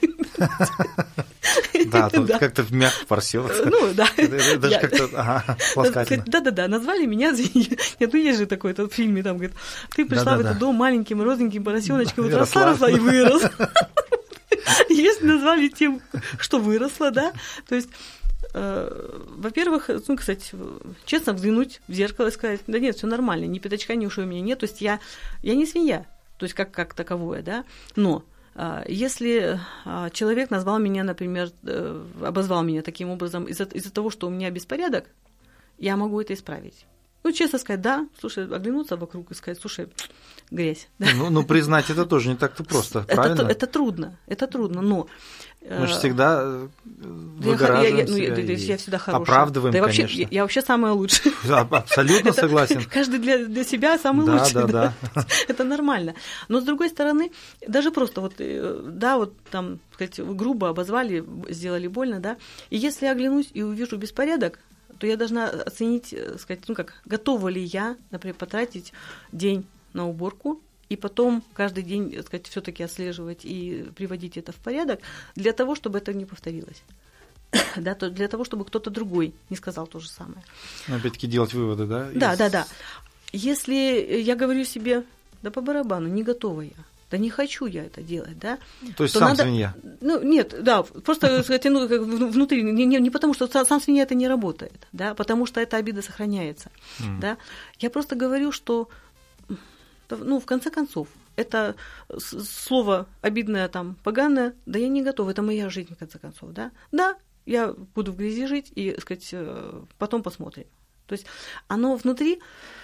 Да, тут как-то мягко поросенок. Ну, да. Даже как-то ласкательно. Да-да-да, назвали меня свиньей. Нет, ну есть же такой в фильме, там, говорит, ты пришла в этот дом маленьким розовеньким поросеночком, вот росла-росла и выросла. Если назвали тем, что выросла, да, то есть во-первых, ну, кстати, честно взглянуть в зеркало и сказать, да нет, все нормально, ни пятачка, ни ушей у меня нет, то есть я, я не свинья, то есть как, как таковое, да, но если человек назвал меня, например, обозвал меня таким образом из-за, из-за того, что у меня беспорядок, я могу это исправить. Ну, честно сказать, да, слушай, оглянуться вокруг и сказать, слушай, грязь. Да? Ну, ну, признать это тоже не так-то просто, правильно? Это, это трудно, это трудно, но... Мы же всегда выгораживаем я, я, себя ну, я, я всегда хорошая. Оправдываем, да, конечно. Вообще, я, я вообще самая лучшая. Абсолютно согласен. Каждый для, для себя самый да, лучший. Да, да, да. Это нормально. Но, с другой стороны, даже просто вот, да, вот там, сказать, грубо обозвали, сделали больно, да, и если я оглянусь и увижу беспорядок, то я должна оценить, сказать, ну как, готова ли я, например, потратить день на уборку, и потом каждый день, так сказать, все-таки отслеживать и приводить это в порядок для того, чтобы это не повторилось. Да, то для того, чтобы кто-то другой не сказал то же самое. Опять-таки делать выводы, да? Да, из... да, да. Если я говорю себе, да по барабану, не готова я, да не хочу я это делать, да. То есть то сам надо... свинья? Ну, нет, да, просто сказать, ну, внутри, не, не, не потому, что сам свинья это не работает, да, потому что эта обида сохраняется, mm. да. Я просто говорю, что ну, в конце концов, это слово обидное, там, поганое, да я не готова, это моя жизнь, в конце концов, да. Да, я буду в грязи жить и, так сказать, потом посмотрим. То есть оно внутри,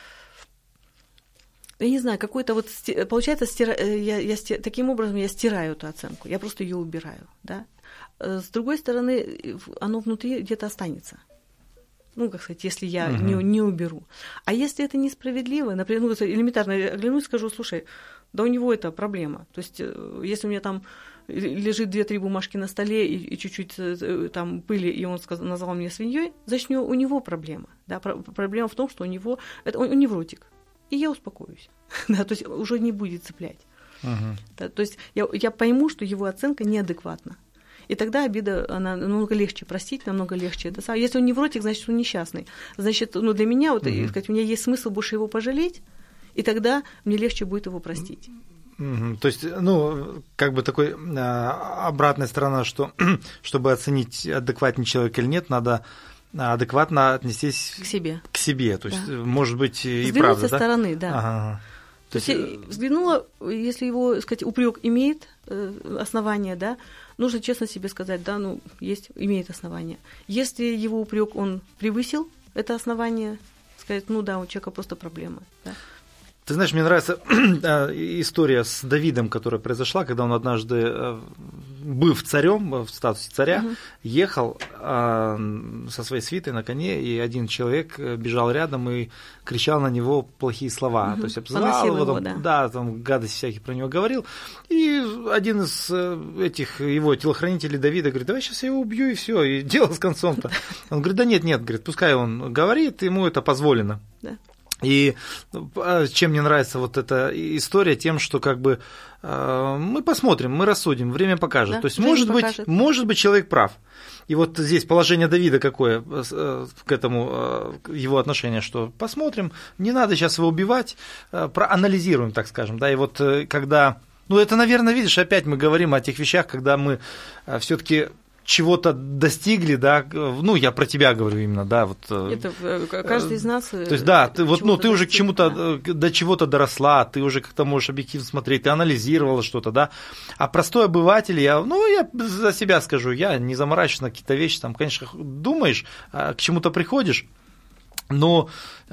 я не знаю, какой-то вот, получается, стира... я, я, таким образом я стираю эту оценку, я просто ее убираю, да. С другой стороны, оно внутри где-то останется. Ну, как сказать, если я uh-huh. не, не уберу. А если это несправедливо, например, ну, элементарно оглянусь, скажу, слушай, да у него это проблема. То есть, если у меня там лежит две-три бумажки на столе и, и чуть-чуть там пыли, и он сказал, назвал меня свиньей, значит, у него проблема. Да? Проблема в том, что у него, это, он, он невротик. И я успокоюсь. Да? То есть, уже не будет цеплять. Uh-huh. Да? То есть, я, я пойму, что его оценка неадекватна. И тогда обида, она намного легче простить, намного легче. Это, если он невротик, значит, он несчастный. Значит, ну, для меня, вот, mm-hmm. сказать, у меня есть смысл больше его пожалеть, и тогда мне легче будет его простить. Mm-hmm. То есть, ну, как бы такой а, обратная сторона, что чтобы оценить, адекватный человек или нет, надо адекватно отнестись к себе. К себе. То есть, да. Может быть, и взглянуть правда, со да? стороны, да. Ага. То, То есть, есть я взглянула, если его, сказать, упрек имеет э, основание, да, нужно честно себе сказать, да, ну, есть, имеет основание. Если его упрек он превысил это основание, сказать, ну да, у человека просто проблема. Да. Ты знаешь, мне нравится история с Давидом, которая произошла, когда он однажды, быв царем, в статусе царя, угу. ехал со своей свитой на коне, и один человек бежал рядом и кричал на него плохие слова, угу. то есть обзывал его, его там, да. да, там гадости всякие про него говорил, и один из этих его телохранителей Давида говорит, давай сейчас я его убью, и все, и дело с концом-то. Он говорит, да нет, нет, говорит, пускай он говорит, ему это позволено. Да. И чем мне нравится вот эта история, тем, что как бы э, мы посмотрим, мы рассудим, время покажет. Да, то есть, может покажет. быть, может быть, человек прав. И вот здесь положение Давида какое э, к этому э, его отношение, что посмотрим, не надо сейчас его убивать, э, проанализируем, так скажем. Да, и вот э, когда, ну это, наверное, видишь, опять мы говорим о тех вещах, когда мы э, все-таки чего-то достигли, да, ну, я про тебя говорю именно, да, вот. Это каждый из нас. То есть, да, ты, вот, ну, ты уже достиг, к чему-то, да. до чего-то доросла, ты уже как-то можешь объективно смотреть, ты анализировала что-то, да, а простой обыватель, я, ну, я за себя скажу, я не заморачиваюсь на какие-то вещи, там, конечно, думаешь, к чему-то приходишь, но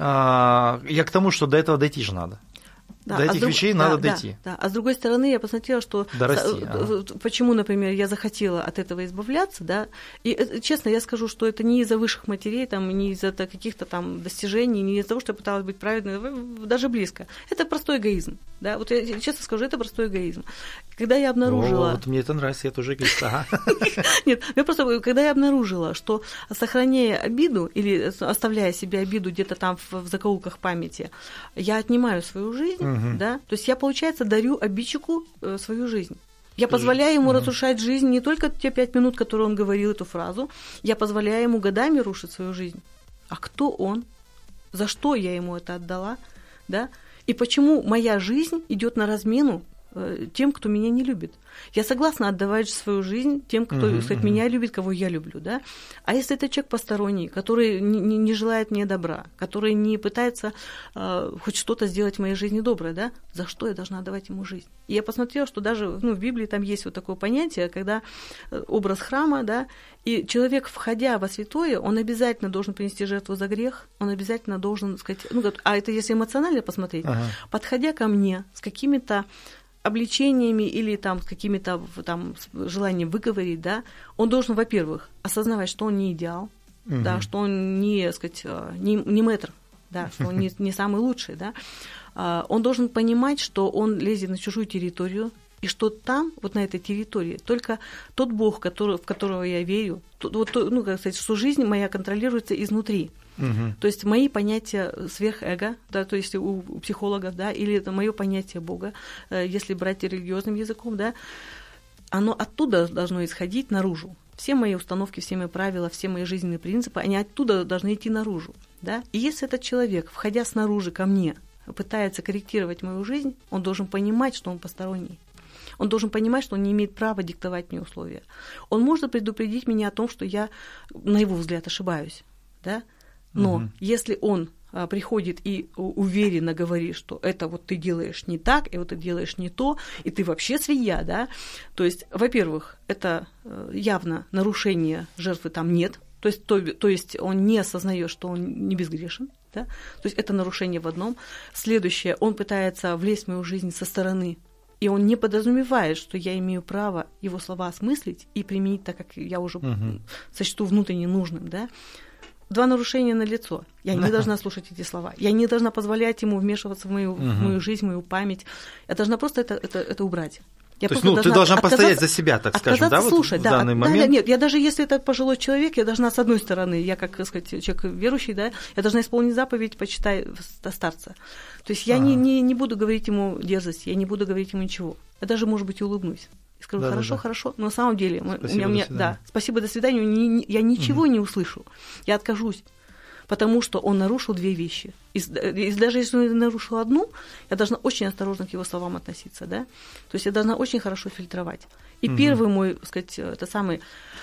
а, я к тому, что до этого дойти же надо. Да, до а этих друг... вещей да, надо да, дойти. Да. А с другой стороны, я посмотрела, что Дорасти, ага. почему, например, я захотела от этого избавляться, да, и честно, я скажу, что это не из-за высших матерей, там, не из-за каких-то там достижений, не из-за того, что я пыталась быть праведной, даже близко. Это простой эгоизм, Да, вот я честно скажу, это простой эгоизм. Когда я обнаружила... О, вот мне это нравится, я тоже эгоист. Ага. Нет, я просто, когда я обнаружила, что сохраняя обиду или оставляя себе обиду где-то там в, в закоулках памяти, я отнимаю свою жизнь, угу. да, то есть я, получается, дарю обидчику э, свою жизнь. Я позволяю ему угу. разрушать жизнь не только те пять минут, которые он говорил эту фразу, я позволяю ему годами рушить свою жизнь. А кто он? За что я ему это отдала? Да? И почему моя жизнь идет на размену э, тем, кто меня не любит? Я согласна отдавать свою жизнь тем, кто uh-huh, сказать, uh-huh. меня любит, кого я люблю. Да? А если это человек посторонний, который не, не, не желает мне добра, который не пытается э, хоть что-то сделать в моей жизни доброе, да? За что я должна отдавать ему жизнь? И я посмотрела, что даже ну, в Библии там есть вот такое понятие, когда образ храма, да, и человек, входя во святое, он обязательно должен принести жертву за грех, он обязательно должен сказать, ну, а это если эмоционально посмотреть, ага. подходя ко мне с какими-то обличениями или там, с какими-то там, желанием выговорить, да, он должен, во-первых, осознавать, что он не идеал, угу. да, что он не, сказать, не, не мэтр, да, что он не, не самый лучший, да, он должен понимать, что он лезет на чужую территорию, и что там, вот на этой территории, только тот Бог, который, в которого я верю, тот, вот, ну, как сказать, что жизнь моя контролируется изнутри. Угу. То есть мои понятия сверхэго, да, то есть у психологов, да, или это мое понятие Бога, если брать религиозным языком, да, оно оттуда должно исходить наружу. Все мои установки, все мои правила, все мои жизненные принципы, они оттуда должны идти наружу. Да? И если этот человек, входя снаружи ко мне, пытается корректировать мою жизнь, он должен понимать, что он посторонний. Он должен понимать, что он не имеет права диктовать мне условия. Он может предупредить меня о том, что я, на его взгляд, ошибаюсь. Да? Но угу. если он а, приходит и уверенно говорит, что это вот ты делаешь не так, и вот ты делаешь не то, и ты вообще свинья, да, то есть, во-первых, это явно нарушение жертвы там нет, то есть, то, то есть он не осознаёт, что он не безгрешен, да? То есть это нарушение в одном. Следующее, он пытается влезть в мою жизнь со стороны, и он не подразумевает, что я имею право его слова осмыслить и применить так, как я уже угу. сочту внутренне нужным, да. Два нарушения налицо. Я не должна слушать эти слова. Я не должна позволять ему вмешиваться в мою, угу. в мою жизнь, в мою память. Я должна просто это, это, это убрать. Я То есть, ну, ты должна постоять за себя, так скажем, да, слушать, вот в да, данный да, момент? Да, нет, я даже если это пожилой человек, я должна, с одной стороны, я, как сказать, человек верующий, да, я должна исполнить заповедь «почитай старца». То есть я ага. не, не, не буду говорить ему дерзость, я не буду говорить ему ничего. Я даже, может быть, улыбнусь. И скажу, да, хорошо, да, да. хорошо, но на самом деле, спасибо, у меня, мне, да, спасибо, до свидания, не, не, я ничего угу. не услышу, я откажусь. Потому что он нарушил две вещи. И, и даже если он нарушил одну, я должна очень осторожно к его словам относиться, да? То есть я должна очень хорошо фильтровать. И угу. первый мой, так сказать, это самый,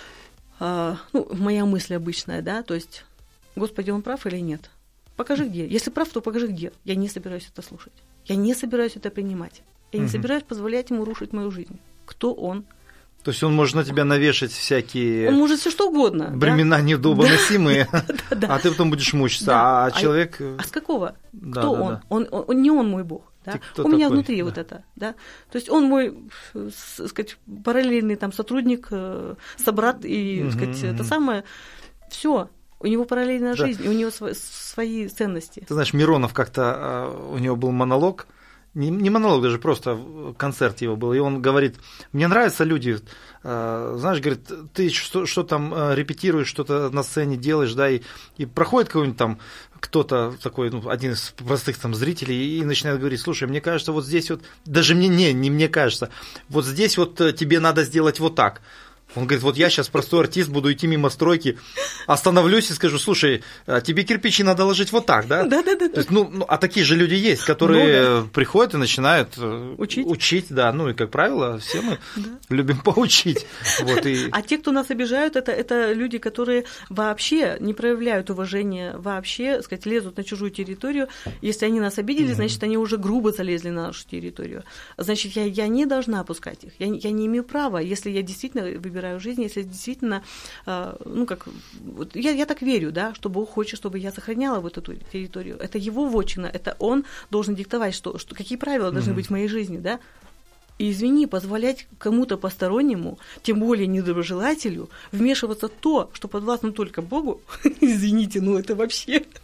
э, ну, моя мысль обычная, да, то есть, Господи, он прав или нет? Покажи где. Если прав, то покажи где. Я не собираюсь это слушать. Я не собираюсь это принимать. Я угу. не собираюсь позволять ему рушить мою жизнь. Кто он? То есть он может на тебя навешать всякие он может все что угодно, бремена да? недобоносимые, да, да, да. а ты потом будешь мучиться. Да. А человек... А, а с какого? Да, Кто да, он? Да. Он, он? Он не он мой Бог. Да? У меня такой? внутри да. вот это. Да? То есть он мой, сказать, параллельный там, сотрудник, собрат и угу, сказать, угу. это самое. Все. У него параллельная да. жизнь, у него свои ценности. Ты знаешь, Миронов как-то, у него был монолог, не монолог даже, просто концерт его был, и он говорит, мне нравятся люди, знаешь, говорит, ты что, что там репетируешь, что-то на сцене делаешь, да, и, и проходит какой-нибудь там кто-то такой, ну, один из простых там зрителей, и начинает говорить, слушай, мне кажется, вот здесь вот, даже мне, не, не мне кажется, вот здесь вот тебе надо сделать вот так. Он говорит, вот я сейчас простой артист, буду идти мимо стройки, остановлюсь и скажу, слушай, тебе кирпичи надо ложить вот так, да? Да, да, да. То есть, ну, ну, а такие же люди есть, которые ну, да. приходят и начинают учить. учить, да, ну и, как правило, все мы да. любим поучить. Вот, и... А те, кто нас обижают, это, это люди, которые вообще не проявляют уважения, вообще, так сказать, лезут на чужую территорию. Если они нас обидели, mm-hmm. значит, они уже грубо залезли на нашу территорию. Значит, я, я не должна опускать их, я, я не имею права, если я действительно выбираю жизнь, если действительно, ну как, вот я, я так верю, да, что Бог хочет, чтобы я сохраняла вот эту территорию. Это его вотчина, это он должен диктовать, что, что, какие правила должны mm-hmm. быть в моей жизни, да. И, извини, позволять кому-то постороннему, тем более недоброжелателю, вмешиваться в то, что подвластно только Богу, извините, ну это вообще...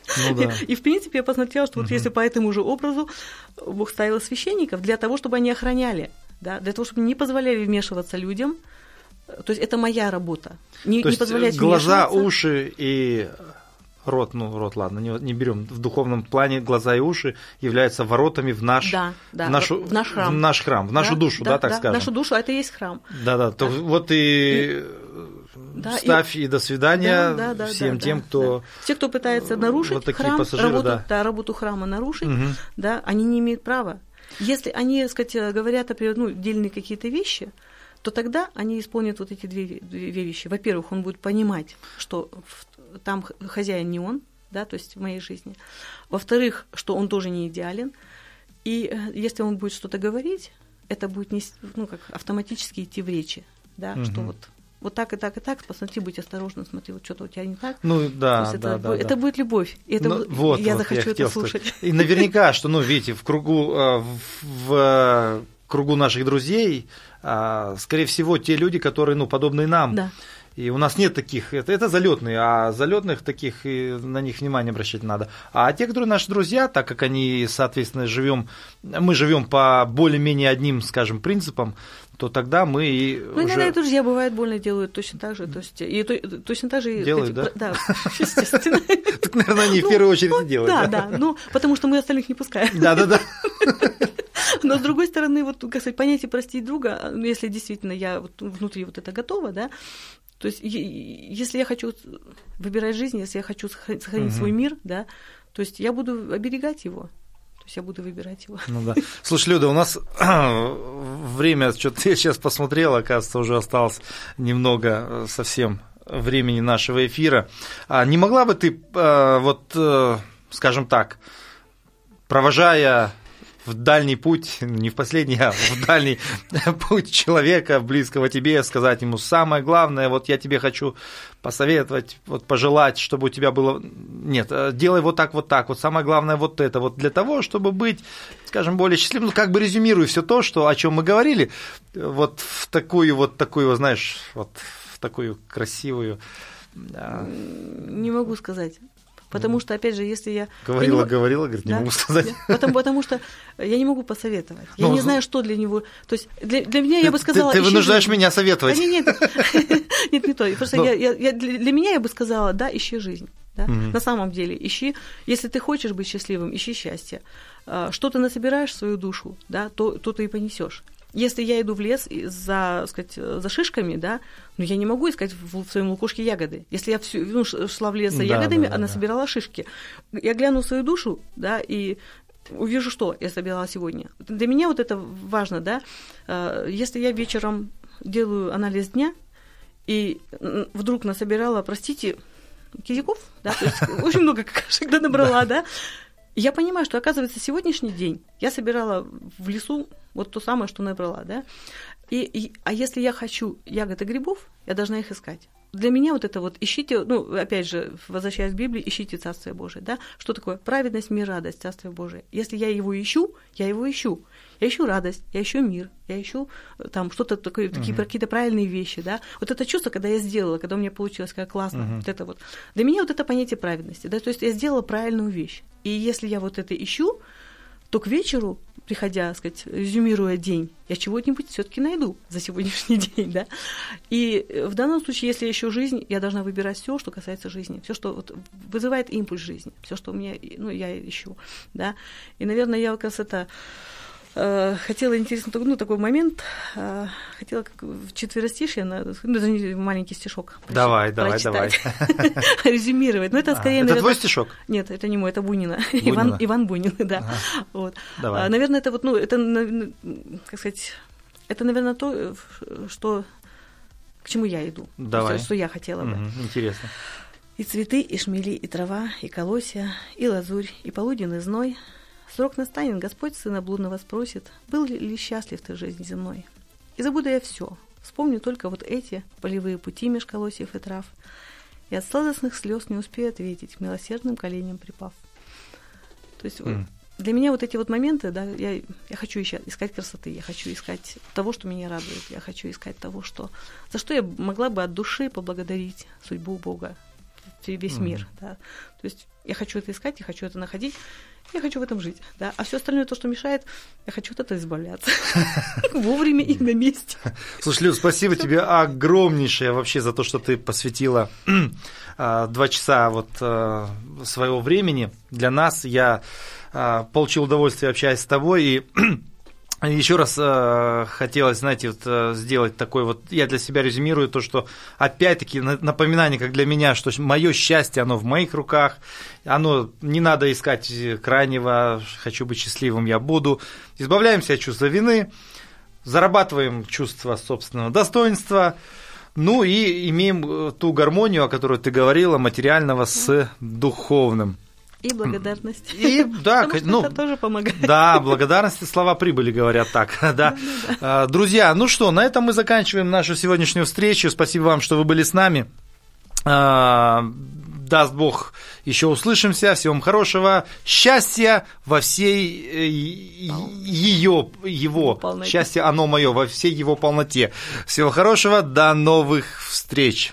Ну, да. И, в принципе, я посмотрела, что вот Мгм. если по этому же образу Бог ставил священников для того, чтобы они охраняли, да, для того, чтобы не позволяли вмешиваться людям. То есть это моя работа. Не, То не есть позволять глаза, вмешиваться. уши и рот, ну, рот, ладно, не, не берем. В духовном плане глаза и уши являются воротами в наш, Да, да, в, нашу, в наш храм. в наш храм, в нашу Да, душу, да, так да, скажем. нашу душу, а это и есть храм. Да-да, то вот и, Да, ставь и, до свидания Да, да, да, всем да, тем, да, кто... да. Те, кто пытается нарушить вот такие храм, пассажиры, работу, да. да, работу храма нарушить, Мгм. да, они не имеют права. Если они, так сказать, говорят, например, ну, отдельные какие-то вещи, то тогда они исполнят вот эти две, две вещи. Во-первых, он будет понимать, что в- там х- хозяин не он, да, то есть в моей жизни. Во-вторых, что он тоже не идеален. И э, если он будет что-то говорить, это будет не, с- ну, как автоматически идти в речи, да, Мгм. что вот вот так и так и так, посмотри, будь осторожна, смотри, вот что-то у тебя не так. Ну, да, То есть да, это, да, бу- это да. будет любовь. И это Ну, бу- вот, я вот, захочу я хотел это слушать. сказать. И наверняка, что, ну, видите, в кругу, э, в, в кругу наших друзей, а, скорее всего, те люди, которые, ну, подобные нам. Да. И у нас нет таких, это, это залетные, а залетных таких, и на них внимание обращать надо. А те, которые наши друзья, так как они, соответственно, живем, мы живем по более-менее одним, скажем, принципам, то тогда мы и Ну, иногда уже... и друзья, бывает, больно делают точно так же. То есть, и то- точно так же... и Делают, эти- да? Да, естественно. Так, наверное, они в Ну, первую очередь ну, и делают. Да, да, ну, потому что мы остальных не пускаем. Да-да-да. Но, с другой стороны, вот, как сказать, понять и простить друга, ну, если действительно я вот внутри вот это готова, да, то есть, е- если я хочу выбирать жизнь, если я хочу сохранить сохранить Мгм. свой мир, да, то есть я буду оберегать его, то есть я буду выбирать его. Ну да. Слушай, Люда, у нас время, что-то я сейчас посмотрел, оказывается, уже осталось немного э, совсем времени нашего эфира. А не могла бы ты, э, вот, э, скажем так, провожая в дальний путь, не в последний, а в дальний путь человека, близкого тебе, сказать ему самое главное, вот я тебе хочу посоветовать, вот пожелать, чтобы у тебя было... Нет, делай вот так, вот так, вот самое главное вот это, вот для того, чтобы быть, скажем, более счастливым, ну, как бы резюмирую все то, что, о чем мы говорили, вот в такую вот, такую, знаешь, вот в такую красивую... Не могу сказать. Потому что, опять же, если я... Говорила, я не... говорила, говорит, не Да, могу сказать. да. Потому, потому что я не могу посоветовать. Я Ну, не знаю, что для него... То есть для, для меня я бы Ты- сказала... Ты, ты ищи вынуждаешь жизнь. меня советовать. Да, нет, нет, нет, не то. Просто Ну. я, я, я- для для меня я бы сказала, да, ищи жизнь. Да? Мгм. На самом деле, ищи, если ты хочешь быть счастливым, ищи счастье. А, Что ты насобираешь в свою душу, да, то, то ты и понесешь. Если я иду в лес и за, сказать, за шишками, да, ну я не могу искать в, в своем лукошке ягоды. Если я всю, ну, ш- шла в лес за Да, ягодами, да, да, она да. собирала шишки. Я гляну в свою душу, да, и увижу, что я собирала сегодня. Для меня вот это важно, да. А, Если я вечером делаю анализ дня и м, вдруг насобирала, простите, кизиков, да, то есть очень много какашек да, набрала, да, и я понимаю, что, оказывается, сегодняшний день я собирала в лесу вот то самое, что набрала, да, и, и, а если я хочу ягод и грибов, я должна их искать. Для меня вот это вот ищите, ну, опять же, возвращаясь к Библии, ищите Царствие Божие, да, что такое праведность, мир, радость, Царствие Божие. Если я его ищу, я его ищу. Я ищу радость, я ищу мир, я ищу э, там что-то такое, такие Мгм. какие-то правильные вещи, да. Вот это чувство, когда я сделала, когда у меня получилось, как классно, Мгм. вот это вот. Для меня вот это понятие праведности, да, то есть я сделала правильную вещь. И если я вот это ищу, то к вечеру, приходя, так сказать, резюмируя день, я чего-нибудь все-таки найду за сегодняшний день, да. И в данном случае, если я ищу жизнь, я должна выбирать все, что касается жизни, все, что вот вызывает импульс жизни, все, что у меня, ну, я ищу, да. И, наверное, я как раз это э, хотела, интересно, ну, такой момент, э, хотела как в четверостишье, на- ну, это не маленький стишок. прочи- Давай, давай, прочитать, резюмировать. Но это А, скорее, это наверное... твой стишок? Нет, это не мой, это Бунина. Бунина. Иван, Иван Бунин, да. Ага. Вот. Давай. А, наверное, это вот, ну, это, на- как сказать, это, наверное, то, что к чему я иду. Давай. Что, что я хотела бы. Мгм, интересно. И цветы, и шмели, и трава, и колосья, и лазурь, и полуденный зной. Срок настанет, Господь сына блудного спросит, был ли, ли счастлив ты в жизни земной. И забуду я все, вспомню только вот эти полевые пути меж колосьев и трав, и от сладостных слез не успею ответить, милосердным коленям припав. То есть М. для меня вот эти вот моменты, да, я, я хочу ища- искать красоты, я хочу искать того, что меня радует, я хочу искать того, что, за что я могла бы от души поблагодарить судьбу Бога весь mm-hmm. мир, да. То есть я хочу это искать, я хочу это находить, я хочу в этом жить, да. А все остальное, то, что мешает, я хочу от этого избавляться. Вовремя и на месте. Слушай, Люд, спасибо тебе огромнейшее вообще за то, что ты посвятила два часа вот своего времени для нас. Я получил удовольствие, общаясь с тобой, и еще раз э, хотелось, знаете, вот, э, сделать такой вот, я для себя резюмирую то, что опять-таки напоминание, как для меня, что мое счастье, оно в моих руках, оно, не надо искать крайнего, хочу быть счастливым, я буду, избавляемся от чувства вины, зарабатываем чувство собственного достоинства, ну и имеем ту гармонию, о которой ты говорила, материального с духовным. И благодарность. И, да, Потому что ну, это тоже помогает. Да, благодарность, слова прибыли, говорят так. Да. Да, да, да. Друзья, ну что, на этом мы заканчиваем нашу сегодняшнюю встречу. Спасибо вам, что вы были с нами. Даст Бог, еще услышимся. Всего вам хорошего. Счастья во всей ее, его, полноте. Счастье, оно мое, во всей его полноте. Всего хорошего. До новых встреч.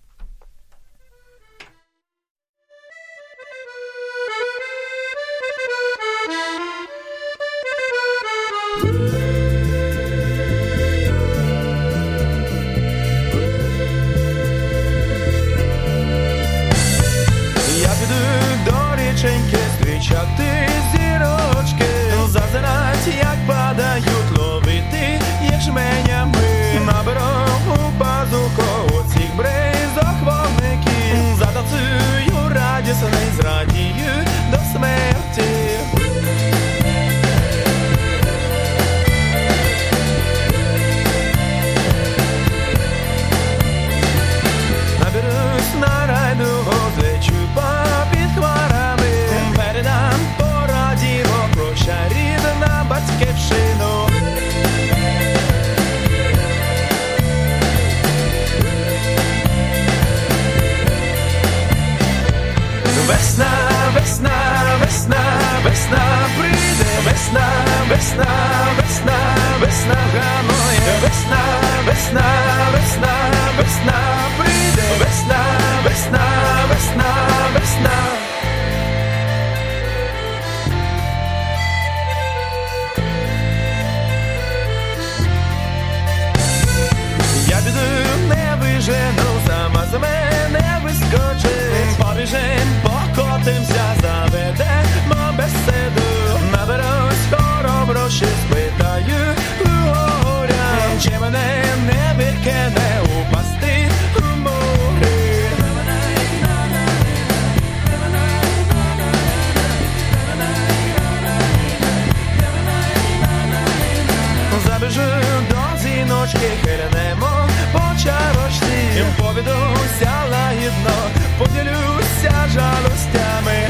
Зустрічати зірочки, зазирать, як падають, ловити їх жменями. Наберу у пазуху оцих бризок вогників, затанцюю радісний, зрадію до смерті. Наберусь на райду, злечу попід хмарами, передам по радіо прощай рідна батьківщину. Весна, весна, весна, весна прийде, весна, весна, весна, весна гамує, весна, весна, весна, весна прийде, весна, весна, весна, весна. Я піду, не вижену, сама за мене вискочить, побіжим, покотимся, заведемо беседу, наберусь хороброші, спитаю у горя, чи мене не викине упасти у морі. Забіжу до зіночки, хильнемо по чарочці, повідуся лагідно, поділюся жалостями.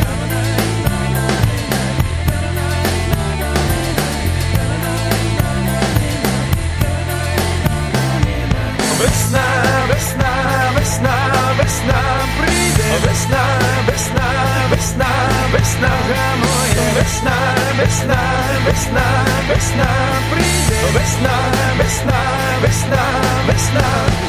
Весна, весна, весна, весна прийде, весна, весна, весна, весна гамує, весна, весна, весна, весна прийде, весна, весна, весна, весна.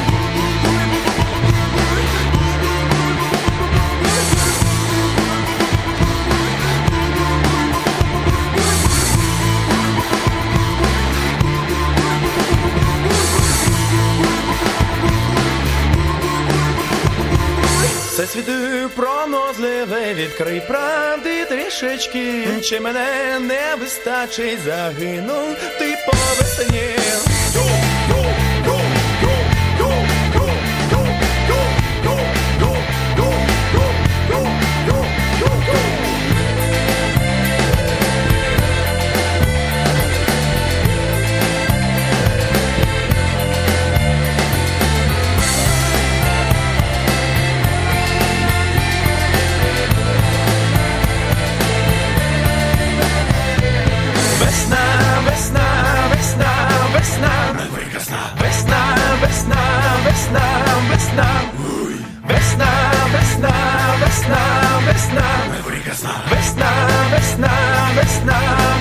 Це світу пронозливе, відкрий правди трішечки, чи мене не вистачить, загинув ти по весні. Весна, весна, весна, весна, весна, весна.